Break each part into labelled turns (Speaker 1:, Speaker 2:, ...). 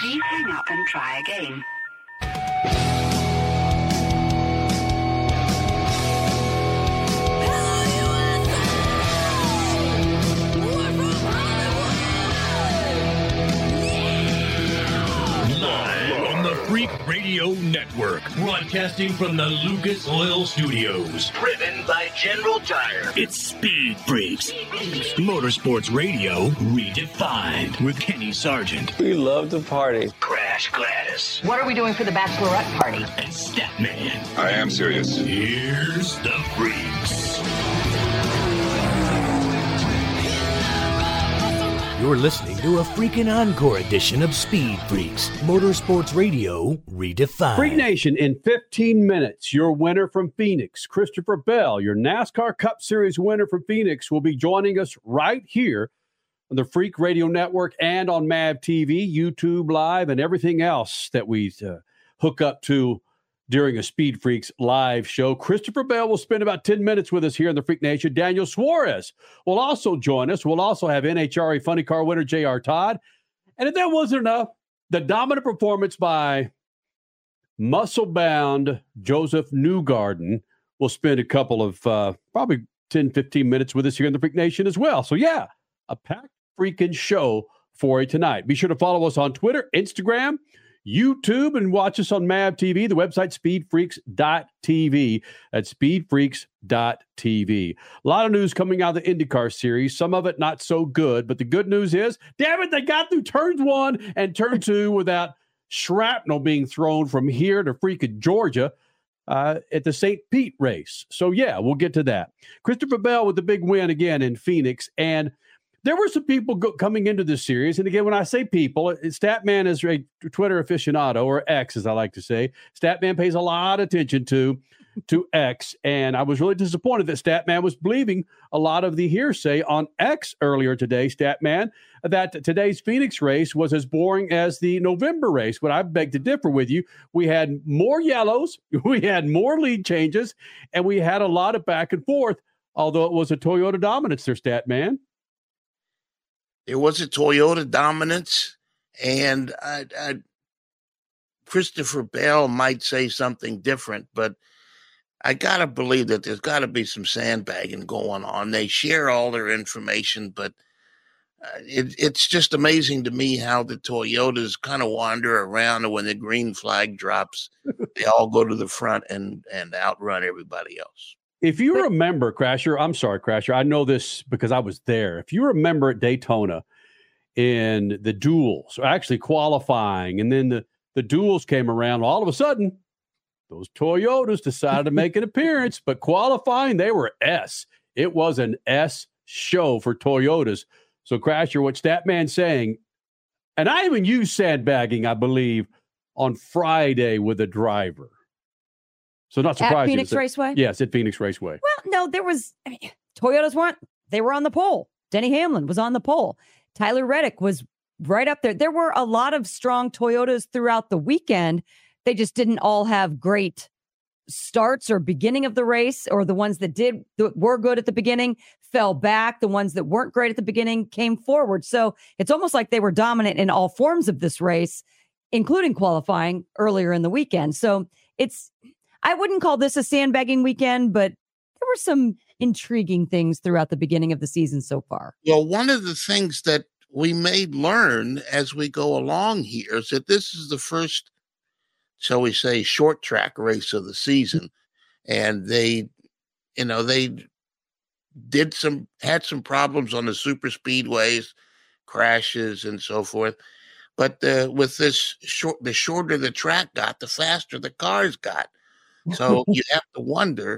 Speaker 1: Please hang up and try again.
Speaker 2: Freak Radio Network, broadcasting from the Lucas Oil Studios. Driven by General Tire. It's Speed Freaks. Motorsports Radio redefined with Kenny Sargent.
Speaker 3: We love to party.
Speaker 2: Crash Gladys.
Speaker 4: What are we doing for the bachelorette party?
Speaker 2: And Statman.
Speaker 5: I am serious.
Speaker 2: Here's the Freaks.
Speaker 6: You're listening to a freaking encore edition of Speed Freaks, Motorsports Radio redefined.
Speaker 7: Freak Nation, in 15 minutes, your winner from Phoenix, Christopher Bell, your NASCAR Cup Series winner from Phoenix, will be joining us right here on the Freak Radio Network and on MAV TV, YouTube Live, and everything else that we hook up to during a Speed Freaks live show. Christopher Bell will spend about 10 minutes with us here in the Freak Nation. Daniel Suarez will also join us. We'll also have NHRA Funny Car winner J.R. Todd. And if that wasn't enough, the dominant performance by muscle-bound Joseph Newgarden will spend a couple of probably 10, 15 minutes with us here in the Freak Nation as well. So, yeah, a packed freaking show for you tonight. Be sure to follow us on Twitter, Instagram, YouTube, and watch us on MAV TV, the website speedfreaks.tv. That's speedfreaks.tv. A lot of news coming out of the IndyCar series, some of it not so good, but the good news is, damn it, they got through turns 1 and turn 2 without shrapnel being thrown from here to freaking Georgia at the St. Pete race. So, yeah, we'll get to that. Christopher Bell with the big win again in Phoenix, and there were some people coming into this series. And again, when I say people, Statman is a Twitter aficionado, or X, as I like to say. Statman pays a lot of attention to X. And I was really disappointed that Statman was believing a lot of the hearsay on X earlier today, Statman, that today's Phoenix race was as boring as the November race. But I beg to differ with you. We had more yellows, we had more lead changes, and we had a lot of back and forth, although it was a Toyota dominance there, Statman.
Speaker 8: There was a Toyota dominance, and Christopher Bell might say something different, but I got to believe that there's got to be some sandbagging going on. They share all their information, but it's just amazing to me how the Toyotas kind of wander around, and when the green flag drops, they all go to the front and outrun everybody else.
Speaker 7: If you remember, Crasher, I'm sorry, Crasher, I know this because I was there. If you remember at Daytona in the duels, or actually qualifying, and then the duels came around, all of a sudden, those Toyotas decided to make an appearance, but qualifying, they were S. It was an S show for Toyotas. So, Crasher, what Statman's saying, and I even used sandbagging, I believe, on Friday with a driver. So not surprising.
Speaker 9: At Phoenix Raceway?
Speaker 7: Yes, at Phoenix Raceway.
Speaker 9: Well, no, Toyotas they were on the pole. Denny Hamlin was on the pole. Tyler Reddick was right up there. There were a lot of strong Toyotas throughout the weekend. They just didn't all have great starts or beginning of the race, or the ones that were good at the beginning fell back. The ones that weren't great at the beginning came forward. So it's almost like they were dominant in all forms of this race, including qualifying earlier in the weekend. So I wouldn't call this a sandbagging weekend, but there were some intriguing things throughout the beginning of the season so far.
Speaker 8: Well, one of the things that we may learn as we go along here is that this is the first, shall we say, short track race of the season. And they had some problems on the super speedways, crashes and so forth. But with this the shorter the track got, the faster the cars got. So you have to wonder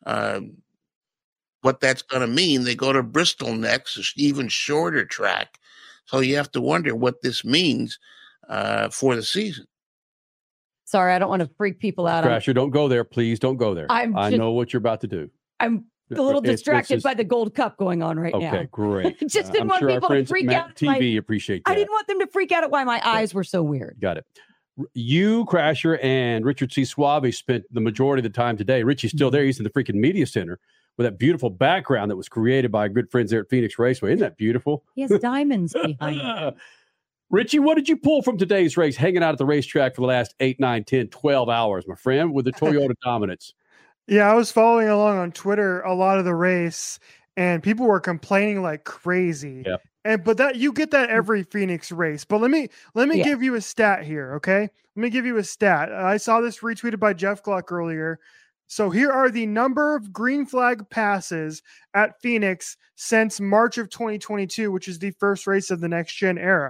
Speaker 8: what that's going to mean. They go to Bristol next, an even shorter track. So you have to wonder what this means for the season.
Speaker 9: Sorry, I don't want to freak people out.
Speaker 7: Crasher, don't go there. Please don't go there. I know what you're about to do.
Speaker 9: I'm a little distracted by the Gold Cup going on right now.
Speaker 7: Okay, great.
Speaker 9: Just didn't want people to freak out.
Speaker 7: TV appreciate that.
Speaker 9: I didn't want them to freak out at why my eyes were so weird.
Speaker 7: Got it. You, Crasher, and Richard C. Suave spent the majority of the time today. Richie's still there. He's in the freaking media center with that beautiful background that was created by good friends there at Phoenix Raceway. Isn't that beautiful?
Speaker 9: He has diamonds behind him.
Speaker 7: Richie, what did you pull from today's race, hanging out at the racetrack for the last 8, 9, 10, 12 hours, my friend, with the Toyota dominance?
Speaker 3: Yeah, I was following along on Twitter a lot of the race, and people were complaining like crazy.
Speaker 7: Yep.
Speaker 3: But that you get that every Phoenix race. But let me give you a stat here, okay? Let me give you a stat. I saw this retweeted by Jeff Gluck earlier. So here are the number of green flag passes at Phoenix since March of 2022, which is the first race of the next gen era.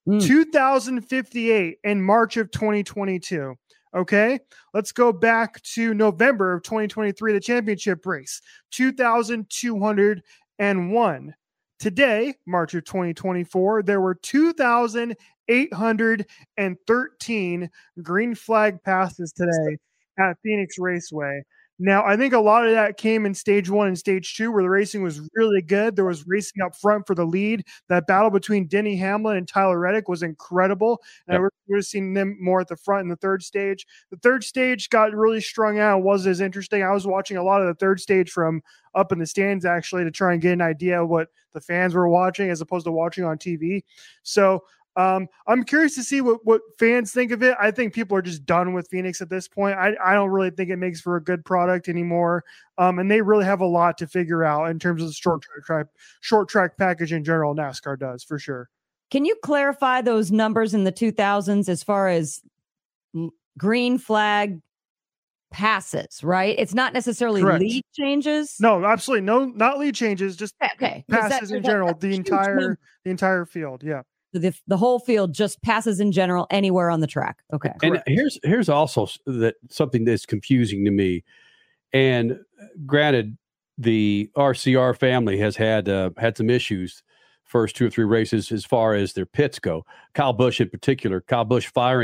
Speaker 3: 2,058 in March of 2022. Okay, let's go back to November of 2023, the championship race, 2,201. Today, March of 2024, there were 2,813 green flag passes today at Phoenix Raceway. Now, I think a lot of that came in stage 1 and stage 2, where the racing was really good. There was racing up front for the lead. That battle between Denny Hamlin and Tyler Reddick was incredible. And I would have seen them more at the front in the third stage. The third stage got really strung out. It wasn't as interesting. I was watching a lot of the third stage from up in the stands, actually, to try and get an idea of what the fans were watching as opposed to watching on TV. So I'm curious to see what fans think of it. I think people are just done with Phoenix at this point. I don't really think it makes for a good product anymore. And they really have a lot to figure out in terms of the short track package in general. NASCAR does, for sure.
Speaker 9: Can you clarify those numbers in the 2000s as far as green flag passes, right? It's not necessarily
Speaker 3: Correct.
Speaker 9: lead changes.
Speaker 3: No, absolutely. No, not lead changes, just passes in general, the entire field. Yeah.
Speaker 9: The whole field, just passes in general anywhere on the track. Okay.
Speaker 7: And here's also that something that's confusing to me. And granted, the RCR family has had some issues first 2 or 3 races as far as their pits go. Kyle Busch in particular, Kyle Busch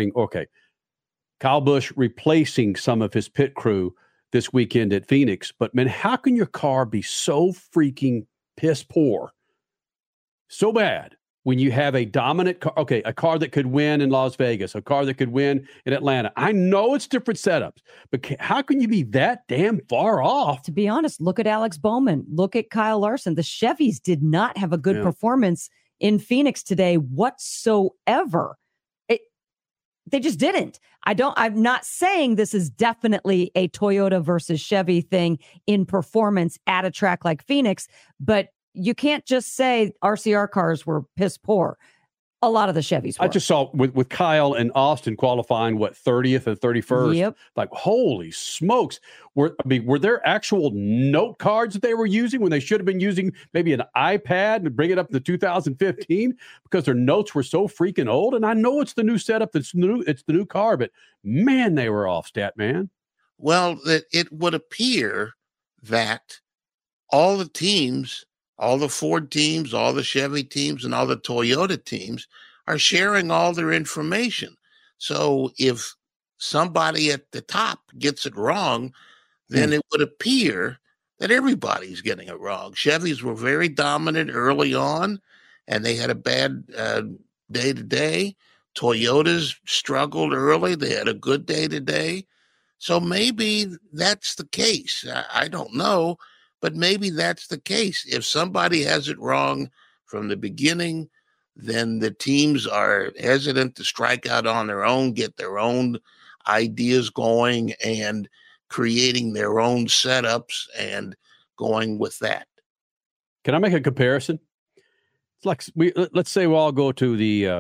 Speaker 7: replacing some of his pit crew this weekend at Phoenix. But man, how can your car be so freaking piss poor, so bad, when you have a dominant car, a car that could win in Las Vegas, a car that could win in Atlanta? I know it's different setups, but how can you be that damn far off?
Speaker 9: To be honest, look at Alex Bowman. Look at Kyle Larson. The Chevys did not have a good performance in Phoenix today whatsoever. They just didn't. I'm not saying this is definitely a Toyota versus Chevy thing in performance at a track like Phoenix, but you can't just say RCR cars were piss poor. A lot of the Chevys were. I
Speaker 7: just saw with Kyle and Austin qualifying, 30th and 31st?
Speaker 9: Yep.
Speaker 7: Like, holy smokes. Were there actual note cards that they were using when they should have been using maybe an iPad and bring it up to 2015 because their notes were so freaking old? And I know it's the new setup, it's the new car, but man, they were off, stat man.
Speaker 8: Well, it would appear that all the teams, all the Ford teams, all the Chevy teams, and all the Toyota teams are sharing all their information. So if somebody at the top gets it wrong, then it would appear that everybody's getting it wrong. Chevys were very dominant early on, and they had a bad day-to-day. Toyotas struggled early. They had a good day-to-day. So maybe that's the case. I don't know. But maybe that's the case. If somebody has it wrong from the beginning, then the teams are hesitant to strike out on their own, get their own ideas going, and creating their own setups and going with that.
Speaker 7: Can I make a comparison? It's like let's say we all go to the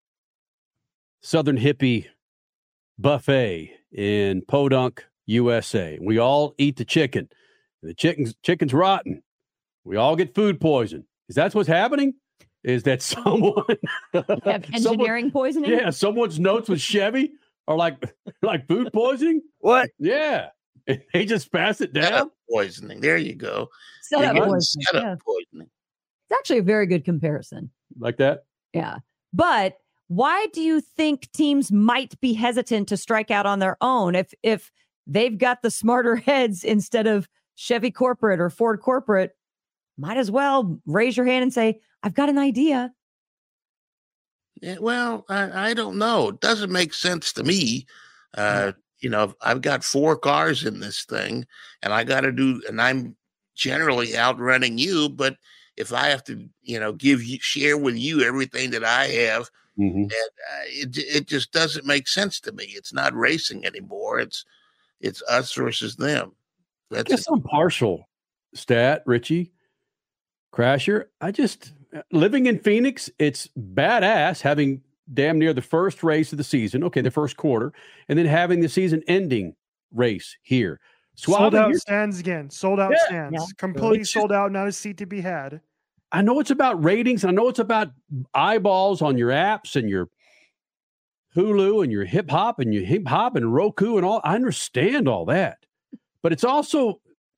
Speaker 7: Southern Hippie Buffet in Podunk, USA. We all eat the chicken. The chicken's rotten. We all get food poison. Is that what's happening? Is that someone
Speaker 9: have engineering poisoning?
Speaker 7: Yeah, someone's notes with Chevy are like food poisoning.
Speaker 8: What?
Speaker 7: Yeah, they just pass it down.
Speaker 8: Setup poisoning. There you go.
Speaker 9: Setup poisoning. It's actually a very good comparison.
Speaker 7: Like that?
Speaker 9: Yeah, but why do you think teams might be hesitant to strike out on their own if they've got the smarter heads instead of Chevy corporate or Ford corporate? Might as well raise your hand and say, I've got an idea.
Speaker 8: Yeah, well, I don't know. It doesn't make sense to me. I've got 4 cars in this thing, and I got to do, and I'm generally outrunning you. But if I have to, share with you everything that I have And it just doesn't make sense to me. It's not racing anymore. It's us versus them.
Speaker 7: I guess I'm partial. Stat, Richie, Crasher. Living in Phoenix, it's badass having damn near the first race of the season. Okay, the first quarter, and then having the season-ending race here.
Speaker 3: Sold out stands again. Sold out stands.
Speaker 9: Yeah.
Speaker 3: Completely sold out. Not a seat to be had.
Speaker 7: I know it's about ratings. And I know it's about eyeballs on your apps and your Hulu and your hip hop and Roku and all. I understand all that. But it's also,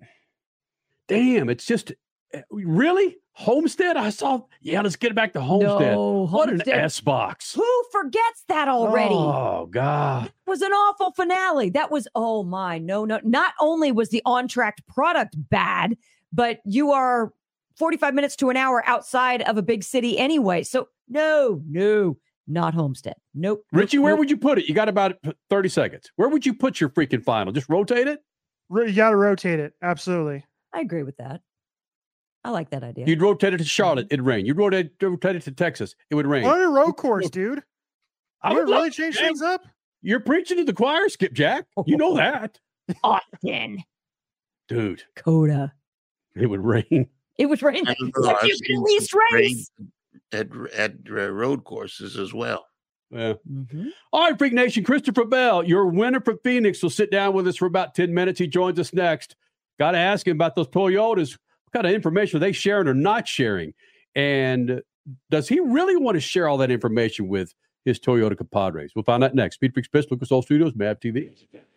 Speaker 7: damn, it's just, really? Homestead? I saw, let's get back to Homestead.
Speaker 9: No,
Speaker 7: what
Speaker 9: Homestead.
Speaker 7: an S-box.
Speaker 9: Who forgets that already?
Speaker 7: Oh, God.
Speaker 9: It was an awful finale. That was, oh my, no. Not only was the on-track product bad, but you are 45 minutes to an hour outside of a big city anyway. So no, not Homestead. Nope.
Speaker 7: Richie, where would you put it? You got about 30 seconds. Where would you put your freaking final? Just rotate it?
Speaker 3: You got to rotate it. Absolutely.
Speaker 9: I agree with that. I like that idea.
Speaker 7: You'd rotate it to Charlotte, it'd rain. You'd rotate it to Texas, it would rain.
Speaker 3: On a road course, dude.
Speaker 7: I
Speaker 3: would
Speaker 7: would
Speaker 3: really change things up.
Speaker 7: You're preaching to the choir, Skipjack. You know that.
Speaker 9: Austin.
Speaker 7: Dude.
Speaker 9: Coda.
Speaker 7: It would rain.
Speaker 9: It would rain.
Speaker 8: I've
Speaker 9: It's
Speaker 8: seen
Speaker 9: at least
Speaker 8: some
Speaker 9: race.
Speaker 8: rain at road courses as well.
Speaker 7: Yeah. All right, Freak Nation, Christopher Bell, your winner from Phoenix, will sit down with us for about 10 minutes. He joins us next. Got to ask him about those Toyotas. What kind of information are they sharing or not sharing? And does he really want to share all that information with his Toyota compadres? We'll find out next. Speed Freaks Pits, Lucas Oil Studios, MAV TV.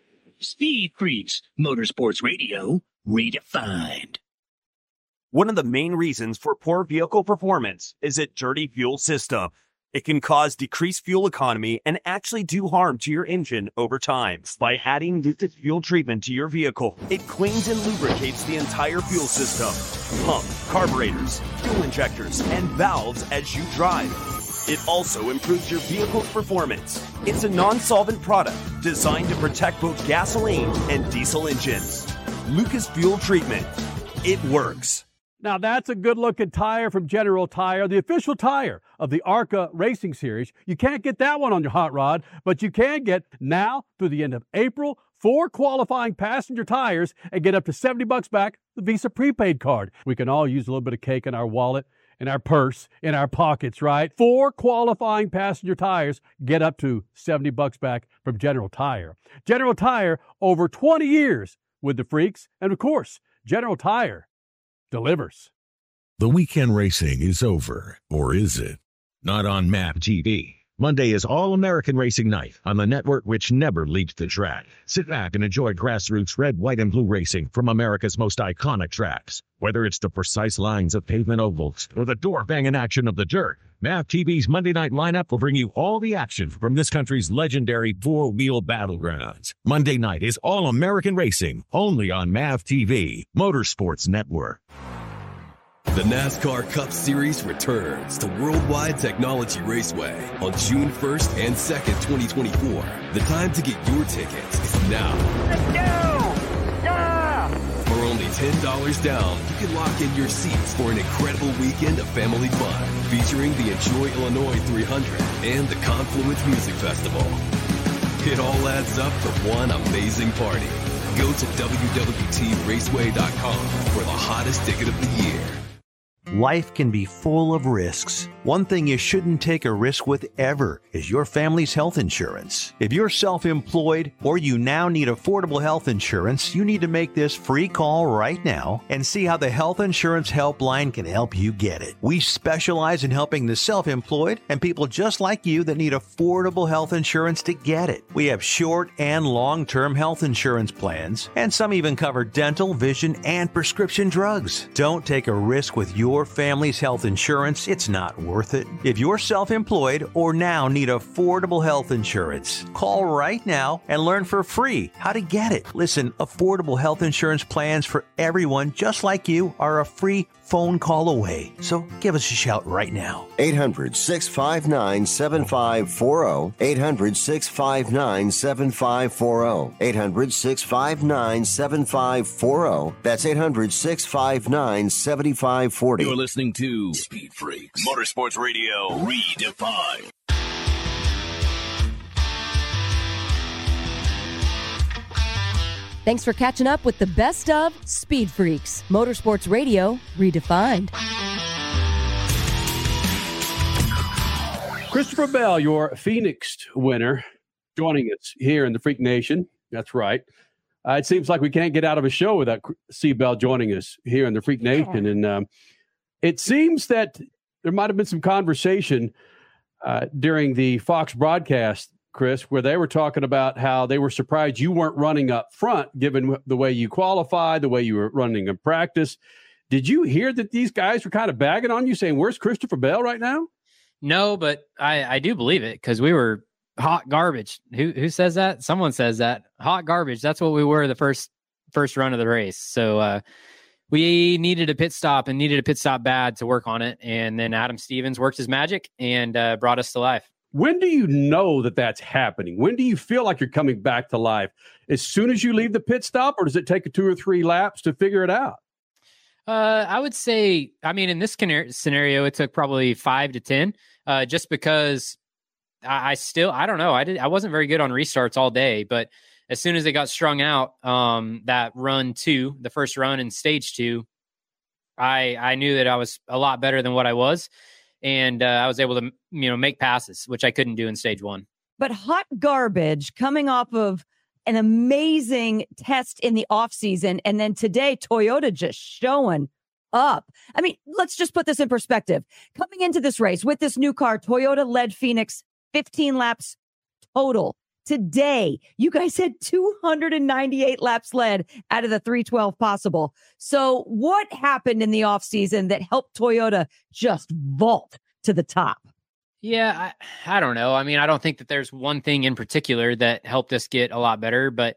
Speaker 2: Speed Freaks, Motorsports Radio, redefined.
Speaker 5: One of the main reasons for poor vehicle performance is a dirty fuel system. It can cause decreased fuel economy and actually do harm to your engine over time. By adding Lucas fuel treatment to your vehicle, it cleans and lubricates the entire fuel system, pump, carburetors, fuel injectors, and valves as you drive. It also improves your vehicle's performance. It's a non-solvent product designed to protect both gasoline and diesel engines. Lucas Fuel Treatment. It works.
Speaker 7: Now, that's a good-looking tire from General Tire, the official tire of the ARCA Racing Series. You can't get that one on your hot rod, but you can get now through the end of April 4 qualifying passenger tires and get up to $70 back the Visa prepaid card. We can all use a little bit of cake in our wallet, in our purse, in our pockets, right? 4 qualifying passenger tires get up to $70 back from General Tire. General Tire, over 20 years with the freaks, and of course, General Tire delivers.
Speaker 10: The weekend racing is over, or is it? Not on MAP TV. Monday is All-American Racing Night on the network which never leaves the track. Sit back and enjoy grassroots red, white, and blue racing from America's most iconic tracks. Whether it's the precise lines of pavement ovals or the door-banging action of the dirt, MAP TV's Monday night lineup will bring you all the action from this country's legendary four-wheel battlegrounds. Monday night is All-American Racing, only on MAP TV, Motorsports Network.
Speaker 11: The NASCAR Cup Series returns to Worldwide Technology Raceway on June 1st and 2nd, 2024. The time to get your tickets is now.
Speaker 12: Let's go! Yeah!
Speaker 11: For only $10 down, you can lock in your seats for an incredible weekend of family fun, featuring the Enjoy Illinois 300 and the Confluence Music Festival. It all adds up to one amazing party. Go to www.raceway.com for the hottest ticket of the year.
Speaker 13: Life can be full of risks. One thing you shouldn't take a risk with ever is your family's health insurance. If you're self-employed or you now need affordable health insurance, you need to make this free call right now and see how the Health Insurance Helpline can help you get it. We specialize in helping the self-employed and people just like you that need affordable health insurance to get it. We have short and long-term health insurance plans, and some even cover dental, vision, and prescription drugs. Don't take a risk with your family's health insurance. It's not worth it. If you're self-employed or now need affordable health insurance, call right now and learn for free how to get it. Listen, affordable health insurance plans for everyone just like you are a free phone call away. So give us a shout right now.
Speaker 14: 800-659-7540. 800-659-7540. 800-659-7540. That's 800-659-7540.
Speaker 2: You're listening to Speed Freaks, Motorsports Radio, redefined.
Speaker 15: Thanks for catching up with the best of Speed Freaks, Motorsports Radio redefined.
Speaker 7: Christopher Bell, your Phoenix winner, joining us here in the Freak Nation. That's right. It seems like we can't get out of a show without C. Bell joining us here in the Freak Nation. And it seems that there might have been some conversation during the Fox broadcast, Chris, where they were talking about how they were surprised you weren't running up front, given the way you qualified, the way you were running in practice. Did you hear that these guys were kind of bagging on you, saying, "Where's Christopher Bell right now?"
Speaker 16: No, but I do believe it, because we were hot garbage. Who says that? Someone says that. Hot garbage. That's what we were the first run of the race. So we needed a pit stop, and needed a pit stop bad to work on it. And then Adam Stevens worked his magic and brought us to life.
Speaker 7: When do you know that that's happening? When do you feel like you're coming back to life? As soon as you leave the pit stop, or does it take 2 or 3 laps to figure it out?
Speaker 16: I would say, in this scenario, it took probably 5 to 10, just because I don't know. I wasn't very good on restarts all day, but as soon as they got strung out, that run 2, the first run in stage 2, I knew that I was a lot better than what I was. And I was able to, make passes, which I couldn't do in stage 1.
Speaker 9: But hot garbage coming off of an amazing test in the offseason. And then today, Toyota just showing up. Let's just put this in perspective. Coming into this race with this new car, Toyota led Phoenix 15 laps total. Today, you guys had 298 laps led out of the 312 possible. So what happened in the offseason that helped Toyota just vault to the top?
Speaker 16: Yeah, I don't know. I don't think that there's one thing in particular that helped us get a lot better, but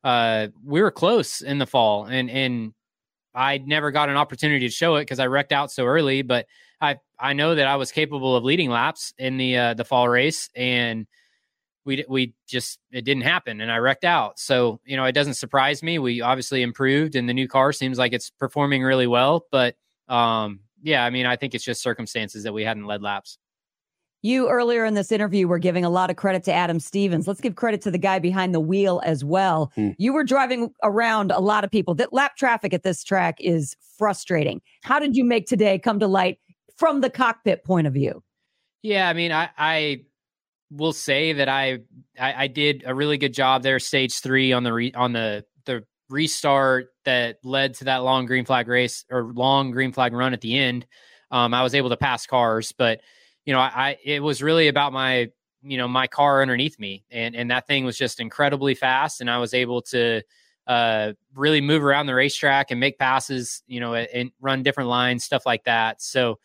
Speaker 16: we were close in the fall, and I never got an opportunity to show it because I wrecked out so early. But I know that I was capable of leading laps in the fall race, and it didn't happen, and I wrecked out. So it doesn't surprise me. We obviously improved, and the new car seems like it's performing really well. But I think it's just circumstances that we hadn't led laps.
Speaker 9: You earlier in this interview were giving a lot of credit to Adam Stevens. Let's give credit to the guy behind the wheel as well. You were driving around a lot of people. That lap traffic at this track is frustrating. How did you make today come to light from the cockpit point of view?
Speaker 16: Yeah, I will say that I did a really good job there. Stage 3 on the restart that led to that long green flag race, or long green flag run at the end. I was able to pass cars, but it was really about my car underneath me, and that thing was just incredibly fast, and I was able to really move around the racetrack and make passes, and run different lines, stuff like that. So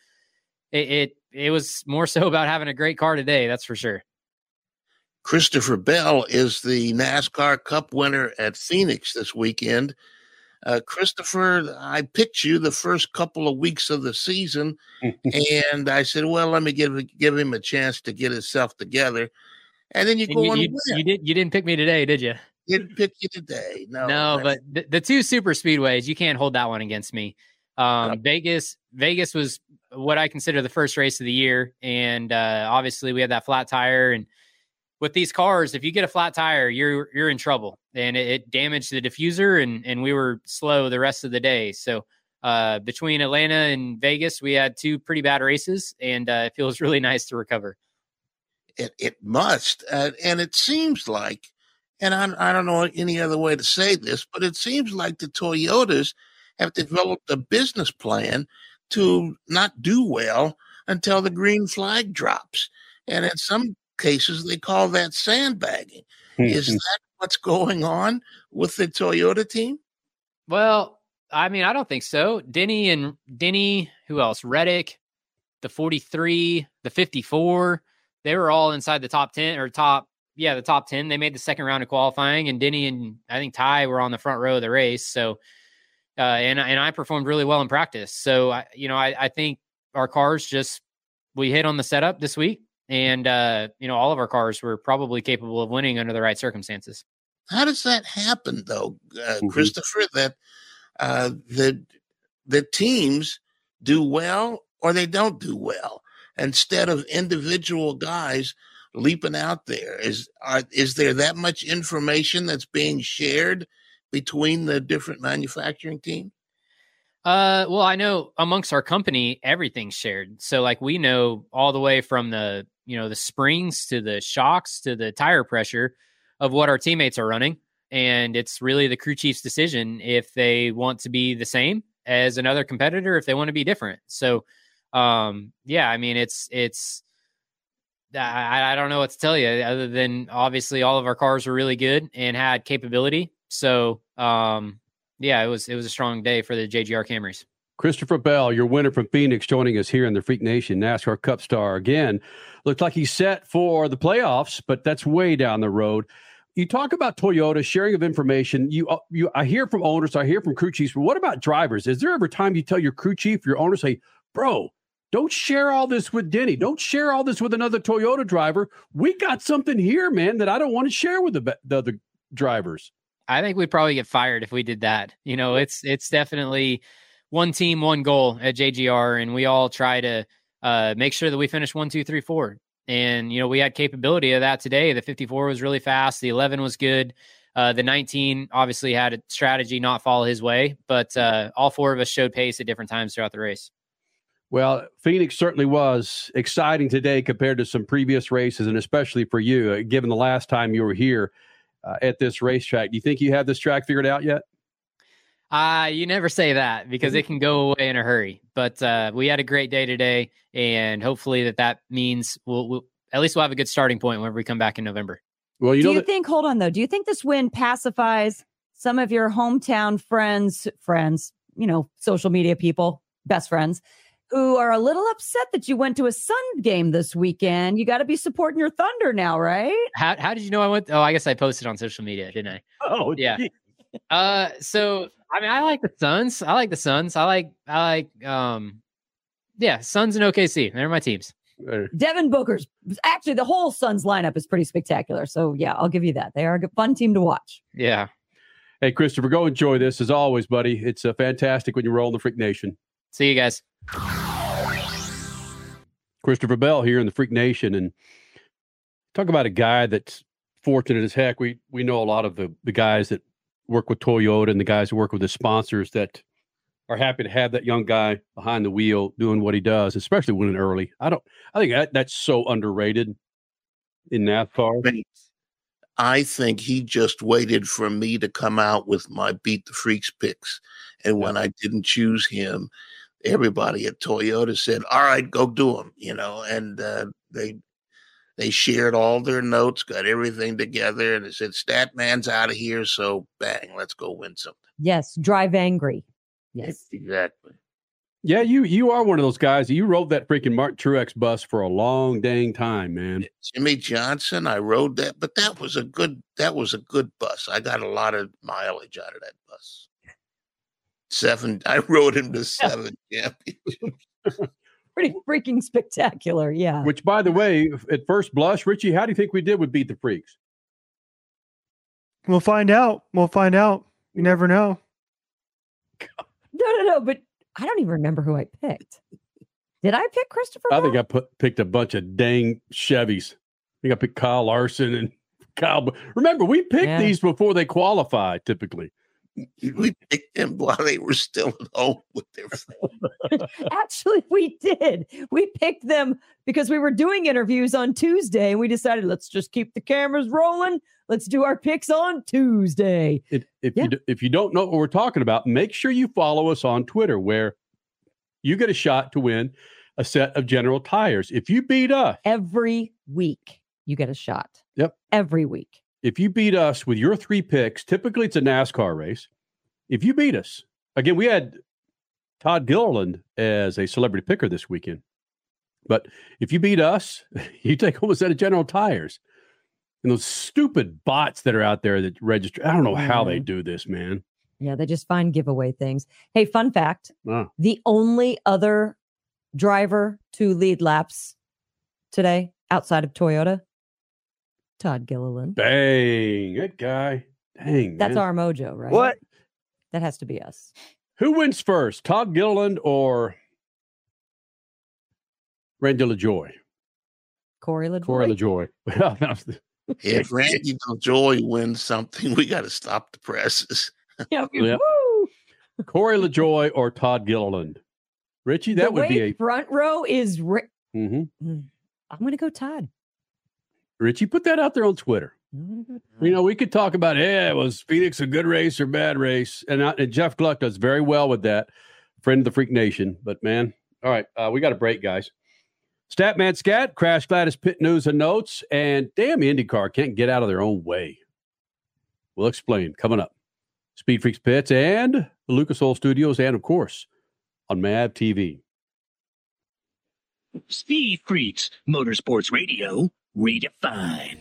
Speaker 16: it was more so about having a great car today. That's for sure.
Speaker 8: Christopher Bell is the NASCAR Cup winner at Phoenix this weekend. Christopher, I picked you the first couple of weeks of the season, and I said, well, let me give him a chance to get himself together. And then you win.
Speaker 16: You didn't pick me today, did you?
Speaker 8: Didn't pick you today.
Speaker 16: No, but the 2 super speedways, you can't hold that one against me. Vegas was what I consider the first race of the year. And obviously we had that flat tire, and with these cars, if you get a flat tire, you're in trouble, and it damaged the diffuser, and we were slow the rest of the day. So between Atlanta and Vegas, we had 2 pretty bad races, and it feels really nice to recover.
Speaker 8: It must, and it seems like, and I don't know any other way to say this, but it seems like the Toyotas have developed a business plan to not do well until the green flag drops, and in some cases they call that sandbagging. Is that what's going on with the Toyota team?
Speaker 16: Well, I don't think so. Denny, who else? Reddick, the 43, the 54, they were all inside the top 10 or the top 10. They made the second round of qualifying, and Denny and I think Ty were on the front row of the race. So, and I performed really well in practice. So, I think our cars we hit on the setup this week. And, all of our cars were probably capable of winning under the right circumstances.
Speaker 8: How does that happen, though, Christopher, that the teams do well or they don't do well instead of individual guys leaping out there? Is there that much information that's being shared between the different manufacturing teams?
Speaker 16: Well, I know amongst our company, everything's shared. So like we know all the way from the springs to the shocks to the tire pressure of what our teammates are running. And it's really the crew chief's decision if they want to be the same as another competitor, if they want to be different. So, yeah, I mean, I don't know what to tell you other than obviously all of our cars were really good and had capability. So, yeah, it was a strong day for the JGR Camrys.
Speaker 7: Christopher Bell, your winner from Phoenix, joining us here in the Freak Nation, NASCAR Cup star again. Looked like he's set for the playoffs, but that's way down the road. You talk about Toyota sharing of information. I hear from owners, I hear from crew chiefs, but what about drivers? Is there ever time you tell your crew chief, your owner, say, bro, don't share all this with Denny. Don't share all this with another Toyota driver. We got something here, man, that I don't want to share with the other drivers.
Speaker 16: I think we'd probably get fired if we did that. You know, it's definitely one team, one goal at JGR, and we all try to make sure that we finish 1, 2, 3, 4. And, you know, we had capability of that today. The 54 was really fast. The 11 was good. The 19 obviously had a strategy not follow his way, but all 4 of us showed pace at different times throughout the race.
Speaker 7: Well, Phoenix certainly was exciting today compared to some previous races, and especially for you, given the last time you were here at this racetrack. Do you think you have this track figured out yet?
Speaker 16: You never say that because it can go away in a hurry. But we had a great day today, and hopefully that means we'll at least we'll have a good starting point whenever we come back in November.
Speaker 7: Well,
Speaker 9: do you think? Hold on, though. Do you think this win pacifies some of your hometown friends, you know, social media people, best friends, who are a little upset that you went to a Sun game this weekend? You got to be supporting your Thunder now, right?
Speaker 16: How did you know I went? Oh, I guess I posted on social media, didn't I?
Speaker 7: Oh,
Speaker 16: yeah. So I mean, I like the Suns. I like Suns and OKC. They're my teams.
Speaker 9: Devin Booker's actually the whole Suns lineup is pretty spectacular. So yeah, I'll give you that. They are a fun team to watch.
Speaker 16: Yeah.
Speaker 7: Hey, Christopher, go enjoy this as always, buddy. It's fantastic when you roll in the Freak Nation.
Speaker 16: See you guys.
Speaker 7: Christopher Bell here in the Freak Nation, and talk about a guy that's fortunate as heck. We know a lot of the guys that work with Toyota and the guys who work with the sponsors that are happy to have that young guy behind the wheel doing what he does, especially winning early. I think that's so underrated in NASCAR.
Speaker 8: I think he just waited for me to come out with my Beat the Freaks picks. And when I didn't choose him, everybody at Toyota said, all right, go do them, you know, and they shared all their notes, got everything together, and they said, Statman's out of here, so bang, let's go win something.
Speaker 9: Yes, drive angry. Yes,
Speaker 8: exactly.
Speaker 7: Yeah, you are one of those guys. You rode that freaking Martin Truex bus for a long dang time, man.
Speaker 8: Jimmy Johnson, I rode that, but that was a good bus. I got a lot of mileage out of that bus. I rode him to 7 championships.
Speaker 9: Pretty freaking spectacular, yeah.
Speaker 7: Which, by the way, at first blush, Richie, how do you think we did with Beat the Freaks?
Speaker 3: We'll find out. You never know.
Speaker 9: No, but I don't even remember who I picked. Did I pick Christopher?
Speaker 7: I think I picked a bunch of dang Chevys. I think I picked Kyle Larson and Kyle. Remember, we picked these before they qualified, typically.
Speaker 8: We picked them while they were still at home with their family.
Speaker 9: Actually, we did. We picked them because we were doing interviews on Tuesday, and we decided, let's just keep the cameras rolling. Let's do our picks on Tuesday.
Speaker 7: If you don't know what we're talking about, make sure you follow us on Twitter, where you get a shot to win a set of General Tires. If you beat us
Speaker 9: every week, you get a shot.
Speaker 7: Yep,
Speaker 9: every week.
Speaker 7: If you beat us with your 3 picks, typically it's a NASCAR race. If you beat us, again, we had Todd Gilliland as a celebrity picker this weekend. But if you beat us, you take home a set of General Tires. And those stupid bots that are out there that register, I don't know how they do this, man.
Speaker 9: Yeah, they just find giveaway things. Hey, fun fact. The only other driver to lead laps today outside of Toyota, Todd Gilliland.
Speaker 7: Dang, that guy. Dang,
Speaker 9: that's our mojo, right?
Speaker 7: What?
Speaker 9: That has to be us.
Speaker 7: Who wins first, Todd Gilliland or Randy LaJoy?
Speaker 9: Corey LaJoy.
Speaker 7: Corey LaJoy.
Speaker 8: If Randy LaJoy wins something, we got to stop the presses.
Speaker 9: Yep.
Speaker 7: Yep.
Speaker 9: Woo!
Speaker 7: Corey LaJoie or Todd Gilliland. Richie, that
Speaker 9: The
Speaker 7: would be
Speaker 9: way
Speaker 7: a
Speaker 9: front row is.
Speaker 7: Mhm.
Speaker 9: I'm going to go Todd.
Speaker 7: Richie, put that out there on Twitter. We could talk about, was Phoenix a good race or bad race? And Jeff Gluck does very well with that, friend of the Freak Nation. But, man, all right, we got a break, guys. Statman Scat, Crash Gladys Pit News and Notes, and damn IndyCar can't get out of their own way. We'll explain coming up. Speed Freaks Pits and the Lucas Oil Studios, and, of course, on MAV TV.
Speaker 2: Speed Freaks, Motorsports Radio, redefined.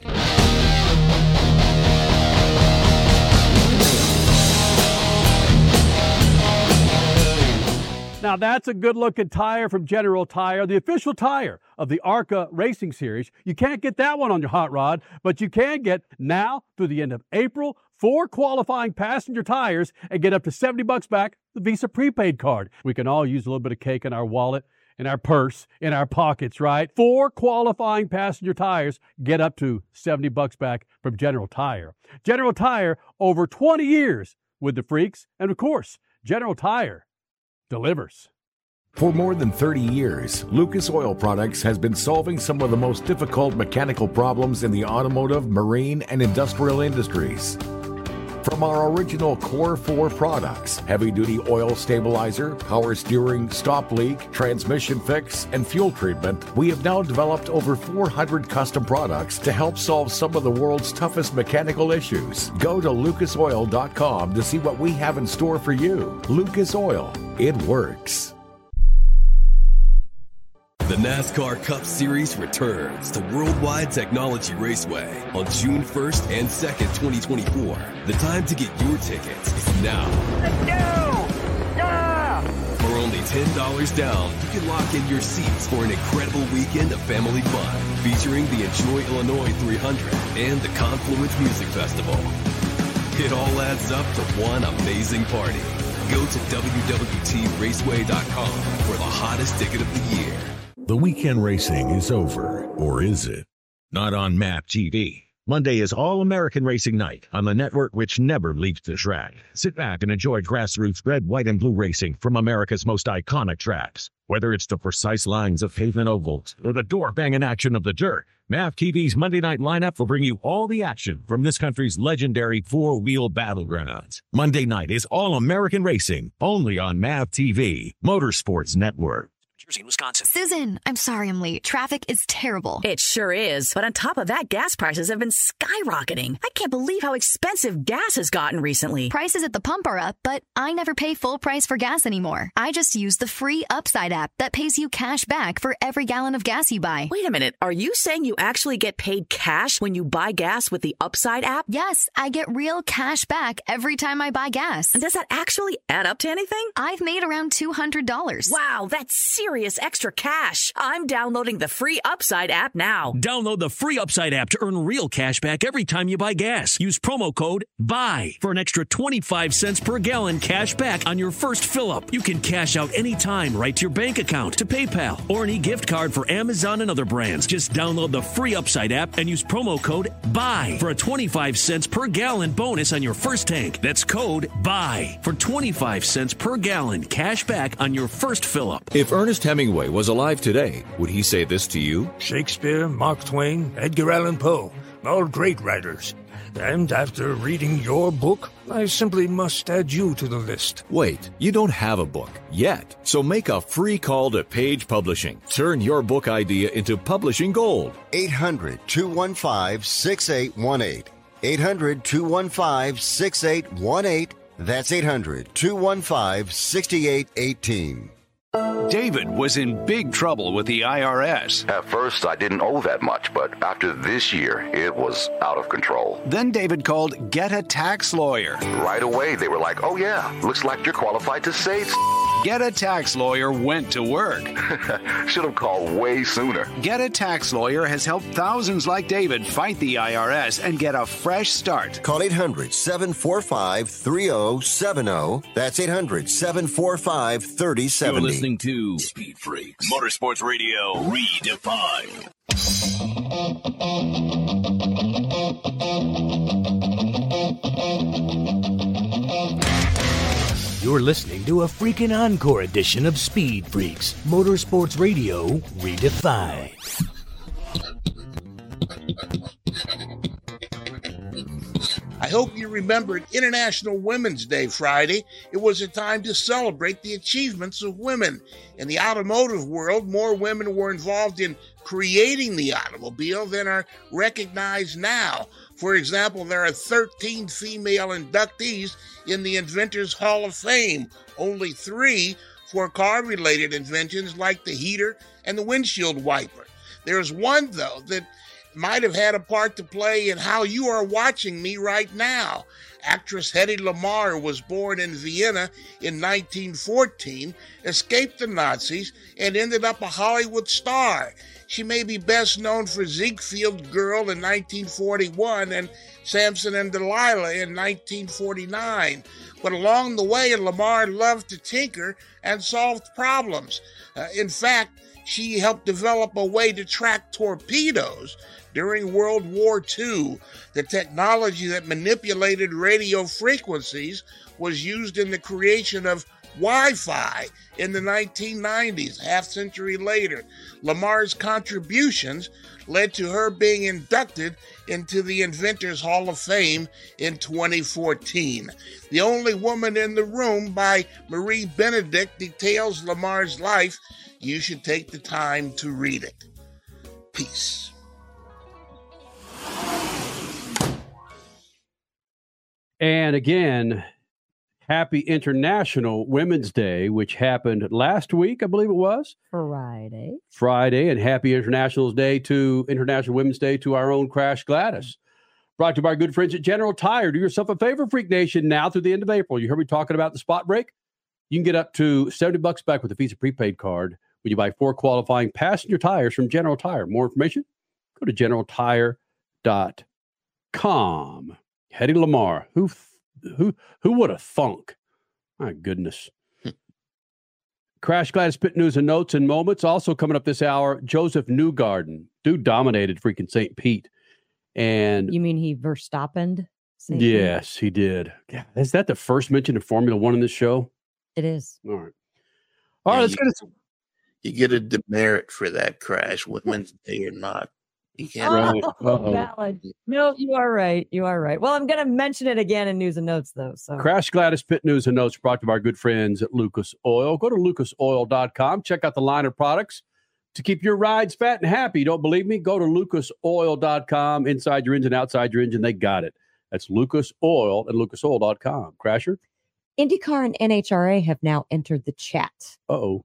Speaker 7: Now, that's a good-looking tire from General Tire, the official tire of the ARCA Racing Series. You can't get that one on your hot rod, but you can get now through the end of April 4 qualifying passenger tires and get up to $70 back the Visa prepaid card. We can all use a little bit of cake in our wallet, in our purse, in our pockets, right? 4 qualifying passenger tires get up to $70 back from General Tire. General Tire, over 20 years with the Freaks, and of course, General Tire delivers.
Speaker 10: For more than 30 years, Lucas Oil Products has been solving some of the most difficult mechanical problems in the automotive, marine, and industrial industries. From our original Core 4 products, heavy-duty oil stabilizer, power steering, stop leak, transmission fix, and fuel treatment, we have now developed over 400 custom products to help solve some of the world's toughest mechanical issues. Go to lucasoil.com to see what we have in store for you. Lucas Oil, it works.
Speaker 11: The NASCAR Cup Series returns to Worldwide Technology Raceway on June 1st and 2nd, 2024. The time to get your tickets is now.
Speaker 12: Let's go! Yeah!
Speaker 11: For only $10 down, you can lock in your seats for an incredible weekend of family fun, featuring the Enjoy Illinois 300 and the Confluence Music Festival. It all adds up to one amazing party. Go to www.raceway.com for the hottest ticket of the year.
Speaker 10: The weekend racing is over, or is it? Not on MAP TV. Monday is All-American Racing Night on the network which never leaves the track. Sit back and enjoy grassroots red, white, and blue racing from America's most iconic tracks. Whether it's the precise lines of pavement ovals or the door-banging action of the dirt, MAP TV's Monday night lineup will bring you all the action from this country's legendary four-wheel battlegrounds. Monday night is All-American Racing, only on MAP TV, Motorsports Network.
Speaker 17: Jersey, Wisconsin.
Speaker 18: Susan, I'm sorry I'm late. Traffic is terrible.
Speaker 17: It sure is. But on top of that, gas prices have been skyrocketing. I can't believe how expensive gas has gotten recently.
Speaker 18: Prices at the pump are up, but I never pay full price for gas anymore. I just use the free Upside app that pays you cash back for every gallon of gas you buy.
Speaker 17: Wait a minute. Are you saying you actually get paid cash when you buy gas with the Upside app?
Speaker 18: Yes, I get real cash back every time I buy gas.
Speaker 17: And does that actually add up to anything?
Speaker 18: I've made around $200.
Speaker 17: Wow, that's serious extra cash. I'm downloading the free Upside app now.
Speaker 2: Download the free Upside app to earn real cash back every time you buy gas. Use promo code BUY for an extra 25 cents per gallon cash back on your first fill-up. You can cash out anytime right to your bank account, to PayPal, or any gift card for Amazon and other brands. Just download the free Upside app and use promo code BUY for a 25 cents per gallon bonus on your first tank. That's code BUY for 25 cents per gallon cash back on your first fill-up.
Speaker 19: If Ernest Hemingway was alive today, would he say this to you?
Speaker 20: Shakespeare, Mark Twain, Edgar Allan Poe, all great writers. And after reading your book, I simply must add you to the list.
Speaker 19: Wait, you don't have a book yet. So make a free call to Page Publishing. Turn your book idea into publishing gold.
Speaker 14: 800-215-6818. 800-215-6818. That's 800-215-6818.
Speaker 21: David was in big trouble with the IRS.
Speaker 22: At first, I didn't owe that much, but after this year, it was out of control.
Speaker 21: Then David called Get a Tax Lawyer.
Speaker 22: Right away, they were like, oh yeah, looks like you're qualified to say
Speaker 21: Get a Tax Lawyer went to work.
Speaker 22: Should have called way sooner.
Speaker 21: Get a Tax Lawyer has helped thousands like David fight the IRS and get a fresh start.
Speaker 14: Call 800-745-3070. That's 800-745-3070.
Speaker 2: You're listening to Speed Freaks, Motorsports Radio redefined.
Speaker 6: You're listening to a freaking encore edition of Speed Freaks, Motorsports Radio Redefined.
Speaker 8: I hope you remembered International Women's Day Friday. It was a time to celebrate the achievements of women. In the automotive world, more women were involved in creating the automobile than are recognized now. For example, there are 13 female inductees in the Inventors Hall of Fame, only 3 for car-related inventions like the heater and the windshield wiper. There's one, though, that might have had a part to play in how you are watching me right now. Actress Hedy Lamarr was born in Vienna in 1914, escaped the Nazis, and ended up a Hollywood star. She may be best known for Ziegfeld Girl in 1941 and Samson and Delilah in 1949. But along the way, Lamarr loved to tinker and solved problems. In fact, she helped develop a way to track torpedoes during World War II. The technology that manipulated radio frequencies was used in the creation of Wi-Fi in the 1990s, half-century later. Lamarr's contributions led to her being inducted into the Inventors Hall of Fame in 2014. The Only Woman in the Room by Marie Benedict details Lamarr's life. You should take the time to read it. Peace.
Speaker 7: And again, happy International Women's Day, which happened last week, I believe it was. Friday, and happy International Women's Day to our own Crash Gladys. Brought to you by our good friends at General Tire. Do yourself a favor, Freak Nation, now through the end of April. You heard me talking about the spot break? You can get up to $70 back with a Visa prepaid card when you buy 4 qualifying passenger tires from General Tire. More information? Go to generaltire.com. Hedy Lamarr. Who would have thunk? My goodness. Crash Gladys Pit News and Notes and Moments. Also coming up this hour, Joseph Newgarden. Dude dominated freaking St. Pete. And
Speaker 9: you mean he Verstappened?
Speaker 7: Yes, he did. Yeah, is that the first mention of Formula One in this show?
Speaker 9: It is.
Speaker 7: All right. All right, let's get it.
Speaker 8: You get a demerit for that, Crash, Women's Day or not. You can't.
Speaker 9: Valid. No, you are right. You are right. Well, I'm going to mention it again in news and notes, though. So
Speaker 7: Crash Gladys Pit News and Notes brought to you by our good friends at Lucas Oil. Go to lucasoil.com. Check out the line of products to keep your rides fat and happy. Don't believe me? Go to lucasoil.com. Inside your engine, outside your engine, they got it. That's Lucas Oil and lucasoil.com. Crasher?
Speaker 9: IndyCar and NHRA have now entered the chat.
Speaker 7: Uh-oh.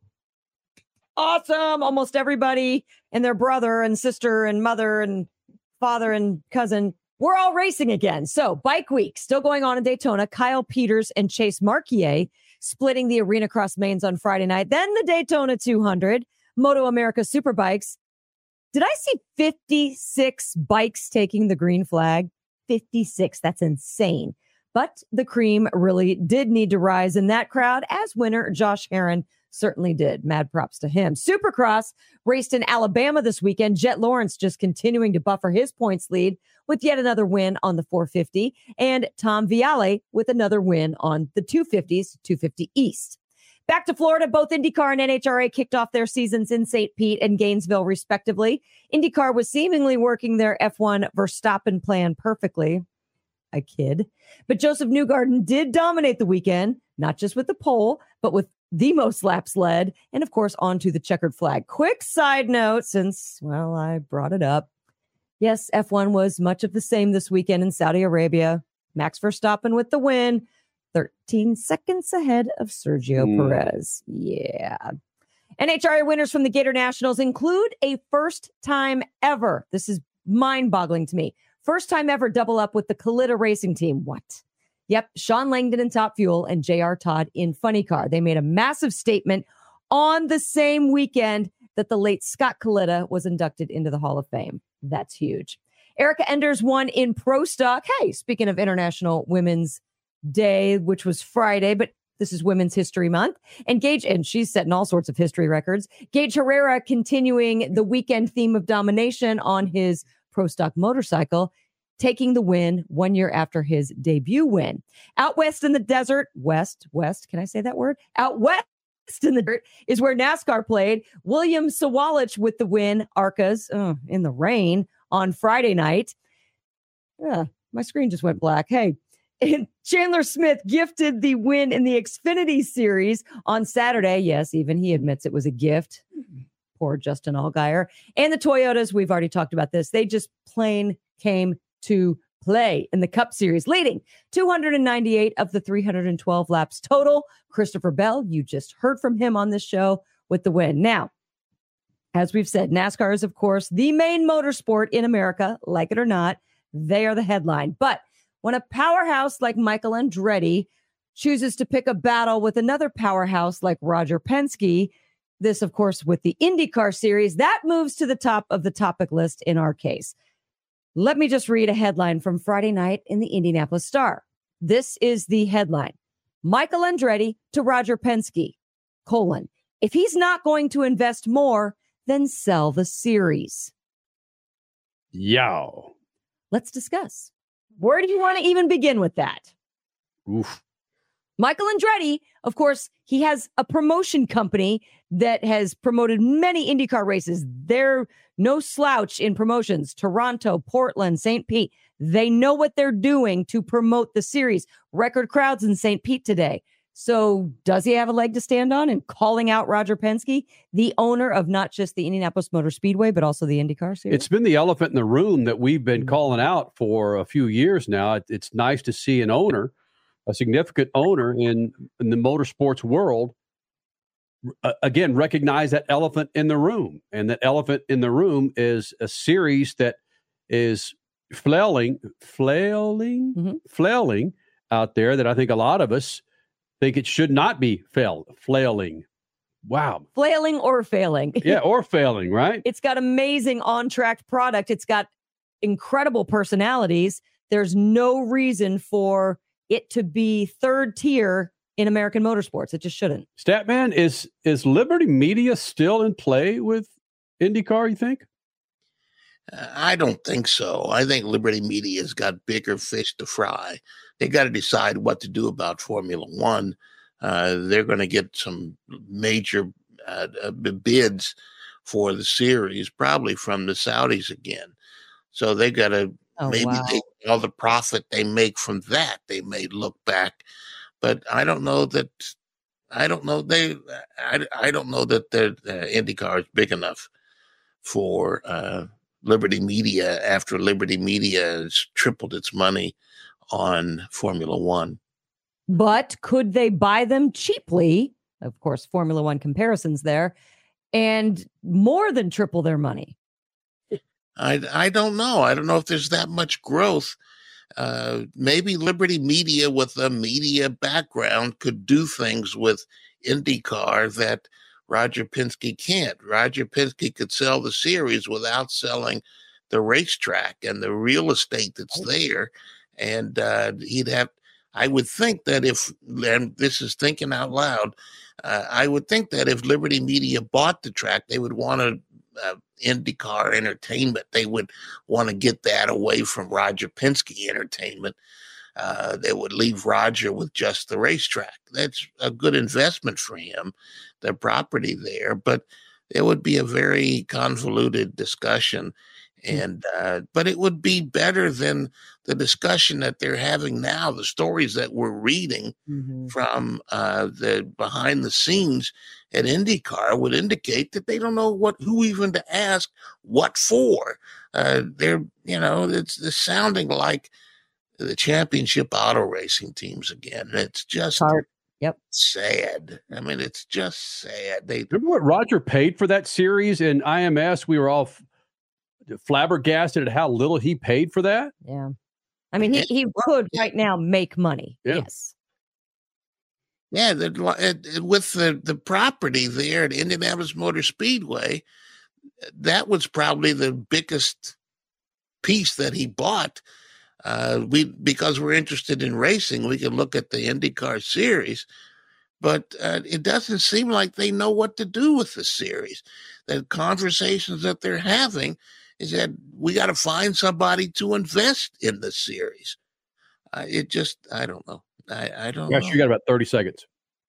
Speaker 9: Awesome. Almost everybody and their brother and sister and mother and father and cousin, we're all racing again. So Bike Week still going on in Daytona. Kyle Peters and Chase Marquier splitting the Arena Cross mains on Friday night. Then the Daytona 200, Moto America Superbikes. Did I see 56 bikes taking the green flag? 56. That's insane. But the cream really did need to rise in that crowd, as winner Josh Herron certainly did. Mad props to him. Supercross raced in Alabama this weekend. Jet Lawrence just continuing to buffer his points lead with yet another win on the 450. And Tom Viale with another win on the 250s, 250 East. Back to Florida, both IndyCar and NHRA kicked off their seasons in St. Pete and Gainesville, respectively. IndyCar was seemingly working their F1 Verstappen plan perfectly. I kid. But Joseph Newgarden did dominate the weekend, not just with the pole, but with the most laps led, and of course, onto the checkered flag. Quick side note, since, well, I brought it up. Yes, F1 was much of the same this weekend in Saudi Arabia. Max Verstappen with the win, 13 seconds ahead of Sergio Perez. Yeah. NHRA winners from the Gator Nationals include a first time ever. This is mind-boggling to me. First time ever double up with the Kalitta Racing Team. What? Yep, Sean Langdon in Top Fuel and J.R. Todd in Funny Car. They made a massive statement on the same weekend that the late Scott Kalitta was inducted into the Hall of Fame. That's huge. Erica Enders won in Pro Stock. Hey, speaking of International Women's Day, which was Friday, but this is Women's History Month. And she's setting all sorts of history records. Gage Herrera continuing the weekend theme of domination on his Pro Stock motorcycle. taking the win 1 year after his debut win. Out west in the desert, west, can I say that word? Out west in the dirt is where NASCAR played. William Sawalich with the win, Arcas in the rain on Friday night. My screen just went black. Hey, and Chandler Smith gifted the win in the Xfinity Series on Saturday. Yes, even he admits it was a gift. Poor Justin Allgaier. And the Toyotas, we've already talked about this. They just plain came to play in the Cup Series, leading 298 of the 312 laps total. Christopher Bell, you just heard from him on this show with the win. Now, as we've said, NASCAR is, of course, the main motorsport in America. Like it or not, they are the headline. But when a powerhouse like Michael Andretti chooses to pick a battle with another powerhouse like Roger Penske, this, of course, with the IndyCar Series, that moves to the top of the topic list in our case. Let me just read a headline from Friday night in the Indianapolis Star. This is the headline. Michael Andretti to Roger Penske, : if he's not going to invest more, then sell the series.
Speaker 7: Yow.
Speaker 9: Let's discuss. Where do you want to even begin with that?
Speaker 7: Oof.
Speaker 9: Michael Andretti, of course, he has a promotion company that has promoted many IndyCar races. They're no slouch in promotions. Toronto, Portland, St. Pete. They know what they're doing to promote the series. Record crowds in St. Pete today. So does he have a leg to stand on in calling out Roger Penske, the owner of not just the Indianapolis Motor Speedway, but also the IndyCar Series?
Speaker 7: It's been the elephant in the room that we've been calling out for a few years now. It's nice to see an owner, a significant owner in the motorsports world, again, recognize that elephant in the room. And that elephant in the room is a series that is flailing out there, that I think a lot of us think it should not be flailing. Wow.
Speaker 9: Flailing or failing.
Speaker 7: Yeah, or failing, right?
Speaker 9: It's got amazing on-track product. It's got incredible personalities. There's no reason for it to be third tier in American motorsports. It just shouldn't.
Speaker 7: Statman, is Liberty Media still in play with IndyCar, you think?
Speaker 8: I don't think so. I think Liberty Media's got bigger fish to fry. They got to decide what to do about Formula One. They're going to get some major bids for the series, probably from the Saudis again. So they got to take all the profit they make from that. They may look back, but I don't know that. I don't know that the IndyCar is big enough for Liberty Media after Liberty Media has tripled its money on Formula One.
Speaker 9: But could they buy them cheaply? Of course, Formula One comparisons there, and more than triple their money.
Speaker 8: I don't know. I don't know if there's that much growth. Maybe Liberty Media with a media background could do things with IndyCar that Roger Penske can't. Roger Penske could sell the series without selling the racetrack and the real estate that's there. And he'd have, I would think that and this is thinking out loud, I would think that if Liberty Media bought the track, they would want to IndyCar Entertainment. They would want to get that away from Roger Penske Entertainment. They would leave Roger with just the racetrack. That's a good investment for him, the property there, but it would be a very convoluted discussion. And but it would be better than the discussion that they're having now. The stories that we're reading from the behind the scenes at IndyCar would indicate that they don't know who even to ask what for. It's sounding like the championship auto racing teams again. It's just sad. I mean, it's just sad.
Speaker 7: Remember what Roger paid for that series in IMS? We were all flabbergasted at how little he paid for that.
Speaker 9: Yeah. I mean, he could right now make money.
Speaker 7: Yeah.
Speaker 9: Yes.
Speaker 8: Yeah, with the property there at Indianapolis Motor Speedway, that was probably the biggest piece that he bought. Because we're interested in racing, we can look at the IndyCar series, but it doesn't seem like they know what to do with the series. The conversations that they're having He said, we got to find somebody to invest in the series. I don't know. I don't know.
Speaker 7: You got about 30 seconds.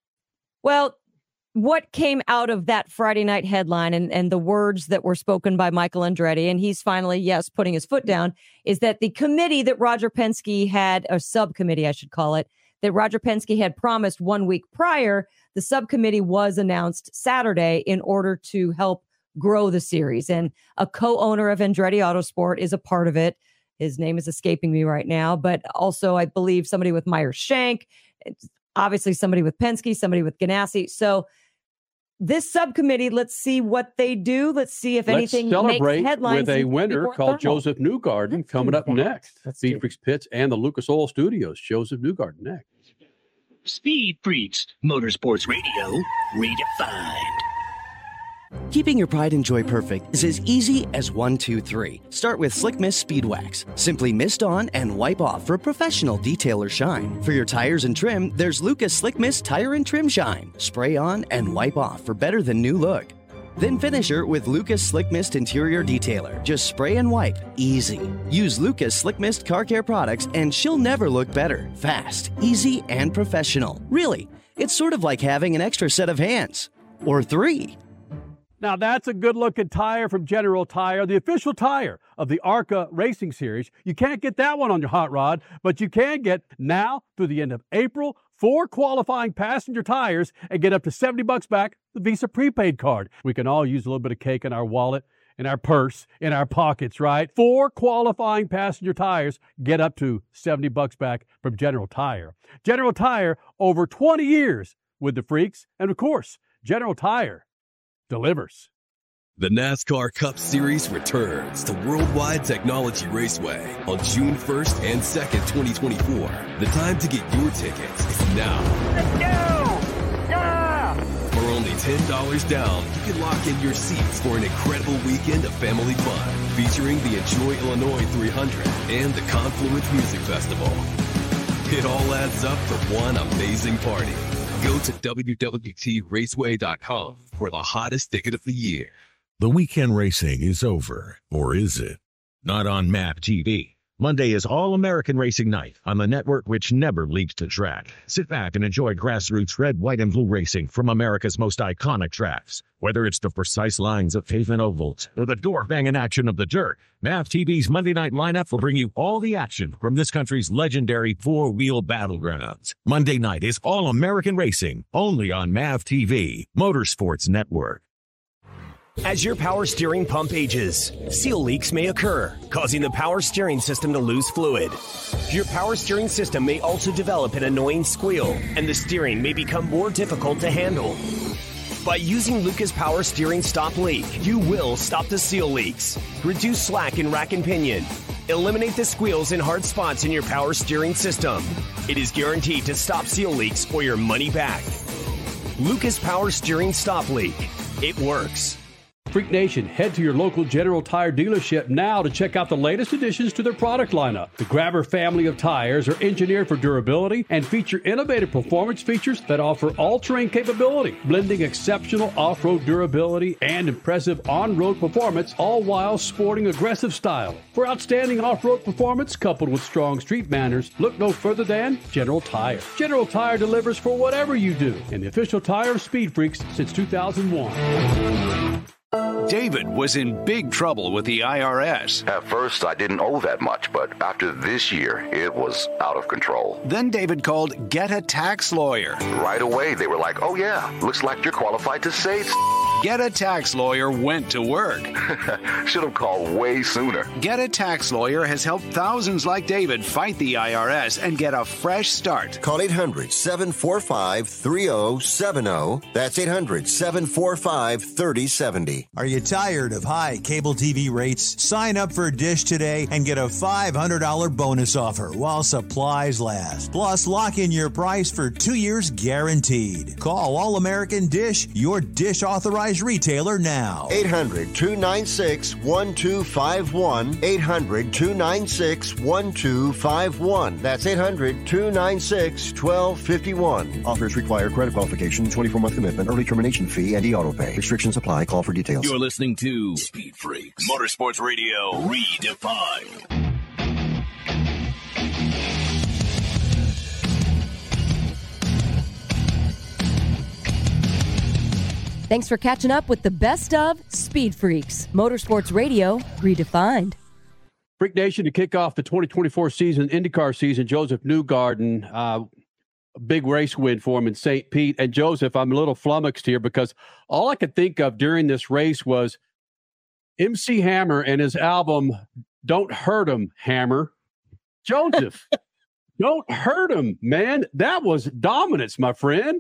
Speaker 9: Well, what came out of that Friday night headline and the words that were spoken by Michael Andretti, and he's finally, yes, putting his foot down, is that the committee that Roger Penske had, a subcommittee, I should call it, that Roger Penske had promised 1 week prior, the subcommittee was announced Saturday in order to help grow the series. And a co-owner of Andretti Autosport is a part of it. His name is escaping me right now, but also I believe somebody with Meyer-Shank, obviously somebody with Penske, somebody with Ganassi. So this subcommittee, let's see what they do. Let's see if anything makes headlines.
Speaker 7: With a winner called Joseph Newgarden coming up next. Speed Freaks Pits and the Lucas Oil Studios. Joseph Newgarden next.
Speaker 2: Speed Freaks, Motorsports Radio, redefined.
Speaker 1: Keeping your pride and joy perfect is as easy as 1, 2, 3. Start with Slick Mist Speed Wax. Simply mist on and wipe off for professional detailer shine. For your tires and trim, there's Lucas Slick Mist Tire and Trim Shine. Spray on and wipe off for better than new look. Then finish her with Lucas Slick Mist Interior Detailer. Just spray and wipe. Easy. Use Lucas Slick Mist Car Care products and she'll never look better. Fast, easy, and professional. Really, it's sort of like having an extra set of hands. Or 3.
Speaker 7: Now, that's a good-looking tire from General Tire, the official tire of the ARCA Racing Series. You can't get that one on your hot rod, but you can get now through the end of April 4 qualifying passenger tires and get up to $70 back the Visa prepaid card. We can all use a little bit of cake in our wallet, in our purse, in our pockets, right? 4 qualifying passenger tires get up to $70 back from General Tire. General Tire, over 20 years with the freaks, and of course, General Tire delivers.
Speaker 11: The NASCAR Cup Series returns to Worldwide Technology Raceway on June 1st and 2nd, 2024. The time to get your tickets is now.
Speaker 12: Let's go! Yeah!
Speaker 11: For only $10 down, you can lock in your seats for an incredible weekend of family fun, featuring the Enjoy Illinois 300 and the Confluence Music Festival. It all adds up for one amazing party. Go to WWTRaceway.com for the hottest ticket of the year.
Speaker 10: The weekend racing is over, or is it? Not on MAP TV. Monday is All-American Racing Night on the network which never leaves the track. Sit back and enjoy grassroots red, white, and blue racing from America's most iconic tracks. Whether it's the precise lines of pavement ovals or the door-banging action of the dirt, MAP TV's Monday night lineup will bring you all the action from this country's legendary four-wheel battlegrounds. Monday night is All-American Racing, only on MAP TV, Motorsports Network.
Speaker 4: As your power steering pump ages, seal leaks may occur, causing the power steering system to lose fluid. Your power steering system may also develop an annoying squeal, and the steering may become more difficult to handle. By using Lucas Power Steering Stop Leak, you will stop the seal leaks, reduce slack in rack and pinion, eliminate the squeals and hard spots in your power steering system. It is guaranteed to stop seal leaks or your money back. Lucas Power Steering Stop Leak. It works.
Speaker 7: Freak Nation, head to your local General Tire dealership now to check out the latest additions to their product lineup. The Grabber family of tires are engineered for durability and feature innovative performance features that offer all-terrain capability, blending exceptional off-road durability and impressive on-road performance, all while sporting aggressive style. For outstanding off-road performance coupled with strong street manners, look no further than General Tire. General Tire delivers for whatever you do, and the official tire of Speed Freaks since 2001.
Speaker 21: David was in big trouble with the IRS.
Speaker 22: At first, I didn't owe that much, but after this year, it was out of control.
Speaker 21: Then David called Get a Tax Lawyer.
Speaker 22: Right away, they were like, oh yeah, looks like you're qualified to save.
Speaker 21: Get a Tax Lawyer went to work.
Speaker 22: Should have called way sooner.
Speaker 21: Get a Tax Lawyer has helped thousands like David fight the IRS and get a fresh start.
Speaker 14: Call 800-745-3070. That's 800-745-3070.
Speaker 23: Are you tired of high cable TV rates? Sign up for Dish today and get a $500 bonus offer while supplies last. Plus, lock in your price for 2 years guaranteed. Call All American Dish, your Dish authorized authorized retailer now.
Speaker 14: 800-296-1251. 800-296-1251. That's 800-296-1251. Offers require credit qualification, 24-month commitment, early termination fee, and e-auto pay. Restrictions apply. Call for details.
Speaker 2: You're listening to Speed Freaks, Motorsports Radio Redefined.
Speaker 5: Thanks for catching up with the best of Speed Freaks, Motorsports Radio Redefined.
Speaker 7: Freak Nation, to kick off the 2024 season, IndyCar season, Joseph Newgarden, a big race win for him in St. Pete. And Joseph, I'm a little flummoxed here because all I could think of during this race was MC Hammer and his album, Don't Hurt 'Em, Hammer. Joseph, don't hurt him, man. That was dominance, my friend.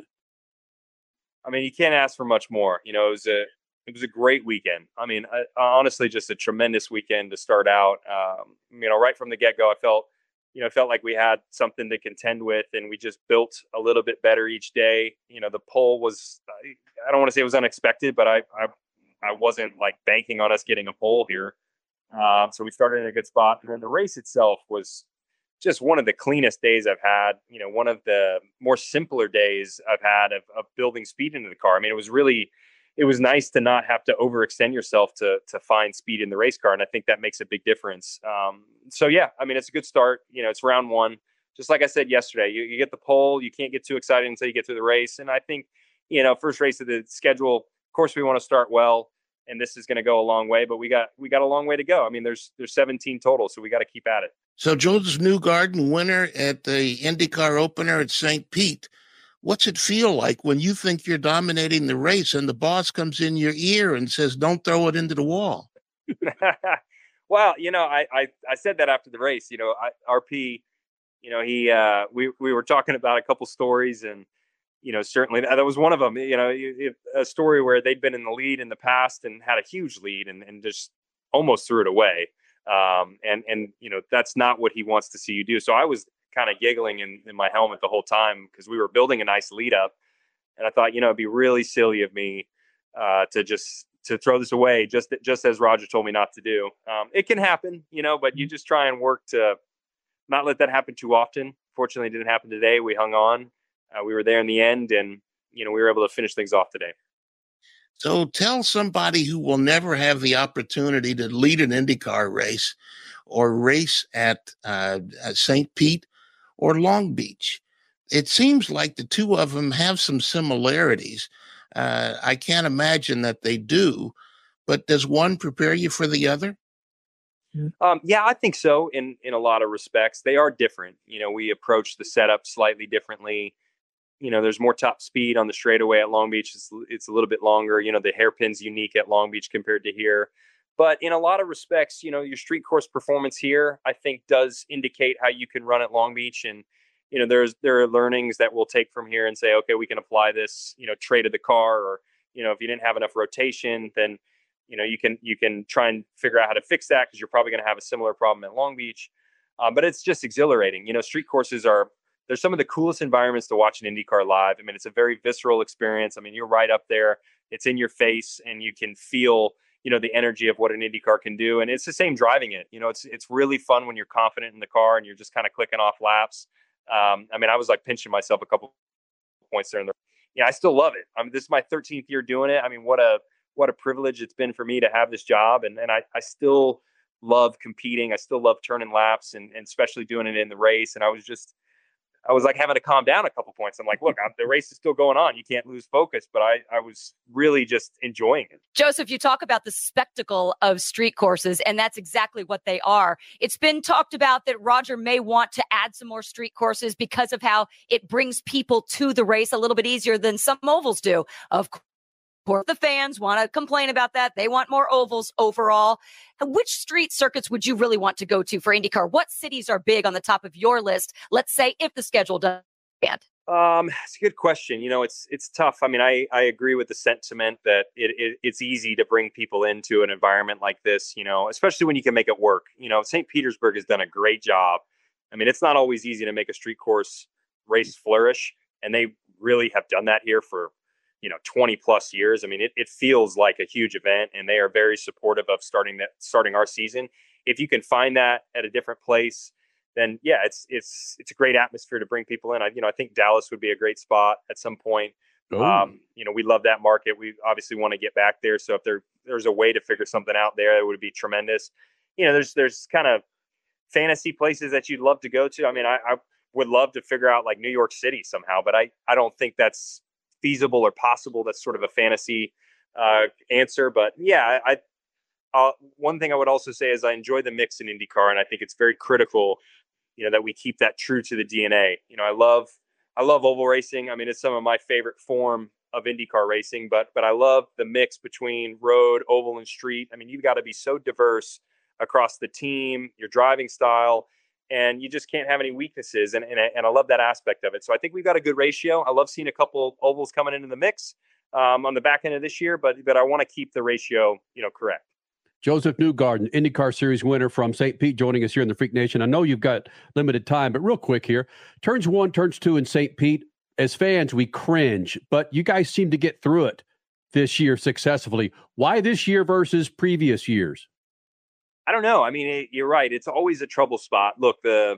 Speaker 13: I mean, you can't ask for much more. You know, it was a great weekend. I mean, honestly, just a tremendous weekend to start out. You know, right from the get-go, I felt like we had something to contend with, and we just built a little bit better each day. You know, the pole was, I don't want to say it was unexpected, but I wasn't like banking on us getting a pole here. So we started in a good spot. And then the race itself was just one of the cleanest days I've had, you know, one of the more simpler days I've had of building speed into the car. I mean, it was nice to not have to overextend yourself to find speed in the race car. And I think that makes a big difference. So yeah, I mean, it's a good start. You know, it's round one. Just like I said yesterday, you get the pole, you can't get too excited until you get through the race. And I think, you know, first race of the schedule, of course we want to start well, and this is going to go a long way, but we got a long way to go. I mean, there's 17 total, so we got to keep at it.
Speaker 8: So Joseph Newgarden, winner at the IndyCar opener at St. Pete. What's it feel like when you think you're dominating the race and the boss comes in your ear and says, don't throw it into the wall?
Speaker 13: Well, you know, I said that after the race. You know, RP, you know, we were talking about a couple stories, and, you know, certainly that was one of them. You know, a story where they'd been in the lead in the past and had a huge lead and just almost threw it away. And you know, that's not what he wants to see you do. So I was kind of giggling in my helmet the whole time because we were building a nice lead up, and I thought, you know, it'd be really silly of me to throw this away just as Roger told me not to do. It can happen, you know, but you just try and work to not let that happen too often. Fortunately, it didn't happen today. We hung on. We were there in the end, and, you know, we were able to finish things off today.
Speaker 8: So tell somebody who will never have the opportunity to lead an IndyCar race or race at St. Pete or Long Beach. It seems like the two of them have some similarities. I can't imagine that they do, but does one prepare you for the other?
Speaker 13: Yeah, I think so. In a lot of respects, they are different. You know, we approach the setup slightly differently. You know, there's more top speed on the straightaway at Long Beach. It's a little bit longer. You know, the hairpin's unique at Long Beach compared to here. But in a lot of respects, you know, your street course performance here, I think, does indicate how you can run at Long Beach. And, you know, there are learnings that we'll take from here and say, okay, we can apply this, you know, trait of the car, or, you know, if you didn't have enough rotation, then, you know, you can try and figure out how to fix that, because you're probably going to have a similar problem at Long Beach. But it's just exhilarating. You know, street courses they're some of the coolest environments to watch an IndyCar live. I mean, it's a very visceral experience. I mean, you're right up there. It's in your face, and you can feel, you know, the energy of what an IndyCar can do. And it's the same driving it. You know, it's really fun when you're confident in the car and you're just kind of clicking off laps. I mean, I was like pinching myself a couple points there. I still love it. I mean, this is my 13th year doing it. I mean, what a privilege it's been for me to have this job. And I still love competing. I still love turning laps, and especially doing it in the race. And I was like having to calm down a couple points. I'm like, look, the race is still going on. You can't lose focus. But I was really just enjoying it.
Speaker 9: Joseph, you talk about the spectacle of street courses, and that's exactly what they are. It's been talked about that Roger may want to add some more street courses because of how it brings people to the race a little bit easier than some ovals do. Of course, the fans want to complain about that. They want more ovals overall. Which street circuits would you really want to go to for IndyCar? What cities are big on the top of your list? Let's say if the schedule does expand.
Speaker 13: It's a good question. You know, it's tough. I mean, I agree with the sentiment that it's easy to bring people into an environment like this, you know, especially when you can make it work. You know, St. Petersburg has done a great job. I mean, it's not always easy to make a street course race flourish, and they really have done that here for, 20 plus years. I mean, it feels like a huge event, and they are very supportive of starting our season. If you can find that at a different place, then yeah, it's a great atmosphere to bring people in. I think Dallas would be a great spot at some point. We love that market. We obviously want to get back there. So if there's a way to figure something out there, it would be tremendous. There's kind of fantasy places that you'd love to go to. I mean, I would love to figure out like New York City somehow, but I don't think that's feasible or possible. That's sort of a fantasy answer. But yeah, one thing I would also say is I enjoy the mix in IndyCar, and I think it's very critical, that we keep that true to the DNA. I love oval racing. I mean, it's some of my favorite form of IndyCar racing, but I love the mix between road, oval, and street. I mean, you've got to be so diverse across the team, your driving style, and you just can't have any weaknesses. And I love that aspect of it. So I think we've got a good ratio. I love seeing a couple ovals coming into the mix on the back end of this year, but I want to keep the ratio, correct.
Speaker 7: Joseph Newgarden, IndyCar Series winner from St. Pete, joining us here in the Freak Nation. I know you've got limited time, but real quick here. Turns 1, turns 2 in St. Pete. As fans, we cringe, but you guys seem to get through it this year successfully. Why this year versus previous years?
Speaker 13: I don't know. I mean, you're right. It's always a trouble spot. Look, the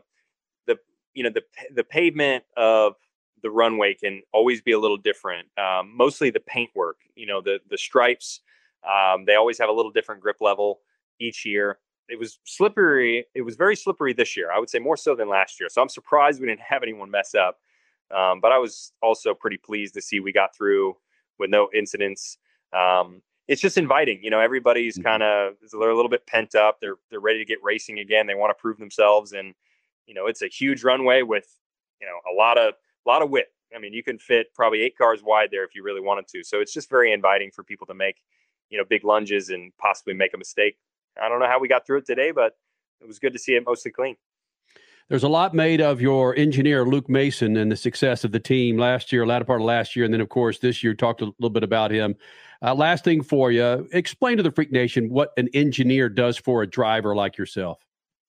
Speaker 13: pavement of the runway can always be a little different. Mostly the paintwork, the stripes. They always have a little different grip level each year. It was slippery. It was very slippery this year. I would say more so than last year. So I'm surprised we didn't have anyone mess up. But I was also pretty pleased to see we got through with no incidents. It's just inviting, everybody's they're a little bit pent up. They're ready to get racing again. They want to prove themselves. And, it's a huge runway with, a lot of width. I mean, you can fit probably 8 cars wide there if you really wanted to. So it's just very inviting for people to make, big lunges and possibly make a mistake. I don't know how we got through it today, but it was good to see it mostly clean.
Speaker 7: There's a lot made of your engineer, Luke Mason, and the success of the team last year, latter part of last year. And then, of course, this year, talked a little bit about him. Last thing for you, explain to the Freak Nation what an engineer does for a driver like yourself.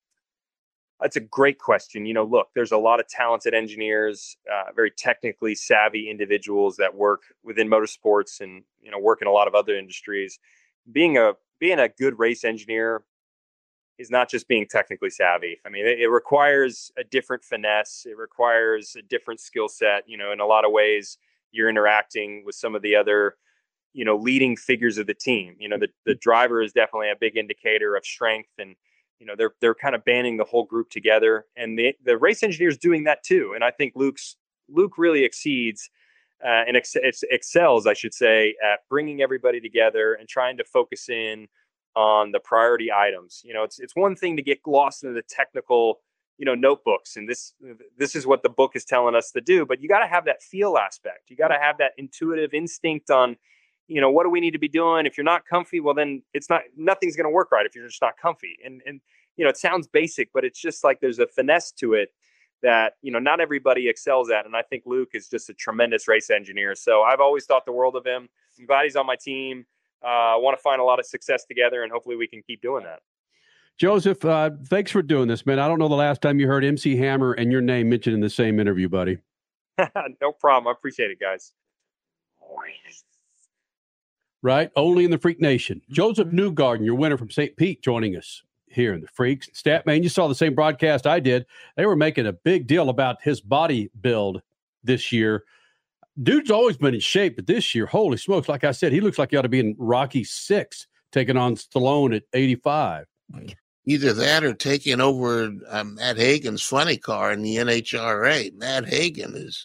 Speaker 13: That's a great question. Look, there's a lot of talented engineers, very technically savvy individuals that work within motorsports and, work in a lot of other industries. Being a good race engineer is not just being technically savvy. I mean, it requires a different finesse. It requires a different skill set. In a lot of ways, you're interacting with some of the other, leading figures of the team. The driver is definitely a big indicator of strength, and, they're kind of banding the whole group together, and the race engineer is doing that too. And I think Luke really exceeds and excels, I should say, at bringing everybody together and trying to focus in on the priority items. It's one thing to get lost in the technical, notebooks, and this is what the book is telling us to do, but you got to have that feel aspect. You got to have that intuitive instinct on, what do we need to be doing? If you're not comfy, well, then nothing's going to work right if you're just not comfy. And it sounds basic, but it's just like there's a finesse to it that, not everybody excels at. And I think Luke is just a tremendous race engineer. So I've always thought the world of him. I'm glad he's on my team. I want to find a lot of success together, and hopefully we can keep doing that.
Speaker 7: Joseph, thanks for doing this, man. I don't know the last time you heard MC Hammer and your name mentioned in the same interview, buddy.
Speaker 13: No problem. I appreciate it, guys.
Speaker 7: Right? Only in the Freak Nation. Joseph Newgarden, your winner from St. Pete, joining us here in the Freaks. Statman, you saw the same broadcast I did. They were making a big deal about his body build this year. Dude's always been in shape, but this year, holy smokes, like I said, he looks like he ought to be in Rocky VI, taking on Stallone at 85.
Speaker 8: Either that or taking over Matt Hagan's funny car in the NHRA. Matt Hagan is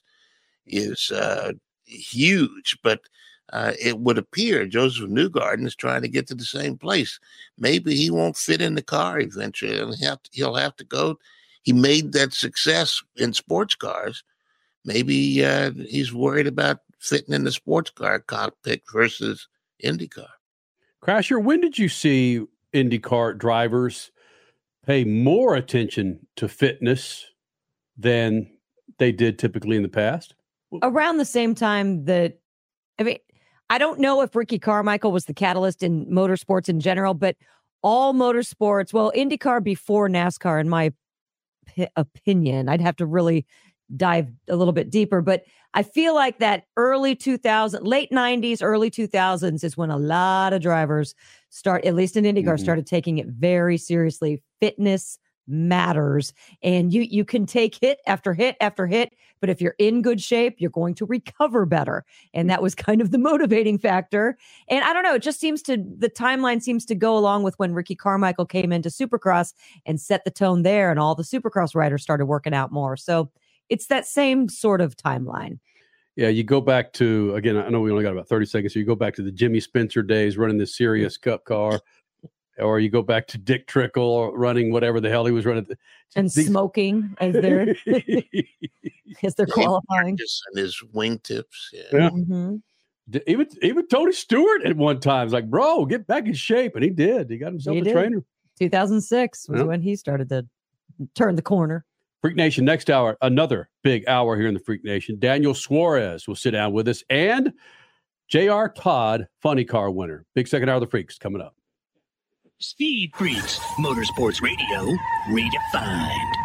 Speaker 8: huge, but it would appear Joseph Newgarden is trying to get to the same place. Maybe he won't fit in the car eventually, and he'll have to go. He made that success in sports cars. Maybe he's worried about fitting in the sports car cockpit versus IndyCar.
Speaker 7: Crasher, when did you see IndyCar drivers pay more attention to fitness than they did typically in the past?
Speaker 9: Around the same time that, I don't know if Ricky Carmichael was the catalyst in motorsports in general, but all motorsports, IndyCar before NASCAR, in my opinion, I'd have to really dive a little bit deeper. But I feel like that late 90s, early 2000s is when a lot of drivers at least in IndyCar, started taking it very seriously. Fitness matters, and you can take hit after hit after hit, but if you're in good shape, you're going to recover better. And that was kind of the motivating factor. And I don't know, the timeline seems to go along with when Ricky Carmichael came into Supercross and set the tone there, and all the Supercross riders started working out more. So it's that same sort of timeline.
Speaker 7: Yeah, you go back to, again, I know we only got about 30 seconds, so you go back to the Jimmy Spencer days running the Sirius Cup car, or you go back to Dick Trickle running whatever the hell he was running.
Speaker 9: Smoking as they're qualifying.
Speaker 8: And his wingtips.
Speaker 7: Yeah.
Speaker 9: Mm-hmm.
Speaker 7: Even Tony Stewart at one time was like, bro, get back in shape. And he did. He got himself a trainer.
Speaker 9: 2006 was when he started to turn the corner.
Speaker 7: Freak Nation, next hour, another big hour here in the Freak Nation. Daniel Suarez will sit down with us, and J.R. Todd, Funny Car winner. Big second hour of the Freaks coming up.
Speaker 2: Speed Freaks, Motorsports Radio, redefined.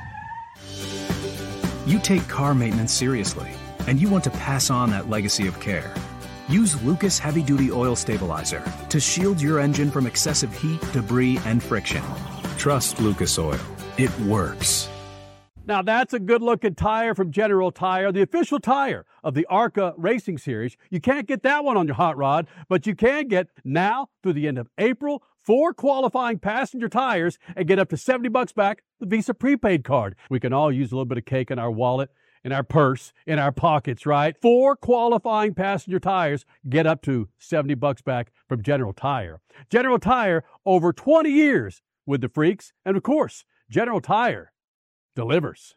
Speaker 3: You take car maintenance seriously, and you want to pass on that legacy of care. Use Lucas Heavy Duty Oil Stabilizer to shield your engine from excessive heat, debris, and friction. Trust Lucas Oil. It works.
Speaker 7: Now, that's a good-looking tire from General Tire, the official tire of the ARCA Racing Series. You can't get that one on your hot rod, but you can get now through the end of April 4 qualifying passenger tires and get up to $70 back the Visa prepaid card. We can all use a little bit of cake in our wallet, in our purse, in our pockets, right? 4 qualifying passenger tires get up to $70 back from General Tire. General Tire, over 20 years with the Freaks, and of course, General Tire delivers.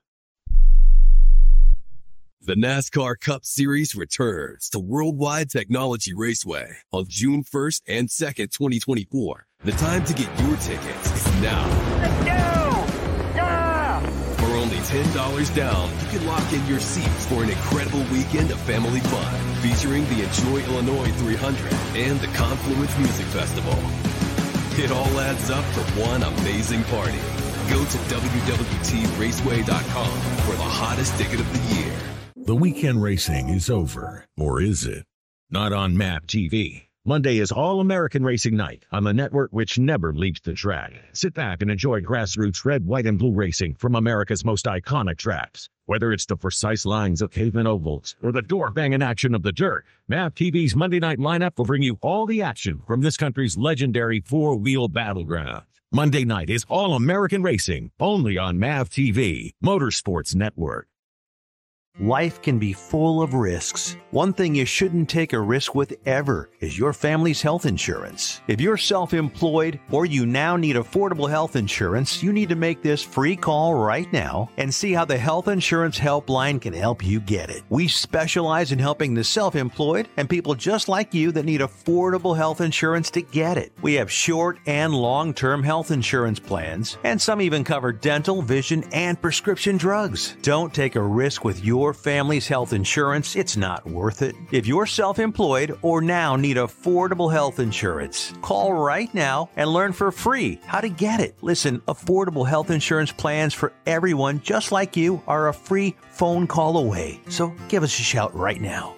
Speaker 11: The NASCAR Cup Series returns to Worldwide Technology Raceway on June 1st and 2nd, 2024. The time to get your tickets is now.
Speaker 12: Let's go! Yeah!
Speaker 11: For only $10 down, you can lock in your seats for an incredible weekend of family fun, featuring the Enjoy Illinois 300 and the Confluence Music Festival. It all adds up for one amazing party. Go to www.raceway.com for the hottest ticket of the year.
Speaker 10: The weekend racing is over, or is it? Not on MAP TV. Monday is All-American Racing Night on the network which never leaves the track. Sit back and enjoy grassroots red, white, and blue racing from America's most iconic tracks. Whether it's the precise lines of pavement ovals or the door-banging action of the dirt, MAP TV's Monday night lineup will bring you all the action from this country's legendary four-wheel battleground. Monday night is All-American Racing, only on MAV TV, Motorsports Network.
Speaker 23: Life can be full of risks. One thing you shouldn't take a risk with ever is your family's health insurance. If you're self-employed or you now need affordable health insurance, you need to make this free call right now and see how the Health Insurance Helpline can help you get it. We specialize in helping the self-employed and people just like you that need affordable health insurance to get it. We have short and long-term health insurance plans, and some even cover dental, vision, and prescription drugs. Don't take a risk with your family's health insurance. It's not worth it. If you're self-employed or now need affordable health insurance, call right now and learn for free how to get it. Listen, affordable health insurance plans for everyone just like you are a free phone call away. So give us a shout right now.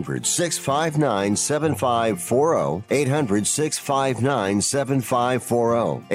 Speaker 15: 800-659-7540. 800-659-7540.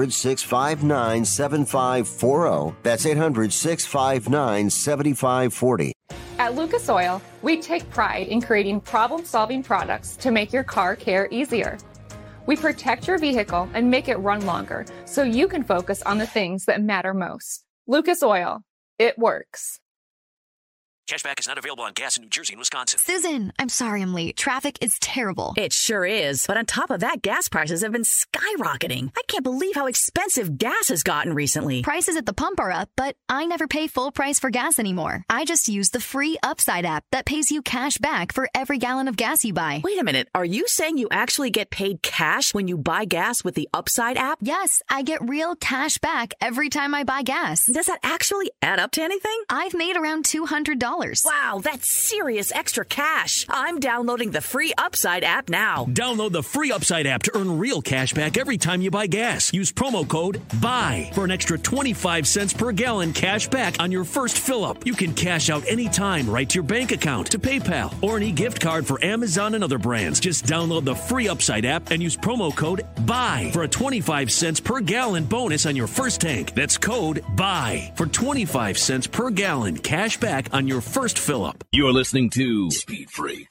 Speaker 15: 800-659-7540. That's 800-659-7540.
Speaker 16: At Lucas Oil, we take pride in creating problem-solving products to make your car care easier. We protect your vehicle and make it run longer so you can focus on the things that matter most. Lucas Oil, it works.
Speaker 24: Cashback is not available on gas in New Jersey and Wisconsin.
Speaker 18: Susan, I'm sorry I'm late. Traffic is terrible.
Speaker 17: It sure is. But on top of that, gas prices have been skyrocketing. I can't believe how expensive gas has gotten recently.
Speaker 18: Prices at the pump are up, but I never pay full price for gas anymore. I just use the free Upside app that pays you cash back for every gallon of gas you buy.
Speaker 17: Wait a minute. Are you saying you actually get paid cash when you buy gas with the Upside app?
Speaker 18: Yes, I get real cash back every time I buy gas.
Speaker 17: Does that actually add up to anything?
Speaker 18: I've made around $200
Speaker 17: Wow, that's serious extra cash. I'm downloading the free Upside app now.
Speaker 24: Download the free Upside app to earn real cash back every time you buy gas. Use promo code BUY for an extra 25 cents per gallon cash back on your first fill-up. You can cash out anytime right to your bank account, to PayPal, or an e-gift card for Amazon and other brands. Just download the free Upside app and use promo code BUY for a 25 cents per gallon bonus on your first tank. That's code BUY for 25 cents per gallon cash back on your first fill-up.
Speaker 2: You're listening to Speed Freak.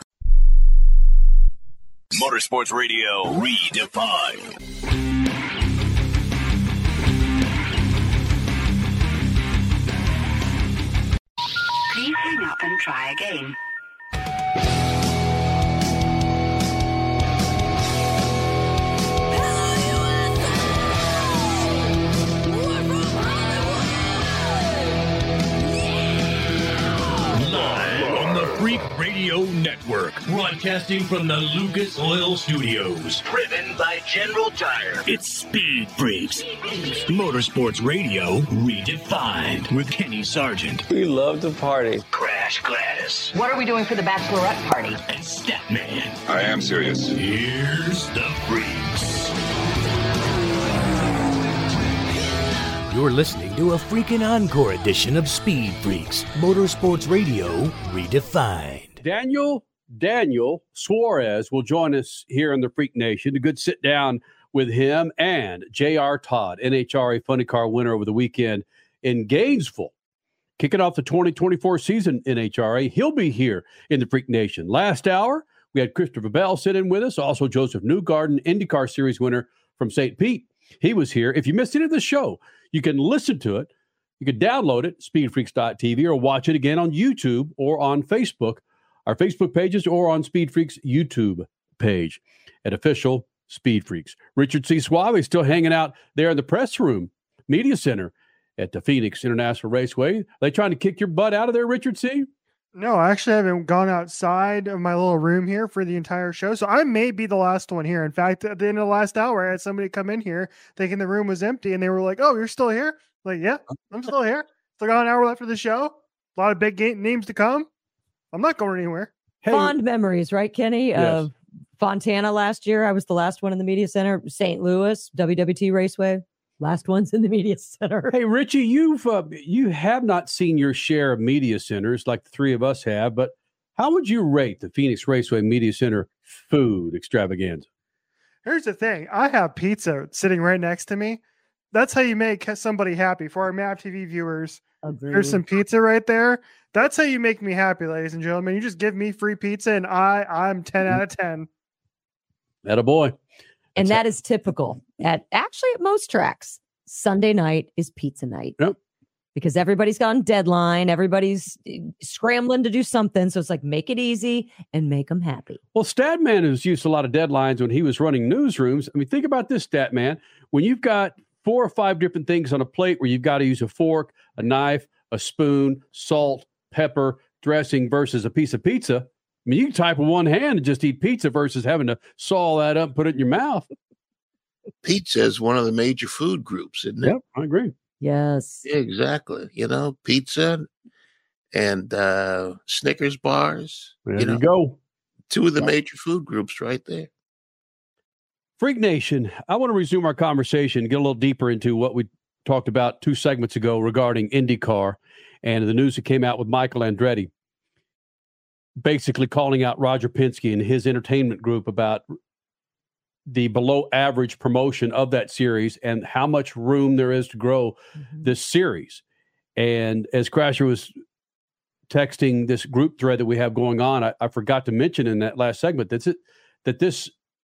Speaker 2: Motorsports Radio redefined.
Speaker 1: Please hang up and try again.
Speaker 2: Freak Radio Network, broadcasting from the Lucas Oil Studios, driven by General Tire. It's Speed Freaks, Motorsports Radio redefined with Kenny Sargent.
Speaker 6: We love to party.
Speaker 2: Crash Gladys.
Speaker 1: What are we doing for the bachelorette party?
Speaker 2: And Statman.
Speaker 22: I am serious.
Speaker 2: Here's the Freaks.
Speaker 19: You're listening to a freaking encore edition of Speed Freaks, Motorsports Radio redefined.
Speaker 7: Daniel Suarez will join us here in the Freak Nation. A good sit down with him and J.R. Todd, NHRA Funny Car winner over the weekend in Gainesville. Kicking off the 2024 season, NHRA. He'll be here in the Freak Nation. Last hour, we had Christopher Bell sit in with us. Also, Joseph Newgarden, IndyCar Series winner from St. Pete. He was here. If you missed any of the show, you can listen to it. You can download it, speedfreaks.tv, or watch it again on YouTube or on Facebook, our Facebook pages, or on Speed Freaks' YouTube page at Official Speed Freaks. Richard C. Suave is still hanging out there in the press room, media center at the Phoenix International Raceway. Are they trying to kick your butt out of there, Richard C.?
Speaker 20: No, I actually haven't gone outside of my little room here for the entire show. So I may be the last one here. In fact, at the end of the last hour, I had somebody come in here thinking the room was empty, and they were like, "Oh, you're still here?" Like, yeah, I'm still here. Still got an hour left of the show. A lot of big names to come. I'm not going anywhere.
Speaker 9: Fond memories, right, Kenny?
Speaker 7: Yes.
Speaker 9: Of Fontana last year. I was the last one in the media center. St. Louis, WWT Raceway. Last ones in the media center.
Speaker 7: Hey, Richie, you have not seen your share of media centers like the three of us have, but how would you rate the Phoenix Raceway Media Center food extravaganza?
Speaker 20: Here's the thing. I have pizza sitting right next to me. That's how you make somebody happy. For our MAP TV viewers, there's some pizza right there. That's how you make me happy, ladies and gentlemen. You just give me free pizza, and I'm 10 out of 10.
Speaker 7: Attaboy.
Speaker 9: And that is typical at most tracks. Sunday night is pizza night.
Speaker 7: Yep.
Speaker 9: Because everybody's got a deadline. Everybody's scrambling to do something. So it's like, make it easy and make them happy.
Speaker 7: Well, Statman has used a lot of deadlines when he was running newsrooms. I mean, think about this, Statman. When you've got 4 or 5 different things on a plate where you've got to use a fork, a knife, a spoon, salt, pepper, dressing versus a piece of pizza. I mean, you can type with one hand and just eat pizza versus having to saw all that up and put it in your mouth.
Speaker 8: Pizza is one of the major food groups, isn't it?
Speaker 7: Yep, I agree.
Speaker 9: Yes.
Speaker 8: Yeah, exactly. You know, pizza and Snickers bars.
Speaker 7: There
Speaker 8: you
Speaker 7: go.
Speaker 8: 2 of the major food groups right there.
Speaker 7: Freak Nation, I want to resume our conversation, get a little deeper into what we talked about 2 segments ago regarding IndyCar and the news that came out with Michael Andretti, basically calling out Roger Penske and his entertainment group about the below average promotion of that series and how much room there is to grow this series. And as Crasher was texting this group thread that we have going on, I forgot to mention in that last segment that this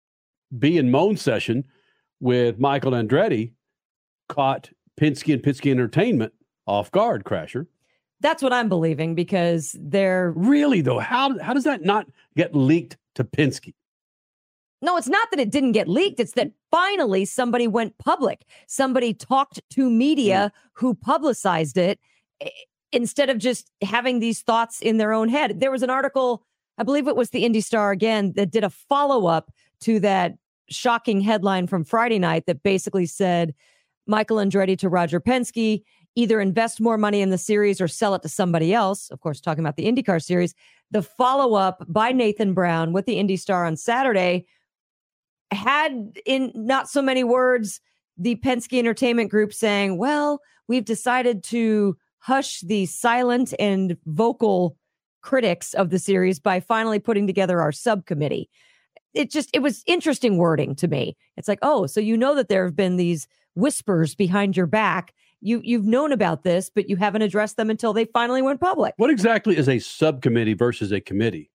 Speaker 7: Be and Moan session with Michael Andretti caught Penske and Penske Entertainment off guard, Crasher.
Speaker 9: That's what I'm believing, because they're
Speaker 7: really, though. How does that not get leaked to Penske?
Speaker 9: No, it's not that it didn't get leaked. It's that finally somebody went public. Somebody talked to media who publicized it instead of just having these thoughts in their own head. There was an article, I believe it was the Indy Star again, that did a follow-up to that shocking headline from Friday night that basically said, Michael Andretti to Roger Penske, either invest more money in the series or sell it to somebody else. Of course, talking about the IndyCar series, the follow-up by Nathan Brown with the Indy Star on Saturday had, in not so many words, the Penske Entertainment Group saying, well, we've decided to hush the silent and vocal critics of the series by finally putting together our subcommittee. It was interesting wording to me. It's like, oh, so you know that there have been these whispers behind your back. You've known about this, but you haven't addressed them until they finally went public.
Speaker 7: What exactly is a subcommittee versus a committee?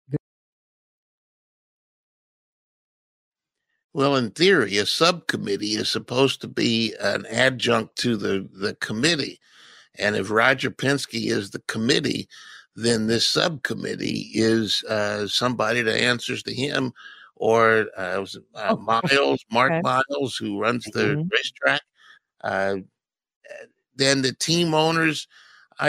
Speaker 8: Well, in theory, a subcommittee is supposed to be an adjunct to the committee. And if Roger Penske is the committee, then this subcommittee is somebody that answers to him, or Miles, Mark Miles, who runs the racetrack. Then the team owners. I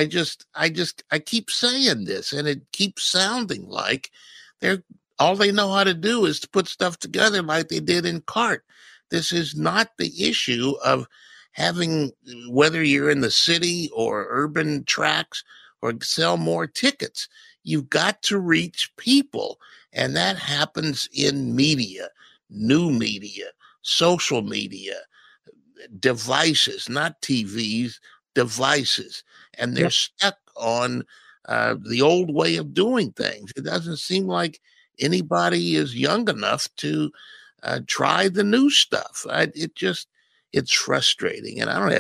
Speaker 8: keep saying this, and it keeps sounding like all they know how to do is to put stuff together like they did in kart. This is not the issue of having, whether you're in the city or urban tracks, or sell more tickets. You've got to reach people. And that happens in media, new media, social media, devices, not TVs, devices. And they're stuck on the old way of doing things. It doesn't seem like anybody is young enough to try the new stuff. It's frustrating. And I don't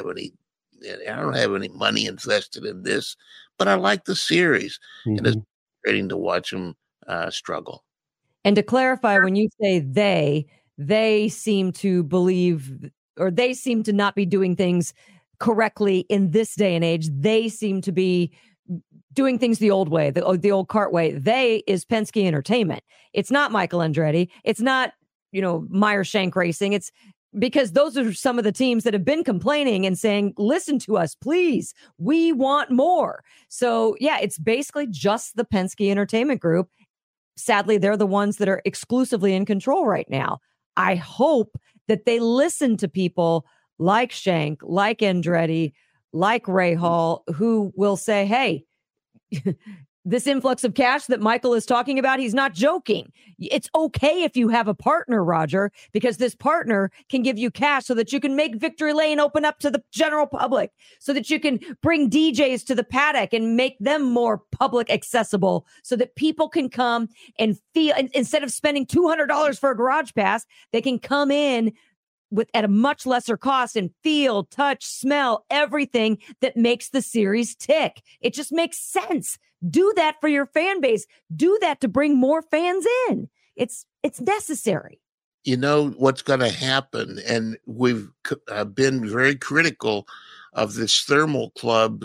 Speaker 8: have any money invested in this, but I like the series, and it's frustrating to watch them struggle.
Speaker 9: And to clarify, when you say they seem to believe, or they seem to not be doing things correctly in this day and age. They seem to be doing things the old way, the old kart way. They is Penske Entertainment. It's not Michael Andretti. It's not, Meyer Shank Racing. It's because those are some of the teams that have been complaining and saying, listen to us, please. We want more. So, yeah, it's basically just the Penske Entertainment Group. Sadly, they're the ones that are exclusively in control right now. I hope that they listen to people like Shank, like Andretti, like Rahal, who will say, hey, this influx of cash that Michael is talking about, he's not joking. It's okay if you have a partner, Roger, because this partner can give you cash so that you can make Victory Lane open up to the general public, so that you can bring DJs to the paddock and make them more public accessible, so that people can come and feel, instead of spending $200 for a garage pass, they can come in at a much lesser cost and feel, touch, smell everything that makes the series tick. It just makes sense. Do that for your fan base. Do that to bring more fans in. It's necessary.
Speaker 8: You know what's going to happen, and we've been very critical of this thermal club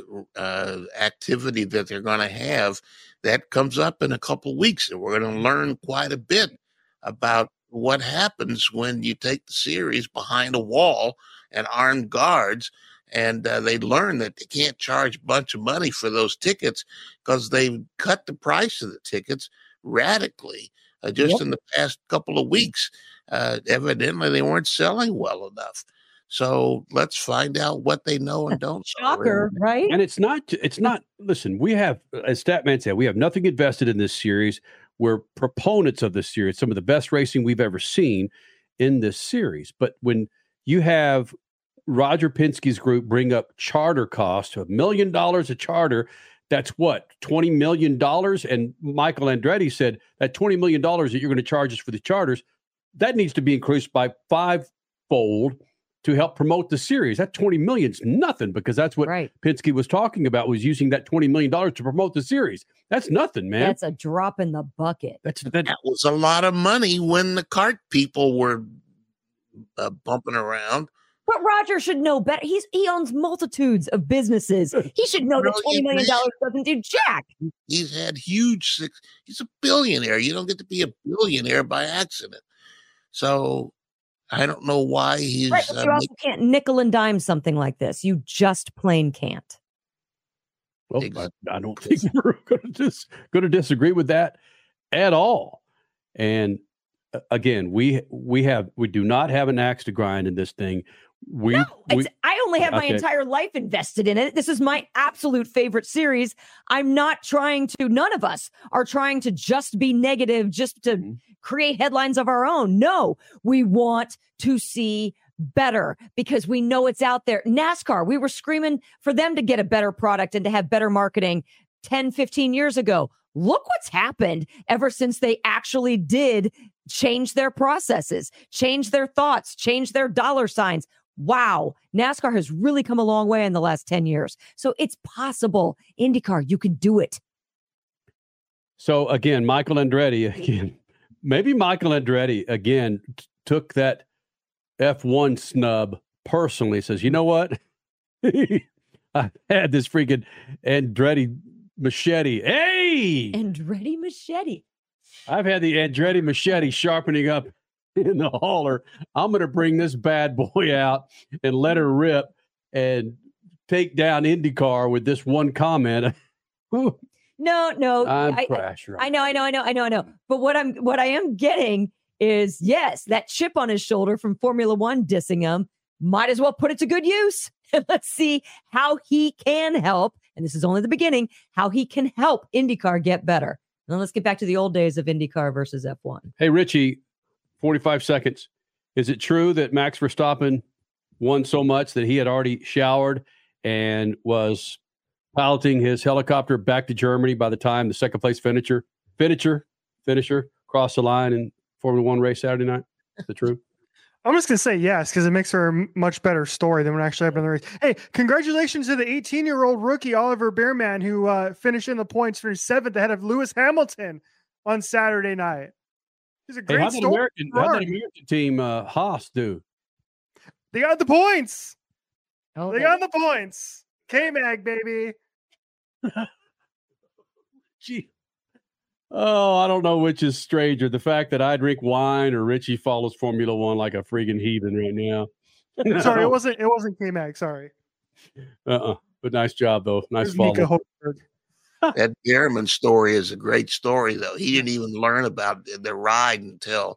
Speaker 8: activity that they're going to have. That comes up in a couple of weeks, and we're going to learn quite a bit about what happens when you take the series behind a wall and armed guards, and they learn that they can't charge a bunch of money for those tickets because they've cut the price of the tickets radically just in the past couple of weeks. Evidently, they weren't selling well enough. So let's find out what they know and don't.
Speaker 9: Shocker, right?
Speaker 7: And it's not, listen, we have, as Statman said, we have nothing invested in this series. We're proponents of this series, some of the best racing we've ever seen in this series. But when you have Roger Penske's group bring up charter cost, $1 million a charter, that's what, $20 million? And Michael Andretti said that $20 million that you're going to charge us for the charters, that needs to be increased by 5-fold to help promote the series. That $20 million is nothing, because that's what Penske was talking about, was using that $20 million to promote the series. That's nothing, man.
Speaker 9: That's a drop in the bucket.
Speaker 8: That was a lot of money when the kart people were bumping around.
Speaker 9: But Roger should know better. He owns multitudes of businesses. He should know that $20 million doesn't do jack.
Speaker 8: He's had he's a billionaire. You don't get to be a billionaire by accident. So I don't know why he's...
Speaker 9: Right, but you also can't nickel and dime something like this. You just plain can't.
Speaker 7: Well, I don't think we're going to disagree with that at all. And again, we do not have an axe to grind in this thing.
Speaker 9: I only have my entire life invested in it. This is my absolute favorite series. I'm not trying to, none of us are trying to just be negative, just to create headlines of our own. No, we want to see better because we know it's out there. NASCAR, we were screaming for them to get a better product and to have better marketing 10, 15 years ago. Look what's happened ever since they actually did change their processes, change their thoughts, change their dollar signs. Wow, NASCAR has really come a long way in the last 10 years. So it's possible. IndyCar, you can do it.
Speaker 7: So again, Michael Andretti, maybe Michael Andretti, took that F1 snub personally, says, you know what? I had this freaking Andretti machete. Hey!
Speaker 9: Andretti machete.
Speaker 7: I've had the Andretti machete sharpening up in the hauler. I'm going to bring this bad boy out and let her rip and take down IndyCar with this one comment.
Speaker 9: No. I know. But what I am getting is, yes, that chip on his shoulder from Formula One dissing him, might as well put it to good use. Let's see how he can help. And this is only the beginning, how he can help IndyCar get better. Now let's get back to the old days of IndyCar versus F1.
Speaker 7: Hey, Richie, 45 seconds. Is it true that Max Verstappen won so much that he had already showered and was piloting his helicopter back to Germany by the time the second place finisher crossed the line in Formula One race Saturday night? Is it true?
Speaker 20: I'm just going to say yes, because it makes for a much better story than what actually happened in the race. Hey, congratulations to the 18-year-old rookie, Oliver Bearman, who finished in the points, finished 7th ahead of Lewis Hamilton on Saturday night. It's a great story.
Speaker 7: How'd that American team, Haas, do?
Speaker 20: They got the points. They got the points. K-Mag, baby.
Speaker 7: Gee. Oh, I don't know which is stranger, the fact that I drink wine or Richie follows Formula One like a freaking heathen right now.
Speaker 20: Sorry, it wasn't K-Mag. Sorry.
Speaker 7: But nice job, though. Nice follow.
Speaker 8: That Behrman story is a great story, though. He didn't even learn about the ride until,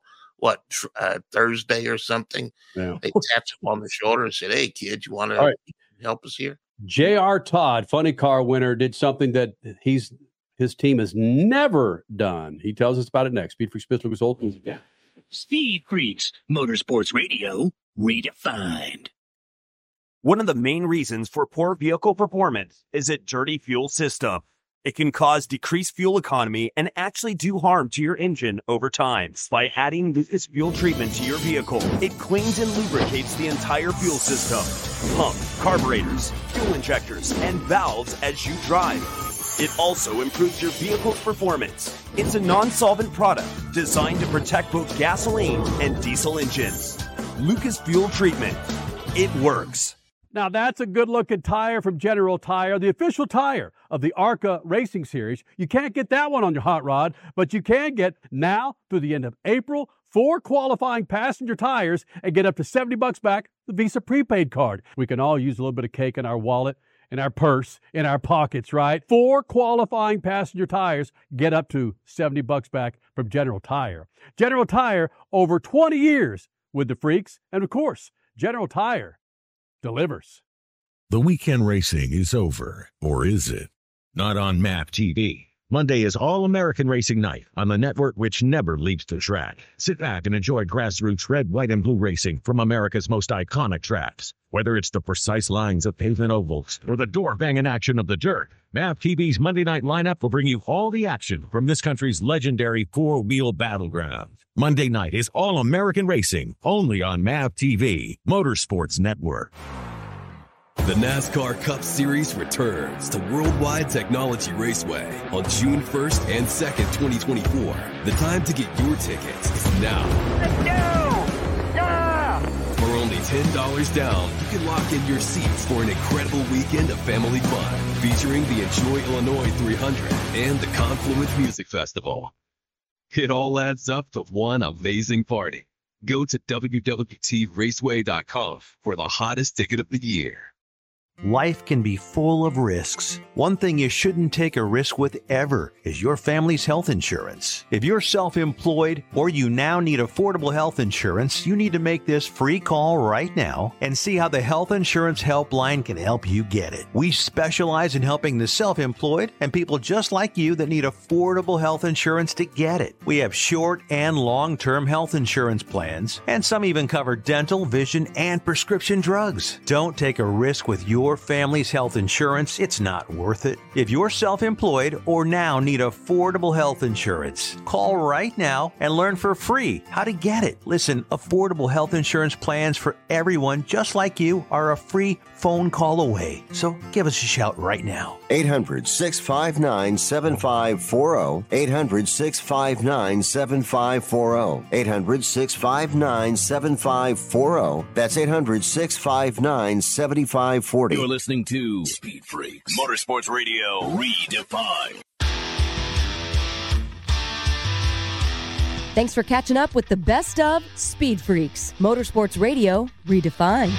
Speaker 8: Thursday or something.
Speaker 7: Yeah.
Speaker 8: They tapped him on the shoulder and said, hey, kid, you want to help us here?
Speaker 7: J.R. Todd, funny car winner, did something that his team has never done. He tells us about it next. Speed Freaks, Spitz, Lucas Oil.
Speaker 2: Yeah. Speed Freaks, Motorsports Radio, redefined.
Speaker 4: One of the main reasons for poor vehicle performance is a dirty fuel system. It can cause decreased fuel economy and actually do harm to your engine over time. By adding Lucas fuel treatment to your vehicle, it cleans and lubricates the entire fuel system, pump, carburetors, fuel injectors, and valves as you drive. It also improves your vehicle's performance. It's a non-solvent product designed to protect both gasoline and diesel engines. Lucas Fuel Treatment. It works.
Speaker 7: Now, that's a good-looking tire from General Tire, the official tire of the ARCA Racing Series. You can't get that one on your hot rod, but you can get now through the end of April 4 qualifying passenger tires and get up to $70 back the Visa prepaid card. We can all use a little bit of cake in our wallet, in our purse, in our pockets, right? 4 qualifying passenger tires get up to $70 back from General Tire. General Tire, over 20 years with the freaks, and of course, General Tire delivers.
Speaker 10: The weekend racing is over, or is it? Not on MAP TV. Monday is All-American Racing Night on the network which never leaves the track. Sit back and enjoy grassroots red, white, and blue racing from America's most iconic tracks. Whether it's the precise lines of pavement ovals or the door-banging action of the dirt, MAP TV's Monday night lineup will bring you all the action from this country's legendary four-wheel battleground. Monday night is All-American Racing, only on MAP TV, Motorsports Network.
Speaker 11: The NASCAR Cup Series returns to Worldwide Technology Raceway on June 1st and 2nd, 2024. The time to get your tickets is now.
Speaker 12: Let's go! Yeah!
Speaker 11: For only $10 down, you can lock in your seats for an incredible weekend of family fun, featuring the Enjoy Illinois 300 and the Confluence Music Festival. It all adds up to one amazing party. Go to WWTRaceway.com for the hottest ticket of the year.
Speaker 23: Life can be full of risks. One thing you shouldn't take a risk with ever is your family's health insurance. If you're self-employed or you now need affordable health insurance, you need to make this free call right now and see how the Health Insurance Helpline can help you get it. We specialize in helping the self-employed and people just like you that need affordable health insurance to get it. We have short and long-term health insurance plans, and some even cover dental, vision, and prescription drugs. Don't take a risk with your family's health insurance. It's not worth it. If you're self-employed or now need affordable health insurance, call right now and learn for free how to get it. Listen, affordable health insurance plans for everyone just like you are a free phone call away. So give us a shout right now.
Speaker 15: 800-659-7540. 800-659-7540. 800-659-7540. That's 800-659-7540.
Speaker 2: You're listening to Speed Freaks Motorsports Radio Redefined.
Speaker 5: Thanks for catching up with the best of Speed Freaks Motorsports Radio Redefined.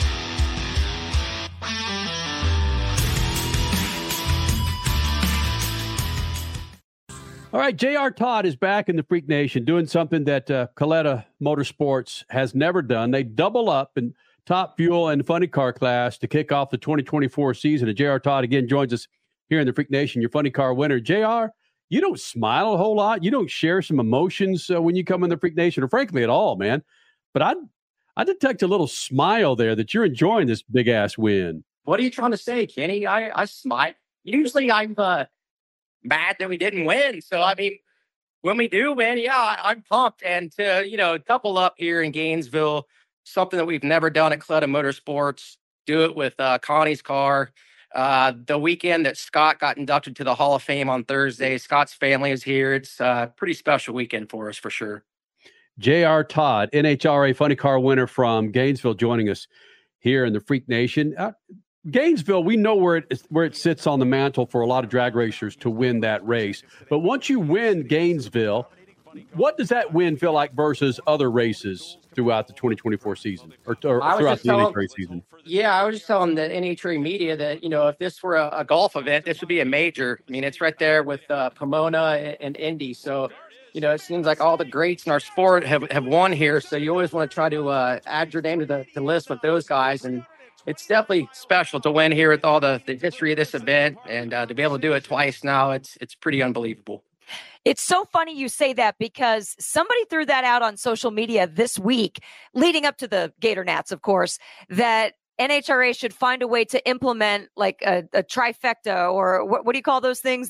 Speaker 7: All right, J.R. Todd is back in the Freak Nation doing something that Kalitta Motorsports has never done. They double up in Top Fuel and Funny Car class to kick off the 2024 season. And J.R. Todd again joins us here in the Freak Nation, your Funny Car winner. J.R., you don't smile a whole lot. You don't share some emotions when you come in the Freak Nation, or frankly at all, man. But I detect a little smile there that you're enjoying this big-ass win.
Speaker 6: What are you trying to say, Kenny? I smile. Usually I'm mad that we didn't win. So, I mean, when we do win, yeah, I'm pumped. And to, double up here in Gainesville, something that we've never done at Kalitta Motorsports, do it with Connie's car. The weekend that Scott got inducted to the Hall of Fame on Thursday, Scott's family is here. It's a pretty special weekend for us, for sure.
Speaker 7: J.R. Todd, NHRA Funny Car winner from Gainesville, joining us here in the Freak Nation. Gainesville, we know where it sits on the mantle for a lot of drag racers to win that race. But once you win Gainesville, what does that win feel like versus other races throughout the 2024 season or throughout the NHRA season?
Speaker 6: Yeah, I was just telling the NHRA media that, if this were a golf event, this would be a major. I mean, it's right there with Pomona and Indy. So, it seems like all the greats in our sport have won here. So you always want to try to add your name to the list with those guys. And it's definitely special to win here with all the history of this event, and to be able to do it twice now, it's pretty unbelievable.
Speaker 9: It's so funny you say that, because somebody threw that out on social media this week, leading up to the Gator Nats, of course, that NHRA should find a way to implement like a trifecta, or what do you call those things?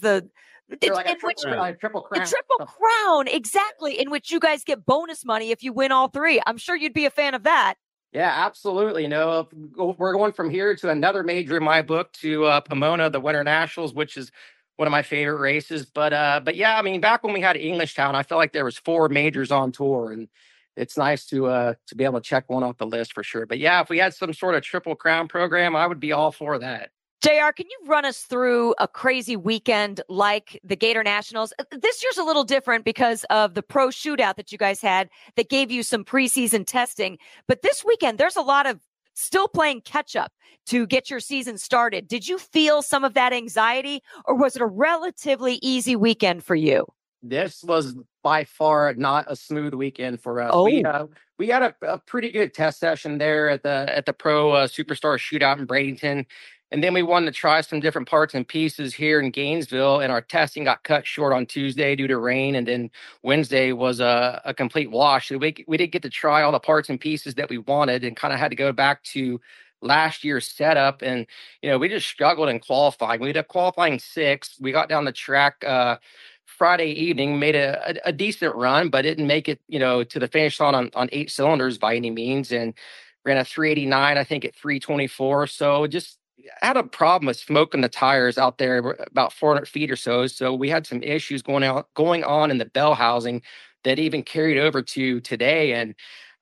Speaker 6: Triple crown.
Speaker 9: Triple crown, exactly, in which you guys get bonus money if you win all three. I'm sure you'd be a fan of that.
Speaker 6: Yeah, absolutely. We're going from here to another major in my book, to Pomona, the Winter Nationals, which is one of my favorite races. But yeah, I mean, back when we had Englishtown, I felt like there was 4 majors on tour, and it's nice to be able to check one off the list for sure. But yeah, if we had some sort of Triple Crown program, I would be all for that.
Speaker 9: JR, can you run us through a crazy weekend like the Gator Nationals? This year's a little different because of the pro shootout that you guys had that gave you some preseason testing. But this weekend, there's a lot of still playing catch up to get your season started. Did you feel some of that anxiety, or was it a relatively easy weekend for you?
Speaker 6: This was by far not a smooth weekend for us.
Speaker 9: Oh.
Speaker 6: We had a pretty good test session there at the pro superstar shootout in Bradenton. And then we wanted to try some different parts and pieces here in Gainesville, and our testing got cut short on Tuesday due to rain. And then Wednesday was a complete wash. So we didn't get to try all the parts and pieces that we wanted, and kind of had to go back to last year's setup. And, we just struggled in qualifying. We ended up qualifying 6th. We got down the track Friday evening, made a decent run, but didn't make it, to the finish line on 8 cylinders by any means. And ran a 389, I think, at 324. So just had a problem with smoking the tires out there about 400 feet or so. So we had some issues going on in the bell housing that even carried over to today. And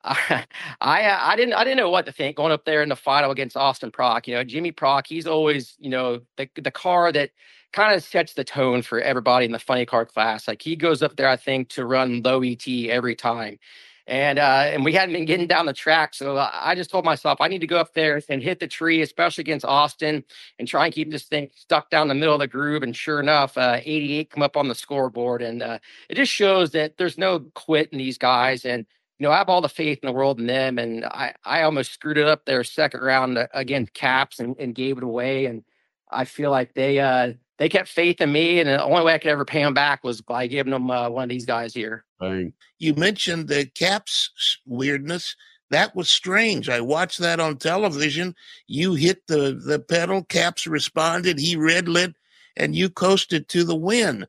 Speaker 6: I didn't know what to think going up there in the final against Austin Prock. Jimmy Prock, he's always, the car that kind of sets the tone for everybody in the funny car class. Like, he goes up there, I think, to run low ET every time. And we hadn't been getting down the track. So I just told myself I need to go up there and hit the tree, especially against Austin, and try and keep this thing stuck down the middle of the groove. And sure enough, 88 come up on the scoreboard. And it just shows that there's no quit in these guys. And, I have all the faith in the world in them. And I almost screwed it up their second round against Caps and gave it away. And I feel like they kept faith in me. And the only way I could ever pay them back was by giving them one of these guys here.
Speaker 7: Dang.
Speaker 8: You mentioned the Caps weirdness. That was strange. I watched that on television. You hit the pedal, Caps responded, he red lit, and you coasted to the win.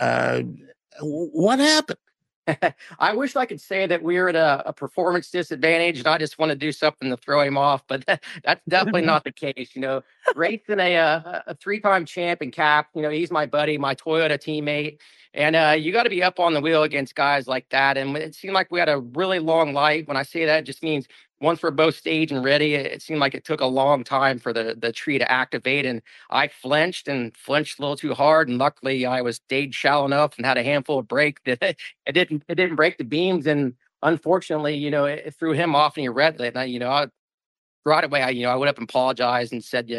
Speaker 8: What happened?
Speaker 6: I wish I could say that we were at a performance disadvantage and I just want to do something to throw him off, but that's definitely not the case. Racing a three-time champ in Cap, he's my buddy, my Toyota teammate. And you got to be up on the wheel against guys like that. And it seemed like we had a really long light. When I say that, it just means once we're both staged and ready, it seemed like it took a long time for the tree to activate. And I flinched a little too hard. And luckily I was staged shallow enough and had a handful of brake that it didn't break the beams. And unfortunately, it threw him off and he red lit. And I right away, I went up and apologized and said,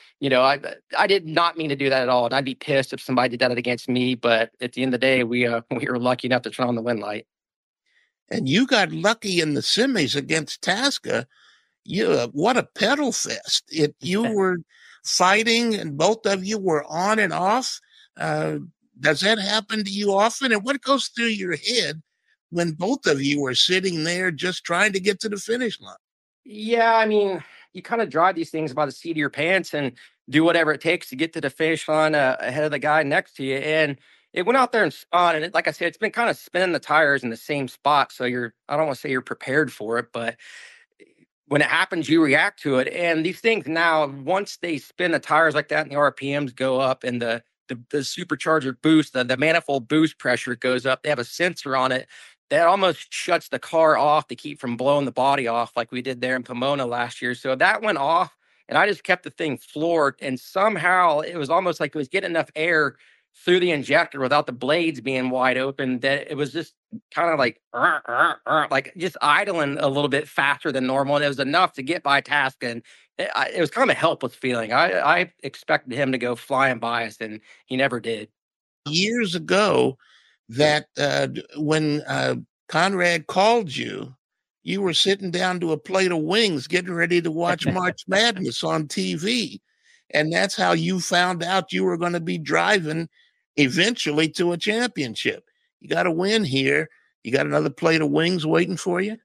Speaker 6: I did not mean to do that at all. And I'd be pissed if somebody did that against me. But at the end of the day, we were lucky enough to turn on the win light.
Speaker 8: And you got lucky in the semis against Tasca. What a pedal fest. You were fighting and both of you were on and off. Does that happen to you often? And what goes through your head when both of you are sitting there just trying to get to the finish line?
Speaker 6: Yeah, you kind of drive these things by the seat of your pants and do whatever it takes to get to the finish line ahead of the guy next to you. And it went out there and spun. And like I said, it's been kind of spinning the tires in the same spot. So I don't want to say you're prepared for it, but when it happens, you react to it. And these things now, once they spin the tires like that and the RPMs go up and the supercharger boost, the manifold boost pressure goes up, they have a sensor on it that almost shuts the car off to keep from blowing the body off like we did there in Pomona last year. So that went off and I just kept the thing floored. And somehow it was almost like it was getting enough air through the injector without the blades being wide open that it was just kind of like just idling a little bit faster than normal. And it was enough to get by Tasca. And it was kind of a helpless feeling. I expected him to go flying by us and he never did.
Speaker 8: Years ago, that when Conrad called you, you were sitting down to a plate of wings, getting ready to watch March Madness on TV. And that's how you found out you were going to be driving eventually to a championship. You got a win here. You got another plate of wings waiting for you.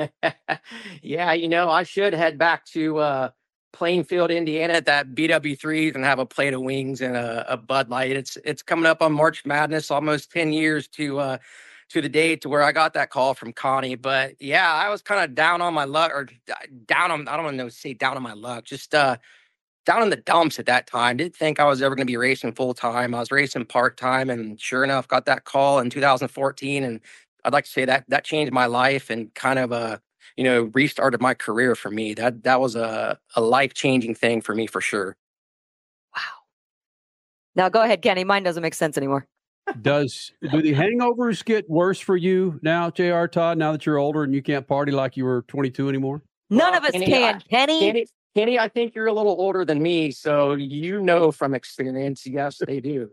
Speaker 6: Yeah, I should head back to Plainfield, Indiana at that BW3s and have a plate of wings and a Bud Light. It's coming up on March Madness, almost 10 years to the date to where I got that call from Connie. But yeah, I was kind of down on my luck, or down on, I don't want to say down on my luck, just down in the dumps at that time. Didn't think I was ever going to be racing full time. I was racing part time, and sure enough, got that call in 2014. And I'd like to say that changed my life and kind of restarted my career for me. That was a life-changing thing for me for sure.
Speaker 9: Now go ahead, Kenny. Mine doesn't make sense anymore.
Speaker 7: Do the hangovers get worse for you now, J.R. Todd, now that you're older and you can't party like you were 22 anymore?
Speaker 9: None of us can, Kenny.
Speaker 6: Kenny, I think you're a little older than me, so from experience. Yes, they do.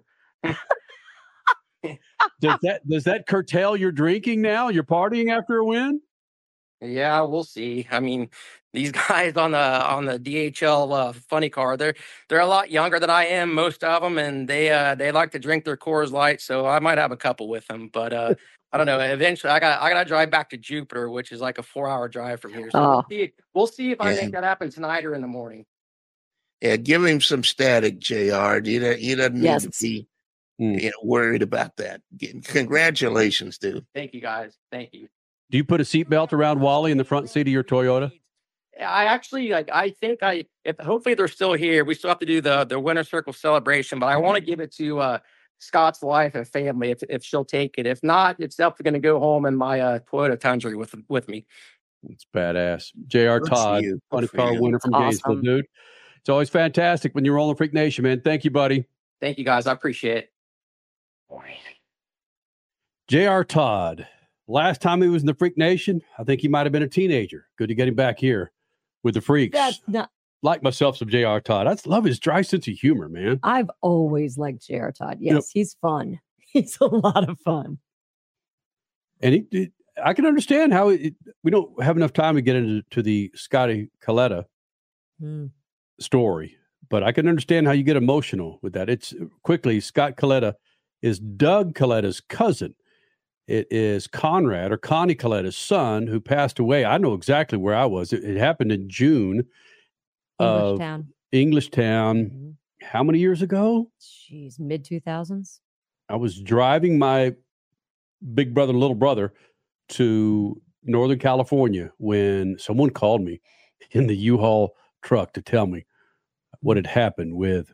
Speaker 7: Does that curtail your drinking now? You're partying after a win?
Speaker 6: Yeah, we'll see. These guys on the DHL funny car, they're a lot younger than I am, most of them, and they like to drink their Coors Light, so I might have a couple with them. But I don't know. Eventually, I gotta drive back to Jupiter, which is like a 4-hour drive from here. So we'll see if I make that happen tonight or in the morning.
Speaker 8: Yeah, give him some static, JR. He doesn't need to be worried about that. Congratulations, dude.
Speaker 6: Thank you, guys. Thank you.
Speaker 7: Do you put a seatbelt around Wally in the front seat of your Toyota?
Speaker 6: I actually hopefully they're still here. We still have to do the Winter Circle celebration, but I want to give it to Scott's wife and family if she'll take it. If not, it's definitely going to go home in my Toyota Tundra with me.
Speaker 7: It's badass. J.R. Todd, funny car winner from Gainesville, dude. It's always fantastic when you're rolling Freak Nation, man. Thank you, buddy.
Speaker 6: Thank you, guys. I appreciate it.
Speaker 7: J.R. Todd, last time he was in the Freak Nation, I think he might have been a teenager. Good to get him back here with the Freaks.
Speaker 9: That's not.
Speaker 7: Like myself, some J.R. Todd. I love his dry sense of humor, man.
Speaker 9: I've always liked J.R. Todd. Yes, he's fun. He's a lot of fun.
Speaker 7: And I can understand how we don't have enough time to get into the Scotty Coletta story, but I can understand how you get emotional with that. It's quickly, Scott Coletta is Doug Coletta's cousin. It is Conrad or Connie Coletta's son who passed away. I know exactly where I was. It happened in June of Englishtown. How many years ago?
Speaker 9: Jeez, mid 2000s.
Speaker 7: I was driving my big brother and little brother to Northern California when someone called me in the U-Haul truck to tell me what had happened with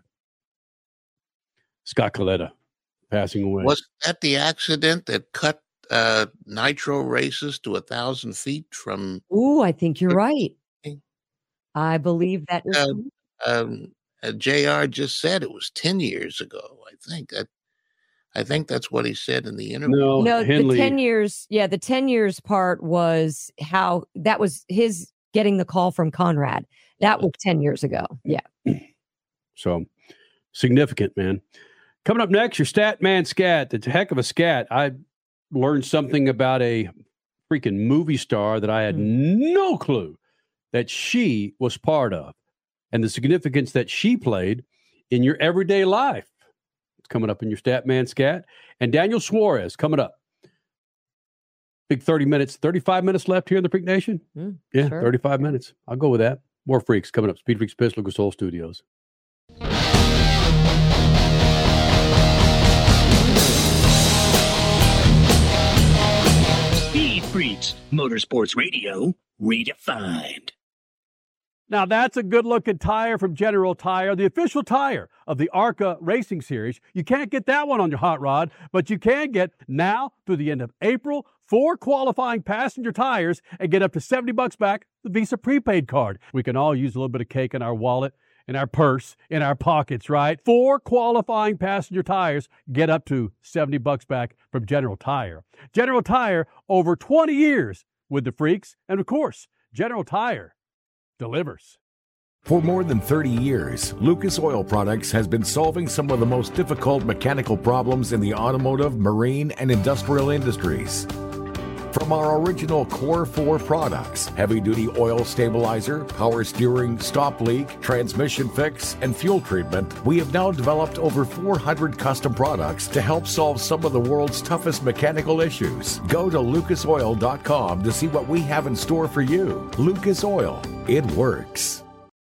Speaker 7: Scott Coletta passing away.
Speaker 8: Was that the accident that cut Nitro races to 1,000 feet from?
Speaker 9: Ooh, I think you're right. I believe that is
Speaker 8: JR just said it was 10 years ago. I think that's what he said in the interview.
Speaker 9: No, the 10 years. Yeah, the 10 years part was how that was his getting the call from Conrad. That was 10 years ago. Yeah.
Speaker 7: So significant, man. Coming up next, your Stat Man Scat. It's a heck of a scat. I learned something about a freaking movie star that I had no clue that she was part of, and the significance that she played in your everyday life. It's coming up in your Stat Man Scat. And Daniel Suarez coming up. Big 35 minutes left here in the Freak Nation. Yeah, sure. 35 minutes. I'll go with that. More Freaks coming up. Speed Freaks Pitch, Lucas Oil Studios.
Speaker 2: Speed Freaks, Motorsports Radio, redefined.
Speaker 7: Now, that's a good-looking tire from General Tire, the official tire of the ARCA Racing Series. You can't get that one on your hot rod, but you can get now through the end of April 4 qualifying passenger tires and get up to $70 back the Visa prepaid card. We can all use a little bit of cake in our wallet, in our purse, in our pockets, right? 4 qualifying passenger tires get up to $70 back from General Tire. General Tire, over 20 years with the Freaks, and of course, General Tire delivers.
Speaker 10: For more than 30 years, Lucas Oil Products has been solving some of the most difficult mechanical problems in the automotive, marine, and industrial industries. From our original Core 4 products, heavy-duty oil stabilizer, power steering, stop leak, transmission fix, and fuel treatment, we have now developed over 400 custom products to help solve some of the world's toughest mechanical issues. Go to lucasoil.com to see what we have in store for you. Lucas Oil, it works.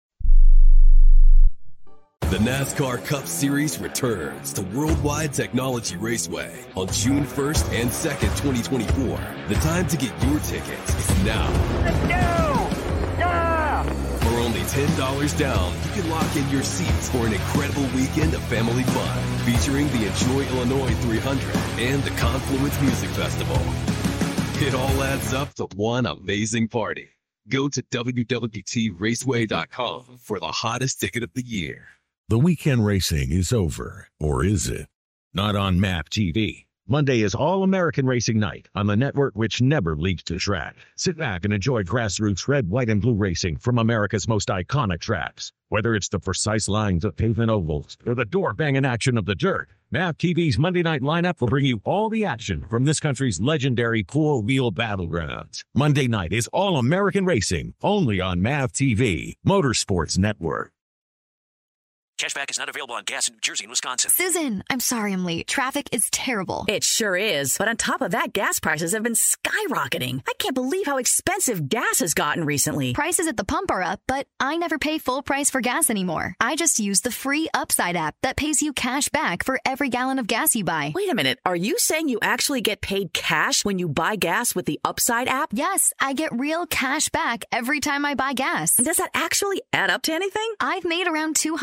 Speaker 11: The NASCAR Cup Series returns to Worldwide Technology Raceway on June 1st and 2nd, 2024. The time to get your tickets is now.
Speaker 12: Let's go! Yeah!
Speaker 11: For only $10 down, you can lock in your seats for an incredible weekend of family fun, featuring the Enjoy Illinois 300 and the Confluence Music Festival. It all adds up to one amazing party. Go to WWTRaceway.com for the hottest ticket of the year.
Speaker 10: The weekend racing is over, or is it? Not on MAP TV. Monday is All-American Racing Night on the network which never leaves the track. Sit back and enjoy grassroots red, white, and blue racing from America's most iconic tracks. Whether it's the precise lines of pavement ovals or the door-banging action of the dirt, MAP TV's Monday night lineup will bring you all the action from this country's legendary four-wheel battlegrounds. Monday night is All-American Racing, only on MAP TV, Motorsports Network.
Speaker 24: Cashback is not available on gas in New Jersey and Wisconsin.
Speaker 18: Susan, I'm sorry I'm late. Traffic is terrible.
Speaker 17: It sure is. But on top of that, gas prices have been skyrocketing. I can't believe how expensive gas has gotten recently.
Speaker 18: Prices at the pump are up, but I never pay full price for gas anymore. I just use the free Upside app that pays you cash back for every gallon of gas you buy.
Speaker 17: Wait a minute. Are you saying you actually get paid cash when you buy gas with the Upside app?
Speaker 18: Yes, I get real cash back every time I buy gas.
Speaker 17: And does that actually add up to anything?
Speaker 18: I've made around $200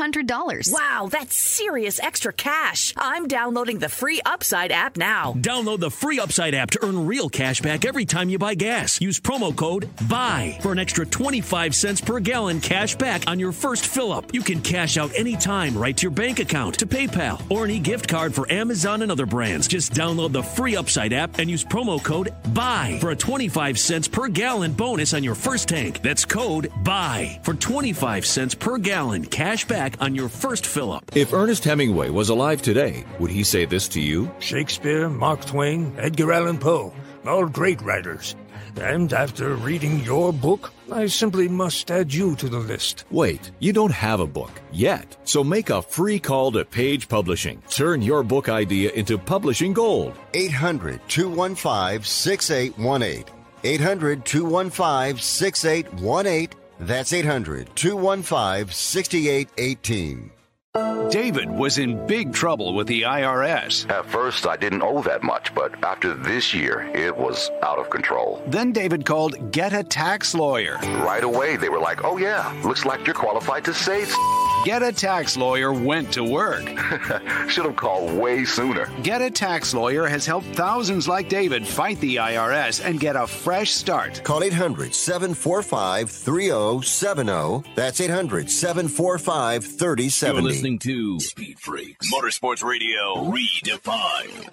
Speaker 17: Wow, that's serious extra cash. I'm downloading the free Upside app now.
Speaker 24: Download the free Upside app to earn real cash back every time you buy gas. Use promo code BUY for an extra 25 cents per gallon cash back on your first fill-up. You can cash out anytime right to your bank account, to PayPal, or any gift card for Amazon and other brands. Just download the free Upside app and use promo code BUY for a 25 cents per gallon bonus on your first tank. That's code BUY for 25 cents per gallon cash back on your first fill-up.
Speaker 3: If Ernest Hemingway was alive today, would he say this to you?
Speaker 13: Shakespeare, Mark Twain, Edgar Allan Poe, all great writers. And after reading your book, I simply must add you to the list.
Speaker 3: Wait, you don't have a book yet. So make a free call to Page Publishing. Turn your book idea into publishing gold.
Speaker 15: 800-215-6818. 800-215-6818. That's 800-215-6818.
Speaker 14: David was in big trouble with the IRS.
Speaker 22: At first, I didn't owe that much, but after this year, it was out of control.
Speaker 14: Then David called Get a Tax Lawyer.
Speaker 22: Right away, they were like, oh yeah, looks like you're qualified to say
Speaker 14: Get a Tax Lawyer went to work.
Speaker 22: Should have called way sooner.
Speaker 14: Get a Tax Lawyer has helped thousands like David fight the IRS and get a fresh start.
Speaker 15: Call 800-745-3070. That's 800-745-3070.
Speaker 2: You're listening to Speed Freaks, Motorsports Radio Redefined.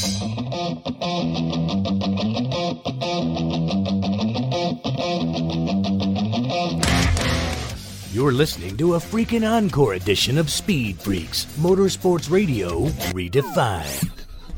Speaker 19: You're listening to a freaking encore edition of Speed Freaks, Motorsports Radio Redefined.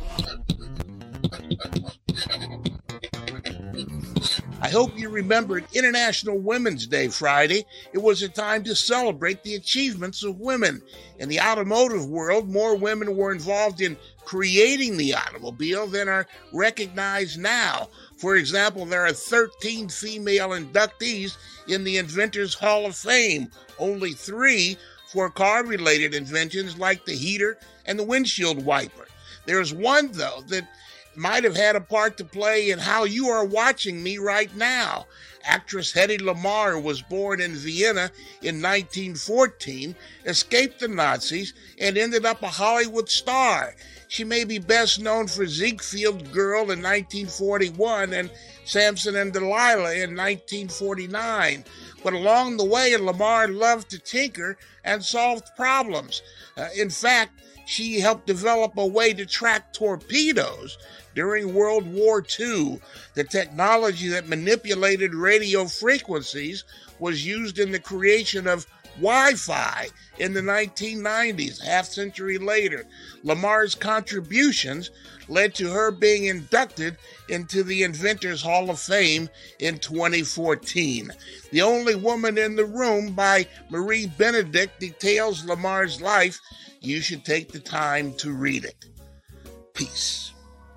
Speaker 8: I hope you remembered International Women's Day Friday. It was a time to celebrate the achievements of women. In the automotive world, more women were involved in creating the automobile than are recognized now. For example, there are 13 female inductees in the Inventors Hall of Fame, only 3 for car-related inventions like the heater and the windshield wiper. There's one, though, that might have had a part to play in how you are watching me right now. Actress Hedy Lamarr was born in Vienna in 1914, escaped the Nazis, and ended up a Hollywood star. She may be best known for Ziegfeld Girl in 1941 and Samson and Delilah in 1949. But along the way, Lamarr loved to tinker and solve problems. In fact, she helped develop a way to track torpedoes during World War II. The technology that manipulated radio frequencies was used in the creation of Wi-Fi in the 1990s, half-century later. Lamarr's contributions led to her being inducted into the Inventors Hall of Fame in 2014. The Only Woman in the Room by Marie Benedict details Lamarr's life. You should take the time to read it. Peace.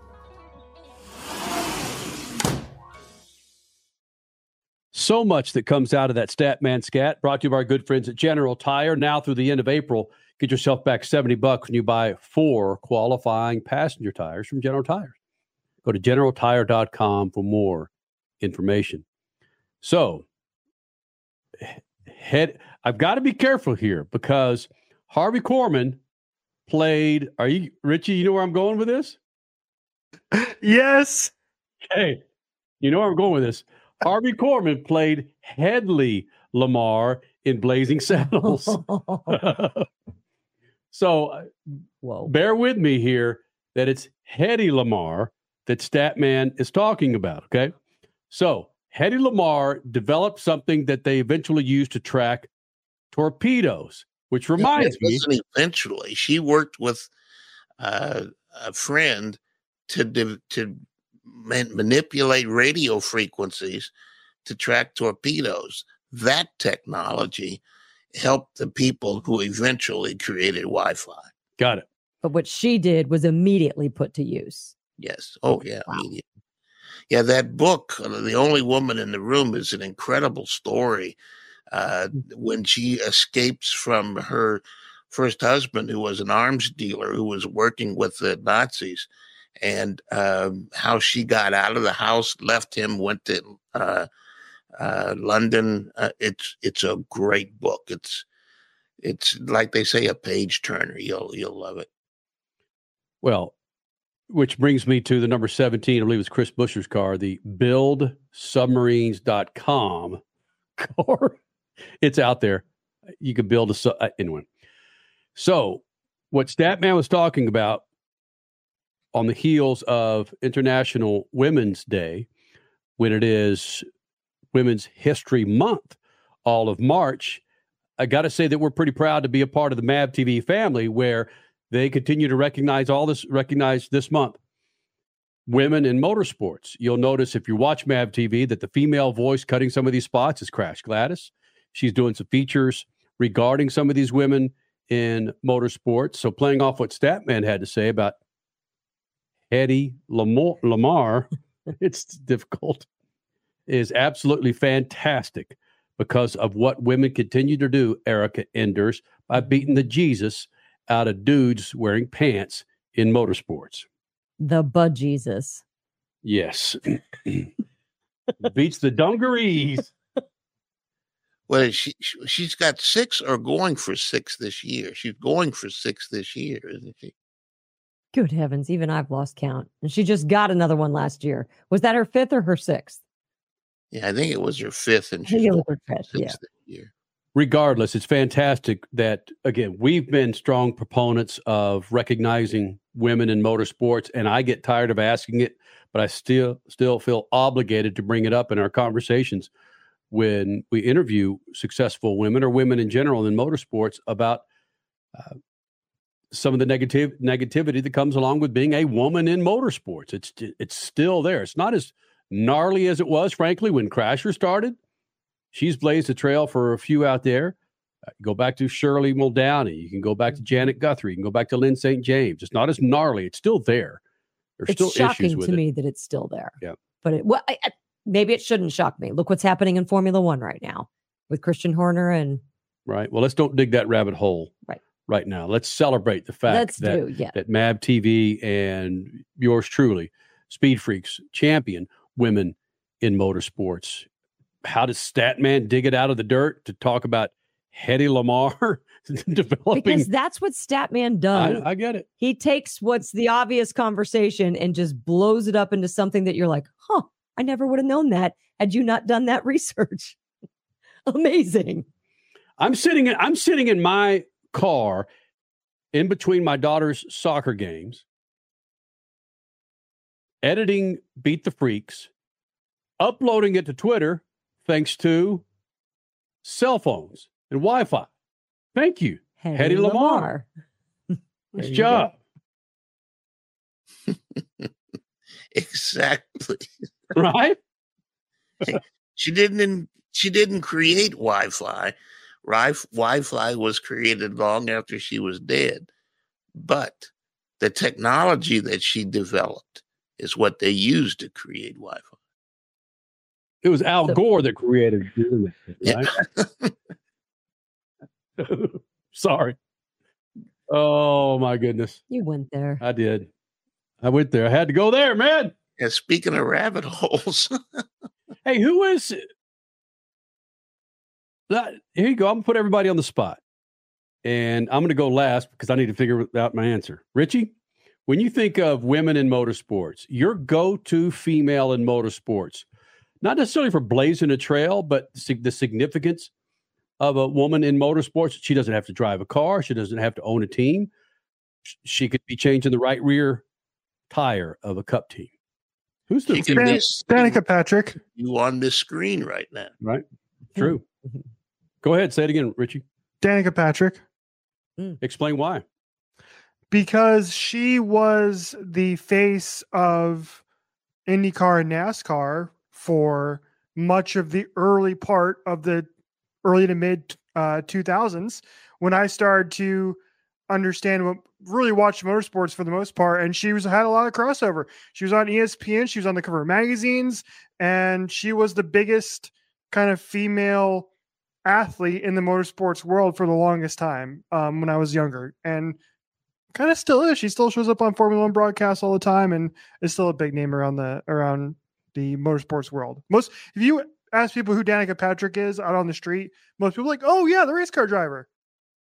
Speaker 7: So much that comes out of that Statman Scat, brought to you by our good friends at General Tire. Now through the end of April, get yourself back $70 when you buy 4 qualifying passenger tires from General Tire. Go to generaltire.com for more information. So, I've got to be careful here because Harvey Korman played. Are you, Richie? You know where I'm going with this?
Speaker 20: Yes.
Speaker 7: Okay. You know where I'm going with this. Harvey Korman played Hedy Lamarr in Blazing Saddles. So, bear with me here that it's Hedy Lamarr that Statman is talking about, okay? So, Hedy Lamarr developed something that they eventually used to track torpedoes, which reminds me.
Speaker 8: Eventually, she worked with a friend to manipulate radio frequencies to track torpedoes. That technology helped the people who eventually created Wi-Fi.
Speaker 7: Got it.
Speaker 9: But what she did was immediately put to use.
Speaker 8: Yes. Oh, yeah. Wow. Immediately. Yeah, that book, The Only Woman in the Room, is an incredible story. When she escapes from her first husband, who was an arms dealer, who was working with the Nazis, and how she got out of the house, left him, went to London. It's a great book. it's like they say, a page turner. You'll love it.
Speaker 7: Well, which brings me to the number 17, I believe it's Chris Buescher's car, the buildsubmarines.com car. It's out there. You can build anyway. So what Statman was talking about on the heels of International Women's Day, when it is Women's History Month, all of March, I got to say that we're pretty proud to be a part of the MAV TV family, where they continue to recognize this month women in motorsports. You'll notice if you watch MAV TV that the female voice cutting some of these spots is Crash Gladys. She's doing some features regarding some of these women in motorsports. So playing off what Statman had to say about Hedy Lamarr, it's difficult, is absolutely fantastic because of what women continue to do, Erica Enders, by beating the Jesus out of dudes wearing pants in motorsports.
Speaker 9: The Bud Jesus.
Speaker 7: Yes. Beats the dungarees.
Speaker 8: Well, she's got 6 or going for 6 this year. She's going for 6 this year, isn't she?
Speaker 9: Good heavens, even I've lost count. And she just got another one last year. Was that her 5th or her 6th?
Speaker 8: Yeah, I think it was her 5th, and she's
Speaker 9: her
Speaker 8: going
Speaker 9: 5th,
Speaker 8: for 6
Speaker 9: yeah.
Speaker 8: this year.
Speaker 7: Regardless, it's fantastic that, again, we've been strong proponents of recognizing women in motorsports, and I get tired of asking it, but I still feel obligated to bring it up in our conversations when we interview successful women or women in general in motorsports about some of the negativity that comes along with being a woman in motorsports. It's still there. It's not as gnarly as it was, frankly, when Crasher started. She's blazed a trail for a few out there. Go back to Shirley Muldowney. You can go back to Janet Guthrie. You can go back to Lynn St. James. It's not as gnarly. It's still there. There's
Speaker 9: It's
Speaker 7: still
Speaker 9: shocking
Speaker 7: issues with
Speaker 9: to
Speaker 7: it.
Speaker 9: me that it's still there.
Speaker 7: Yeah.
Speaker 9: But maybe it shouldn't shock me. Look what's happening in Formula One right now with Christian Horner and
Speaker 7: Right. Well, let's don't dig that rabbit hole right now. Let's celebrate the fact that MAV TV and yours truly, Speed Freaks, champion women in motorsports. How does Statman dig it out of the dirt to talk about Hedy Lamarr developing?
Speaker 9: because that's what Statman does.
Speaker 7: I get it.
Speaker 9: He takes what's the obvious conversation and just blows it up into something that you're like, huh, I never would have known that had you not done that research. Amazing.
Speaker 7: I'm sitting in my car in between my daughter's soccer games, editing Beat the Freaks, uploading it to Twitter, thanks to cell phones and Wi-Fi. Thank you, Hedy Lamarr. Nice job.
Speaker 8: Exactly.
Speaker 7: Right?
Speaker 8: She didn't create Wi-Fi. Wi-Fi was created long after she was dead. But the technology that she developed is what they used to create Wi-Fi.
Speaker 7: It was Al Gore that created it, right? Sorry. Oh, my goodness.
Speaker 9: You went there.
Speaker 7: I did. I went there. I had to go there, man.
Speaker 8: And speaking of rabbit holes.
Speaker 7: Hey, who is... Here you go. I'm going to put everybody on the spot. And I'm going to go last because I need to figure out my answer. Richie, when you think of women in motorsports, your go-to female in motorsports, not necessarily for blazing a trail, but the significance of a woman in motorsports. She doesn't have to drive a car. She doesn't have to own a team. She could be changing the right rear tire of a Cup team. Who's the
Speaker 20: Danica Patrick?
Speaker 8: You on this screen right now.
Speaker 7: Right. True. Go ahead. Say it again, Richie.
Speaker 20: Danica Patrick.
Speaker 7: Explain why.
Speaker 20: Because she was the face of IndyCar and NASCAR for much of the early part of the early to mid 2000s, when I started to understand really watch motorsports for the most part. And she had a lot of crossover. She was on ESPN. She was on the cover of magazines, and she was the biggest kind of female athlete in the motorsports world for the longest time when I was younger, and kind of still is. She still shows up on Formula One broadcasts all the time and is still a big name around the motorsports world. If you ask people who Danica Patrick is out on the street, most people are like, oh yeah, the race car driver.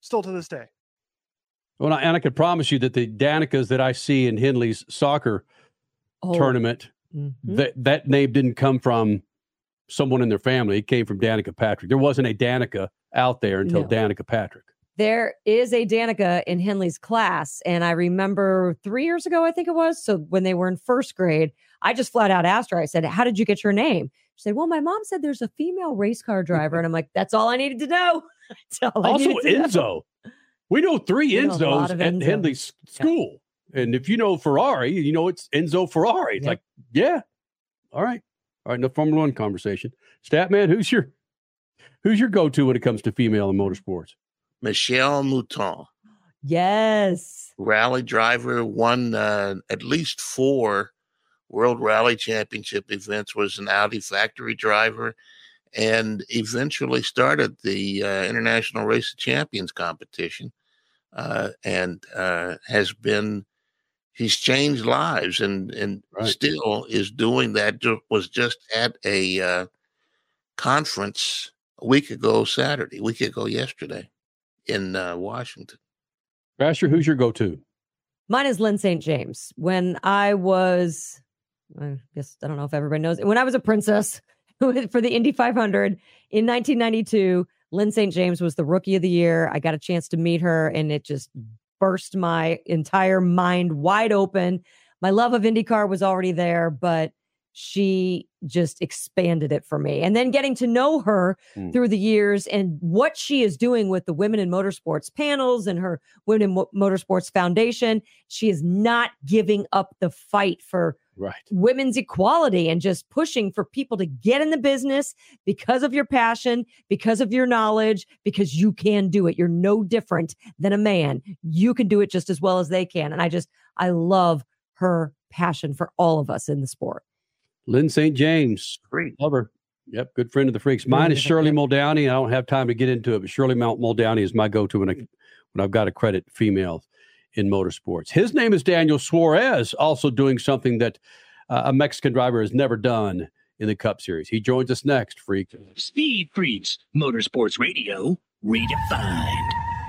Speaker 20: still to this day.
Speaker 7: Well, and I can promise you that the Danikas that I see in Henley's soccer tournament, that name didn't come from someone in their family. It came from Danica Patrick. There wasn't a Danica out there until Danica Patrick.
Speaker 9: There is a Danica in Henley's class. And I remember 3 years ago, I think it was. So when they were in first grade, I just flat out asked her, I said, how did you get your name? She said, well, my mom said there's a female race car driver. And I'm like, that's all I needed to know.
Speaker 7: Also, Enzo. We know 3 Enzos at Henley's school. Yeah. And if you know Ferrari, you know it's Enzo Ferrari. It's like, all right. No Formula One conversation. Statman, who's your go-to when it comes to female in motorsports?
Speaker 8: Michelle Mouton.
Speaker 9: Yes.
Speaker 8: Rally driver, won at least 4 World Rally Championship events, was an Audi factory driver, and eventually started the International Race of Champions competition, and he's changed lives and still is doing that. Was just at a conference a week ago yesterday in Washington.
Speaker 7: Asher, who's your go-to?
Speaker 9: Mine is Lyn St. James. When I was, I guess, I don't know if everybody knows, when I was a princess for the Indy 500 in 1992, Lyn St. James was the Rookie of the Year. I got a chance to meet her, and it just burst my entire mind wide open. My love of IndyCar was already there, but she just expanded it for me. And then getting to know her through the years and what she is doing with the Women in Motorsports panels and her Women in Motorsports Foundation, she is not giving up the fight for women's equality and just pushing for people to get in the business because of your passion, because of your knowledge, because you can do it. You're no different than a man. You can do it just as well as they can. And I love her passion for all of us in the sport.
Speaker 7: Lyn St. James.
Speaker 8: Great.
Speaker 7: Love her. Yep. Good friend of the Freaks. Mine is Shirley Muldowney. I don't have time to get into it, but Shirley Muldowney is my go-to when I've got to credit females in motorsports. His name is Daniel Suarez, also doing something that a Mexican driver has never done in the Cup Series. He joins us next, Freak.
Speaker 2: Speed Freaks, Motorsports Radio, redefined.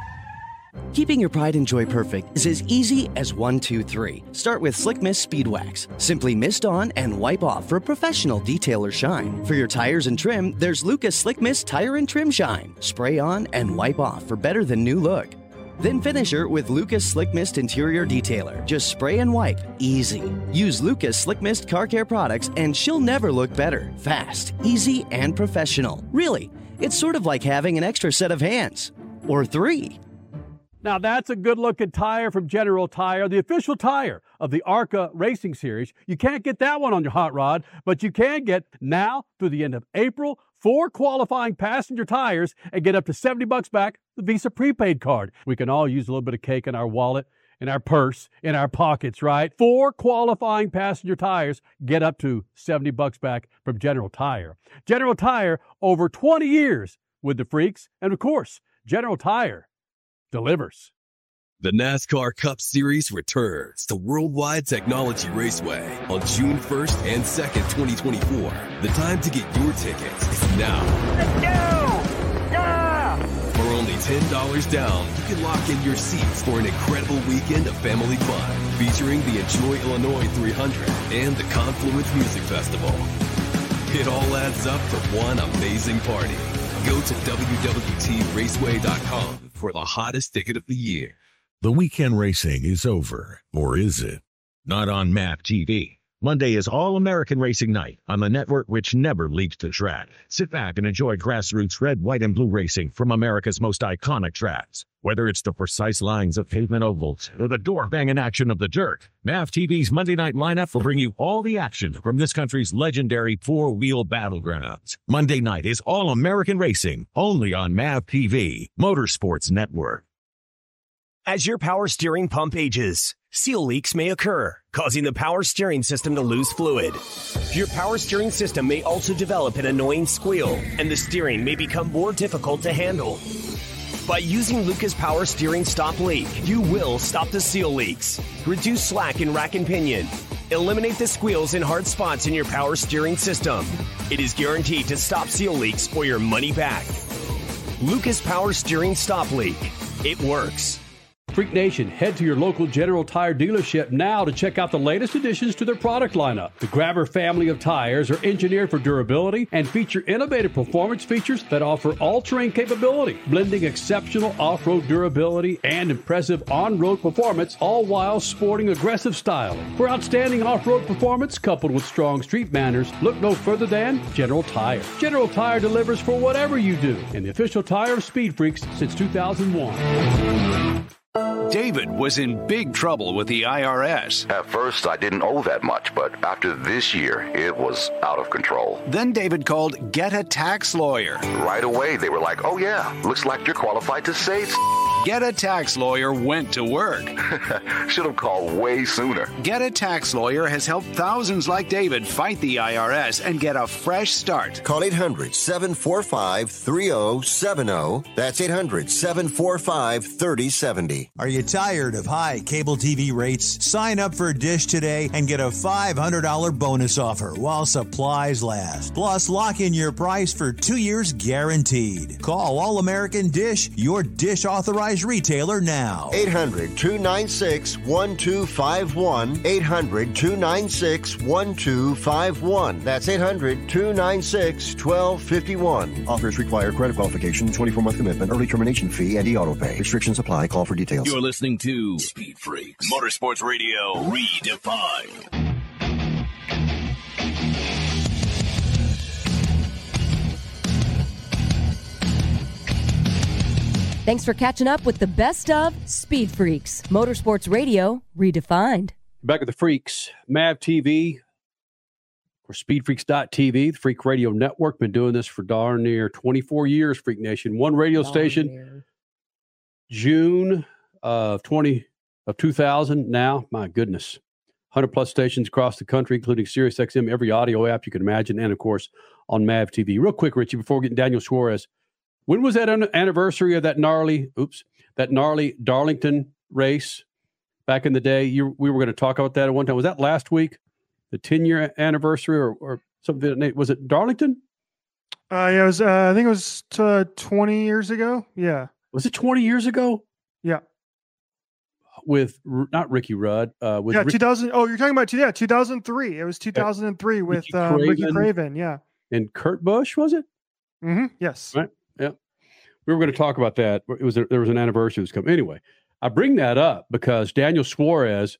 Speaker 1: Keeping your pride and joy perfect is as easy as 1, 2, 3. Start with Slick Mist Speed Wax. Simply mist on and wipe off for professional detail or shine. For your tires and trim, there's Lucas Slick Mist Tire and Trim Shine. Spray on and wipe off for better than new look. Then finish her with Lucas Slick Mist Interior Detailer. Just spray and wipe. Easy. Use Lucas Slick Mist Car Care products and she'll never look better. Fast, easy, and professional. Really, it's sort of like having an extra set of hands. Or 3.
Speaker 7: Now, that's a good-looking tire from General Tire, the official tire of the ARCA Racing Series. You can't get that one on your hot rod, but you can get now through the end of April 4 qualifying passenger tires and get up to $70 back the Visa prepaid card. We can all use a little bit of cake in our wallet, in our purse, in our pockets, right? 4 qualifying passenger tires get up to $70 back from General Tire. General Tire, over 20 years with the Freaks, and of course, General Tire delivers.
Speaker 11: The NASCAR Cup Series returns to Worldwide Technology Raceway on June 1st and 2nd, 2024. The time to get your tickets is now.
Speaker 12: Let's go! Yeah!
Speaker 11: For only $10 down, you can lock in your seats for an incredible weekend of family fun, featuring the Enjoy Illinois 300 and the Confluence Music Festival. It all adds up for one amazing party. Go to WWTRaceway.com for the hottest ticket of the year.
Speaker 10: The weekend racing is over, or is it? Not on MAP TV. Monday is All-American Racing Night on the network which never leaves the track. Sit back and enjoy grassroots red, white, and blue racing from America's most iconic tracks. Whether it's the precise lines of pavement ovals or the door-banging action of the dirt, MAP TV's Monday night lineup will bring you all the action from this country's legendary four-wheel battlegrounds. Monday night is All-American Racing, only on MAP TV, Motorsports Network.
Speaker 4: As your power steering pump ages, seal leaks may occur, causing the power steering system to lose fluid. Your power steering system may also develop an annoying squeal, and the steering may become more difficult to handle. By using Lucas Power Steering Stop Leak, you will stop the seal leaks, reduce slack in rack and pinion, eliminate the squeals and hard spots in your power steering system. It is guaranteed to stop seal leaks or your money back. Lucas Power Steering Stop Leak. it works.
Speaker 7: Freak Nation, head to your local General Tire dealership now to check out the latest additions to their product lineup. The Grabber family of tires are engineered for durability and feature innovative performance features that offer all-terrain capability, blending exceptional off-road durability and impressive on-road performance, all while sporting aggressive styling. For outstanding off-road performance coupled with strong street manners, look no further than General Tire. General Tire delivers for whatever you do, and the official tire of Speed Freaks since 2001.
Speaker 14: David was in big trouble with the IRS.
Speaker 22: At first, I didn't owe that much, but after this year, it was out of control.
Speaker 14: Then David called Get a Tax Lawyer.
Speaker 22: Right away, they were like, oh yeah, looks like you're qualified to say
Speaker 14: Get a Tax Lawyer went to work.
Speaker 22: Should have called way sooner.
Speaker 14: Get a Tax Lawyer has helped thousands like David fight the IRS and get a fresh start.
Speaker 15: Call 800-745-3070. That's 800-745-3070.
Speaker 5: Are you tired of high cable TV rates? Sign up for Dish today and get a $500 bonus offer while supplies last. Plus, lock in your price for 2 years guaranteed. Call All American Dish, your Dish authorized retailer now.
Speaker 15: 800-296-1251. 800-296-1251. That's 800-296-1251. Offers require credit qualification, 24-month commitment, early termination fee, and e-auto pay. Restrictions apply. Call for details.
Speaker 2: You're listening to Speed Freaks, Motorsports Radio Redefined.
Speaker 16: Thanks for catching up with the best of Speed Freaks, Motorsports Radio Redefined.
Speaker 7: Back at the Freaks, MAV TV, or SpeedFreaks.tv, the Freak Radio Network. Been doing this for darn near 24 years, Freak Nation. One radio station, June of 2000 now. My goodness. 100 plus stations across the country, including SiriusXM, every audio app you can imagine, and of course on MAV TV. Real quick, Richie, before getting Daniel Suarez, when was that anniversary of that gnarly Darlington race back in the day? We were going to talk about that at one time. Was that last week? The 10-year anniversary or something? Was it Darlington?
Speaker 20: Yeah, it was. I think it was 20 years ago. Yeah.
Speaker 7: Was it 20 years ago?
Speaker 20: Yeah.
Speaker 7: With not Ricky Rudd. With
Speaker 20: 2000. Oh, you're talking about 2003. It was 2003 with Ricky Craven. Yeah.
Speaker 7: And Kurt Busch, was it?
Speaker 20: Mm-hmm. Yes.
Speaker 7: Right. Yeah. We were going to talk about that. There was an anniversary that was coming. Anyway, I bring that up because Daniel Suarez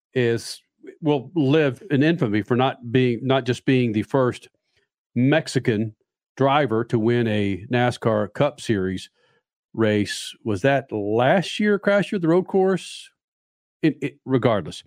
Speaker 7: will live in infamy for not just being the first Mexican driver to win a NASCAR Cup Series race. Was that last year, Crasher, at the road course? Regardless,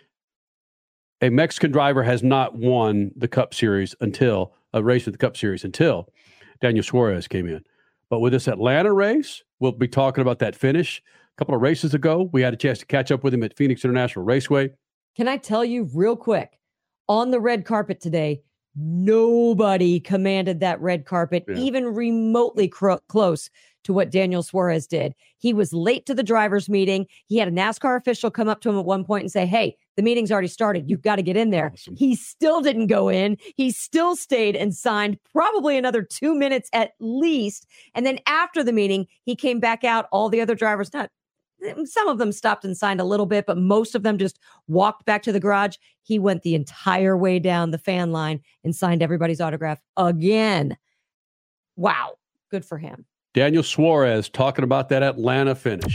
Speaker 7: a Mexican driver has not won the Cup Series until Daniel Suarez came in. But with this Atlanta race, we'll be talking about that finish. A couple of races ago, we had a chance to catch up with him at Phoenix International Raceway.
Speaker 9: Can I tell you real quick, on the red carpet today, nobody commanded that red carpet, even remotely close to what Daniel Suarez did. He was late to the driver's meeting. He had a NASCAR official come up to him at one point and say, hey, the meeting's already started. You've got to get in there. Awesome. He still didn't go in. He still stayed and signed probably another 2 minutes at least. And then after the meeting, he came back out. All the other drivers, some of them stopped and signed a little bit, but most of them just walked back to the garage. He went the entire way down the fan line and signed everybody's autograph again. Wow. Good for him.
Speaker 7: Daniel Suarez talking about that Atlanta finish.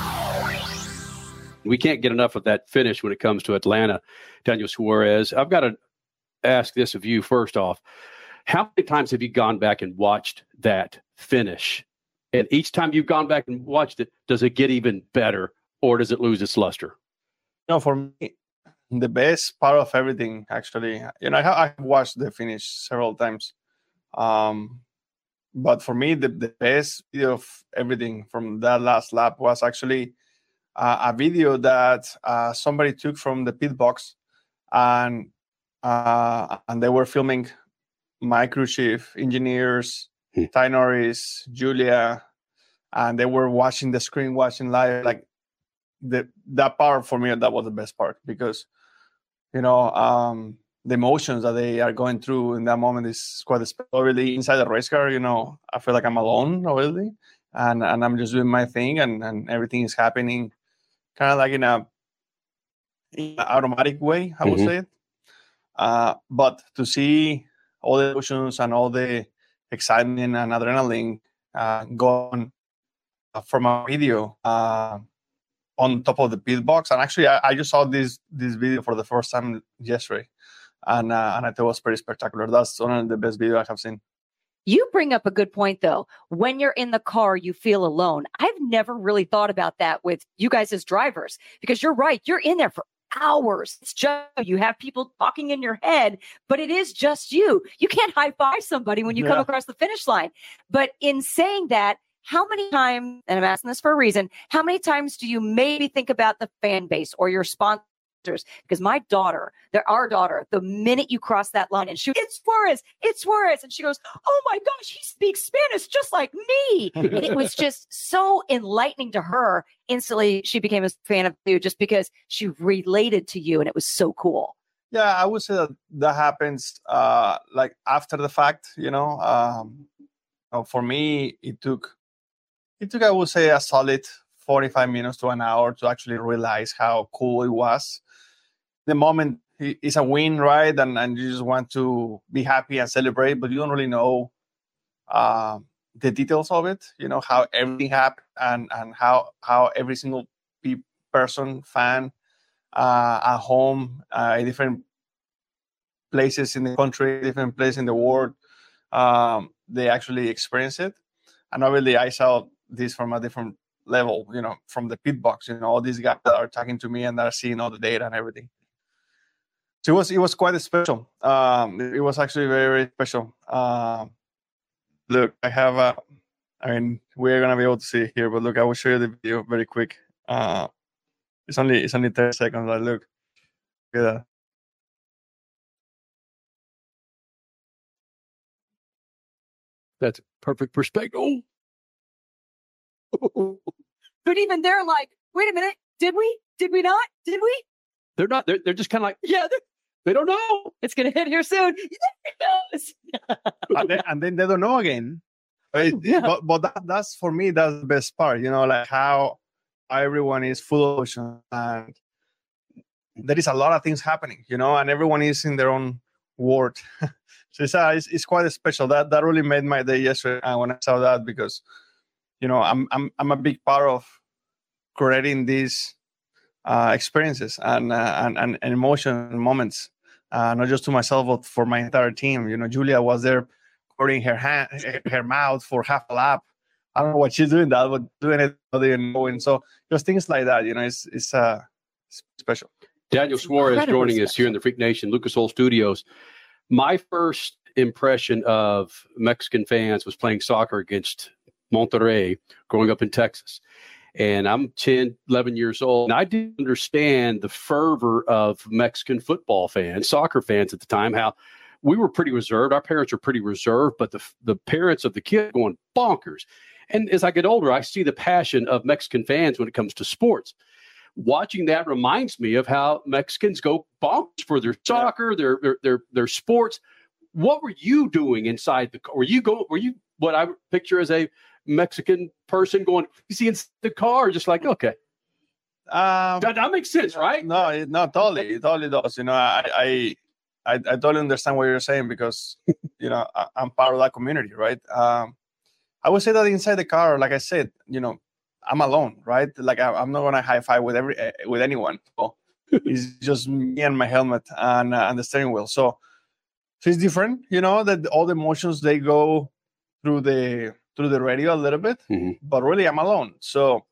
Speaker 7: We can't get enough of that finish when it comes to Atlanta. Daniel Suarez, I've got to ask this of you first off. How many times have you gone back and watched that finish? And each time you've gone back and watched it, does it get even better or does it lose its luster?
Speaker 21: No, for me, the best part of everything, actually, I've watched the finish several times. But for me, the best video of everything from that last lap was actually a video that somebody took from the pit box, and they were filming my crew chief, engineers, Ty Norris, Julia, and they were watching the screen, watching live. Like that part for me, that was the best part because, the emotions that they are going through in that moment is quite special. Really, inside the race car, I feel like I'm alone already. and I'm just doing my thing, and everything is happening kind of like in an automatic way, I would say it. But to see all the emotions and all the excitement and adrenaline gone from a video on top of the pit box, and actually I just saw this video for the first time yesterday, and I thought it was pretty spectacular. That's one of the best videos I have seen.
Speaker 6: You bring up a good point, though. When you're in the car, you feel alone. I've never really thought about that with you guys as drivers, because you're right. You're in there for hours. It's just you have people talking in your head, but it is just you. You can't high five somebody when you come across the finish line. But in saying that, how many times, and I'm asking this for a reason, how many times do you maybe think about the fan base or your sponsors? Because our daughter, the minute you cross that line and it's Suarez. And she goes, oh my gosh, he speaks Spanish just like me. And it was just so enlightening to her. Instantly, she became a fan of you just because she related to you. And it was so cool.
Speaker 21: Yeah, I would say that happens like after the fact, for me, it took, I would say, a solid 45 minutes to an hour to actually realize how cool it was. The moment is a win, right? And you just want to be happy and celebrate, but you don't really know the details of it, how everything happened and how every single person, fan, at home, in different places in the country, different places in the world, they actually experience it. And obviously I saw this from a different level, from the pit box, all these guys that are talking to me and that are seeing all the data and everything. So it was quite special. It was actually very, very special. Look, I have we're going to be able to see it here, but look, I will show you the video very quick. It's only 30 seconds. Look at that.
Speaker 7: That's perfect perspective.
Speaker 6: But even they're like, wait a minute, did we not? Did we?
Speaker 7: They're not. They're just kind of like, they don't know.
Speaker 6: It's going to hit here soon.
Speaker 21: and then they don't know again. But that's for me, that's the best part, like how everyone is full of emotion and there is a lot of things happening, and everyone is in their own world. So it's quite special. That really made my day yesterday when I saw that, because I'm a big part of creating these experiences and emotional moments, not just to myself but for my entire team. Julia was there covering her mouth for half a lap. I don't know what she's doing that, but doing it, and so just things like that. It's special.
Speaker 7: Daniel Suarez joining us here in the Freak Nation Lucas Oil Studios. My first impression of Mexican fans was playing soccer against Monterrey growing up in Texas. And I'm 10, 11 years old. And I didn't understand the fervor of Mexican football fans, soccer fans at the time, how we were pretty reserved. Our parents were pretty reserved, but the parents of the kid going bonkers. And as I get older, I see the passion of Mexican fans when it comes to sports. Watching that reminds me of how Mexicans go bonkers for their soccer, their sports. What were you doing inside the car? Were you what I picture as a Mexican person going, you see in the car, just like, okay. That makes sense, right?
Speaker 21: No, totally. It totally does. I totally understand what you're saying because, I'm part of that community, right? I would say that inside the car, like I said, I'm alone, right? Like I'm not going to high five with anyone. So it's just me and my helmet and the steering wheel. So it's different, that all the emotions, they go through the radio a little bit, but really I'm alone. So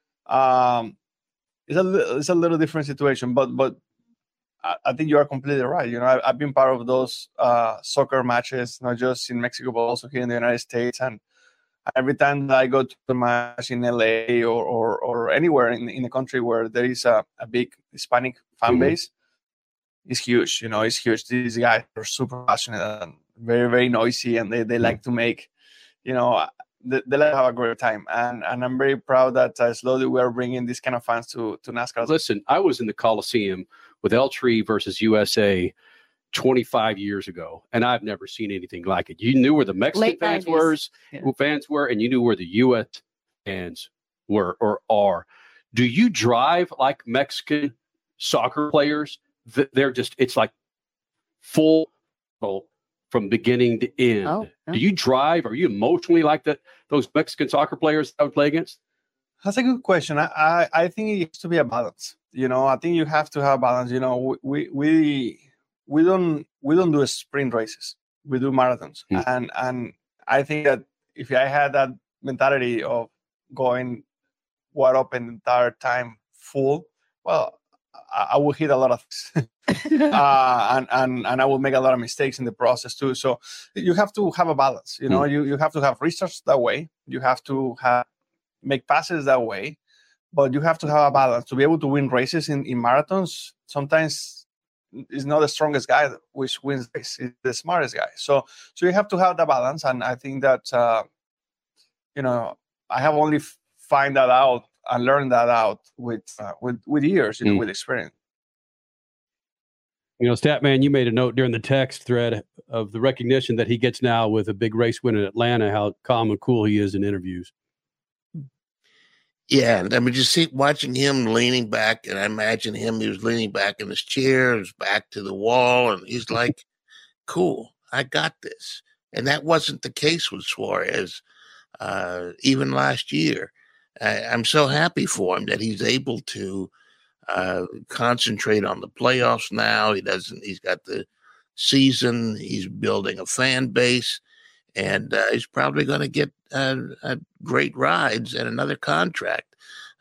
Speaker 21: it's a little different situation, but I think you are completely right. I've been part of those soccer matches, not just in Mexico, but also here in the United States. And every time that I go to a match in LA or anywhere in the country where there is a big Hispanic fan base, it's huge. It's huge. These guys are super passionate and very, very noisy, and they like to make, they like to have a great time. And I'm very proud that slowly we're bringing these kind of fans to NASCAR.
Speaker 7: Listen, I was in the Coliseum with L-Tree versus USA 25 years ago, and I've never seen anything like it. You knew where the Mexican fans were, and you knew where the U.S. fans were or are. Do you drive like Mexican soccer players? They're just, it's like full from beginning to end.
Speaker 9: Oh, yeah.
Speaker 7: Do you drive? Are you emotionally like those Mexican soccer players I would play against?
Speaker 21: That's a good question. I think it needs to be a balance. I think you have to have balance. We don't do sprint races. We do marathons. And I think that if I had that mentality of going wide open the entire time full, well, I will hit a lot of things. and I will make a lot of mistakes in the process too. So you have to have a balance. You have to have research that way. You have to make passes that way, but you have to have a balance to be able to win races in marathons. Sometimes it's not the strongest guy which wins race, it's the smartest guy. So you have to have the balance. And I think that, I have only find that out and learn that out with years, with experience.
Speaker 7: Statman, you made a note during the text thread of the recognition that he gets now with a big race win in Atlanta, how calm and cool he is in interviews.
Speaker 8: Yeah, and I mean, just watching him leaning back, and I imagine he was leaning back in his chair, his back to the wall, and he's like, cool, I got this. And that wasn't the case with Suarez, even last year. I'm so happy for him that he's able to concentrate on the playoffs now. He's got the season, he's building a fan base, and he's probably going to get great rides and another contract.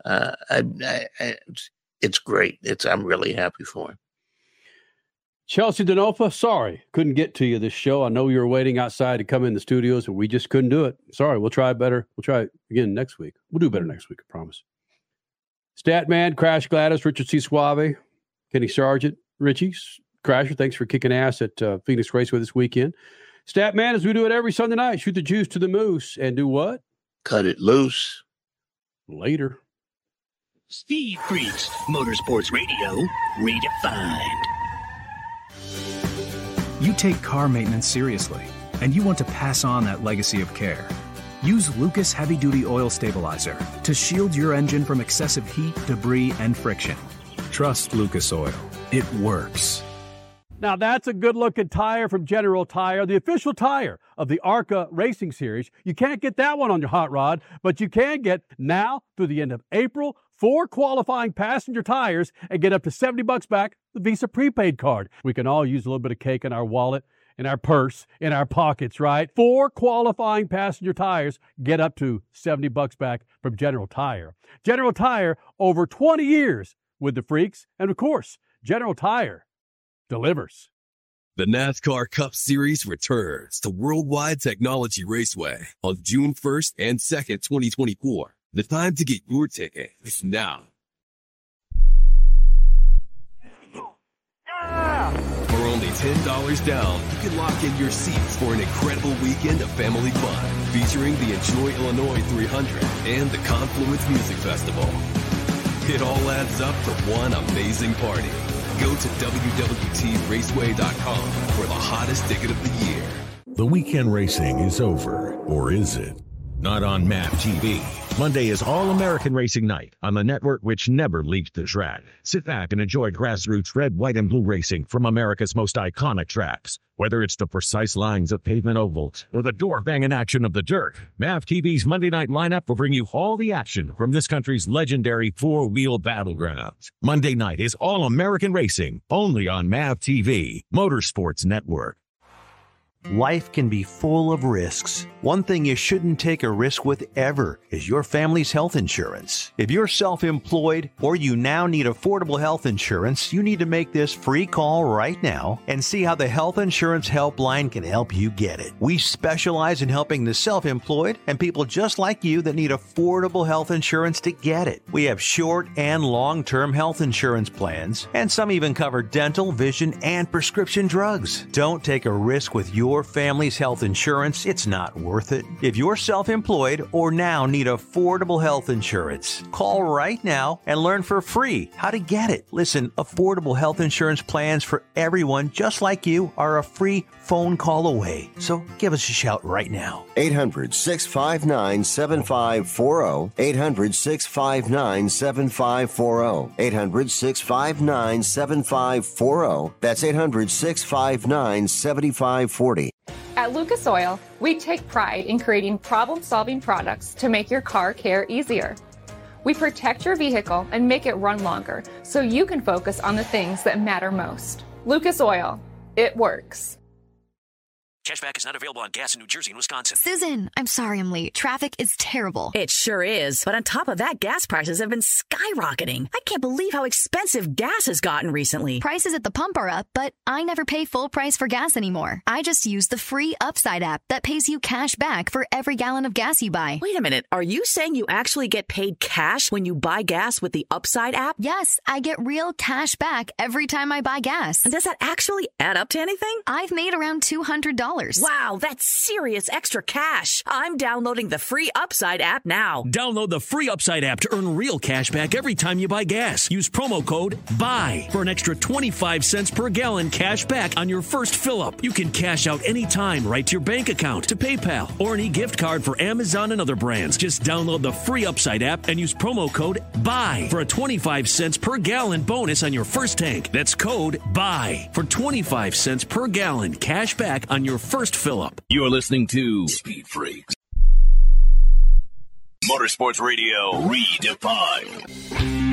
Speaker 8: It's great. I'm really happy for him.
Speaker 7: Chelsea DeNofa, sorry, couldn't get to you this show. I know you were waiting outside to come in the studios, and we just couldn't do it. Sorry, we'll try better. We'll try it again next week. We'll do better next week, I promise. Statman, Crash Gladys, Richard C. Suave, Kenny Sargent, Richie, Crasher, thanks for kicking ass at Phoenix Raceway this weekend. Statman, as we do it every Sunday night, shoot the juice to the moose and do what?
Speaker 8: Cut it loose.
Speaker 7: Later.
Speaker 2: Speed Freaks, Motorsports Radio, redefined.
Speaker 17: You take car maintenance seriously, and you want to pass on that legacy of care. Use Lucas Heavy Duty Oil Stabilizer to shield your engine from excessive heat, debris, and friction. Trust Lucas Oil. It works.
Speaker 7: Now, that's a good-looking tire from General Tire, the official tire of the ARCA Racing Series. You can't get that one on your hot rod, but you can get now through the end of April 4 qualifying passenger tires and get up to $70 back the Visa prepaid card. We can all use a little bit of cake in our wallet, in our purse, in our pockets, right? 4 qualifying passenger tires get up to $70 back from General Tire. General Tire, over 20 years with the freaks, and of course, General Tire delivers.
Speaker 11: The NASCAR Cup Series returns to Worldwide Technology Raceway on June 1st and 2nd, 2024. The time to get your ticket is now. For only $10 down, you can lock in your seats for an incredible weekend of family fun featuring the Enjoy Illinois 300 and the Confluence Music Festival. It all adds up to one amazing party. Go to WWTRaceway.com for the hottest ticket of the year.
Speaker 10: The weekend racing is over, or is it? Not on MAP TV. Monday is All-American Racing Night on the network which never leaves the track. Sit back and enjoy grassroots red, white, and blue racing from America's most iconic tracks. Whether it's the precise lines of pavement ovals or the door-banging action of the dirt, MAP TV's Monday night lineup will bring you all the action from this country's legendary four-wheel battlegrounds. Monday night is All-American Racing, only on MAP TV, Motorsports Network.
Speaker 5: Life can be full of risks. One thing you shouldn't take a risk with ever is your family's health insurance. If you're self-employed or you now need affordable health insurance, you need to make this free call right now and see how the Health Insurance Helpline can help you get it. We specialize in helping the self-employed and people just like you that need affordable health insurance to get it. We have short and long-term health insurance plans, and some even cover dental, vision, and prescription drugs. Don't take a risk with your your family's health insurance, it's not worth it. If you're self-employed or now need affordable health insurance, call right now and learn for free how to get it. Listen, affordable health insurance plans for everyone just like you are a free phone call away. So give us a shout right now.
Speaker 15: 800-659-7540. 800-659-7540. 800-659-7540. That's 800-659-7540.
Speaker 13: At Lucas Oil, we take pride in creating problem-solving products to make your car care easier. We protect your vehicle and make it run longer so you can focus on the things that matter most. Lucas Oil, it works.
Speaker 18: Cashback is not available on gas in New Jersey and Wisconsin.
Speaker 23: Susan, I'm sorry I'm late. Traffic is terrible.
Speaker 24: It sure is. But on top of that, gas prices have been skyrocketing. I can't believe how expensive gas has gotten recently.
Speaker 23: Prices at the pump are up, but I never pay full price for gas anymore. I just use the free Upside app that pays you cash back for every gallon of gas you buy.
Speaker 24: Wait a minute. Are you saying you actually get paid cash when you buy gas with the Upside app?
Speaker 23: Yes, I get real cash back every time I buy gas.
Speaker 24: And does that actually add up to anything?
Speaker 23: I've made around $200.
Speaker 24: Wow, that's serious extra cash. I'm downloading the free Upside app now.
Speaker 2: Download the free Upside app to earn real cash back every time you buy gas. Use promo code BUY for an extra 25 cents per gallon cash back on your first fill-up. You can cash out anytime right to your bank account, to PayPal, or any gift card for Amazon and other brands. Just download the free Upside app and use promo code BUY for a 25 cents per gallon bonus on your first tank. That's code BUY for 25 cents per gallon cash back on your first fill-up. You're listening to Speed Freaks. Motorsports Radio Redefined.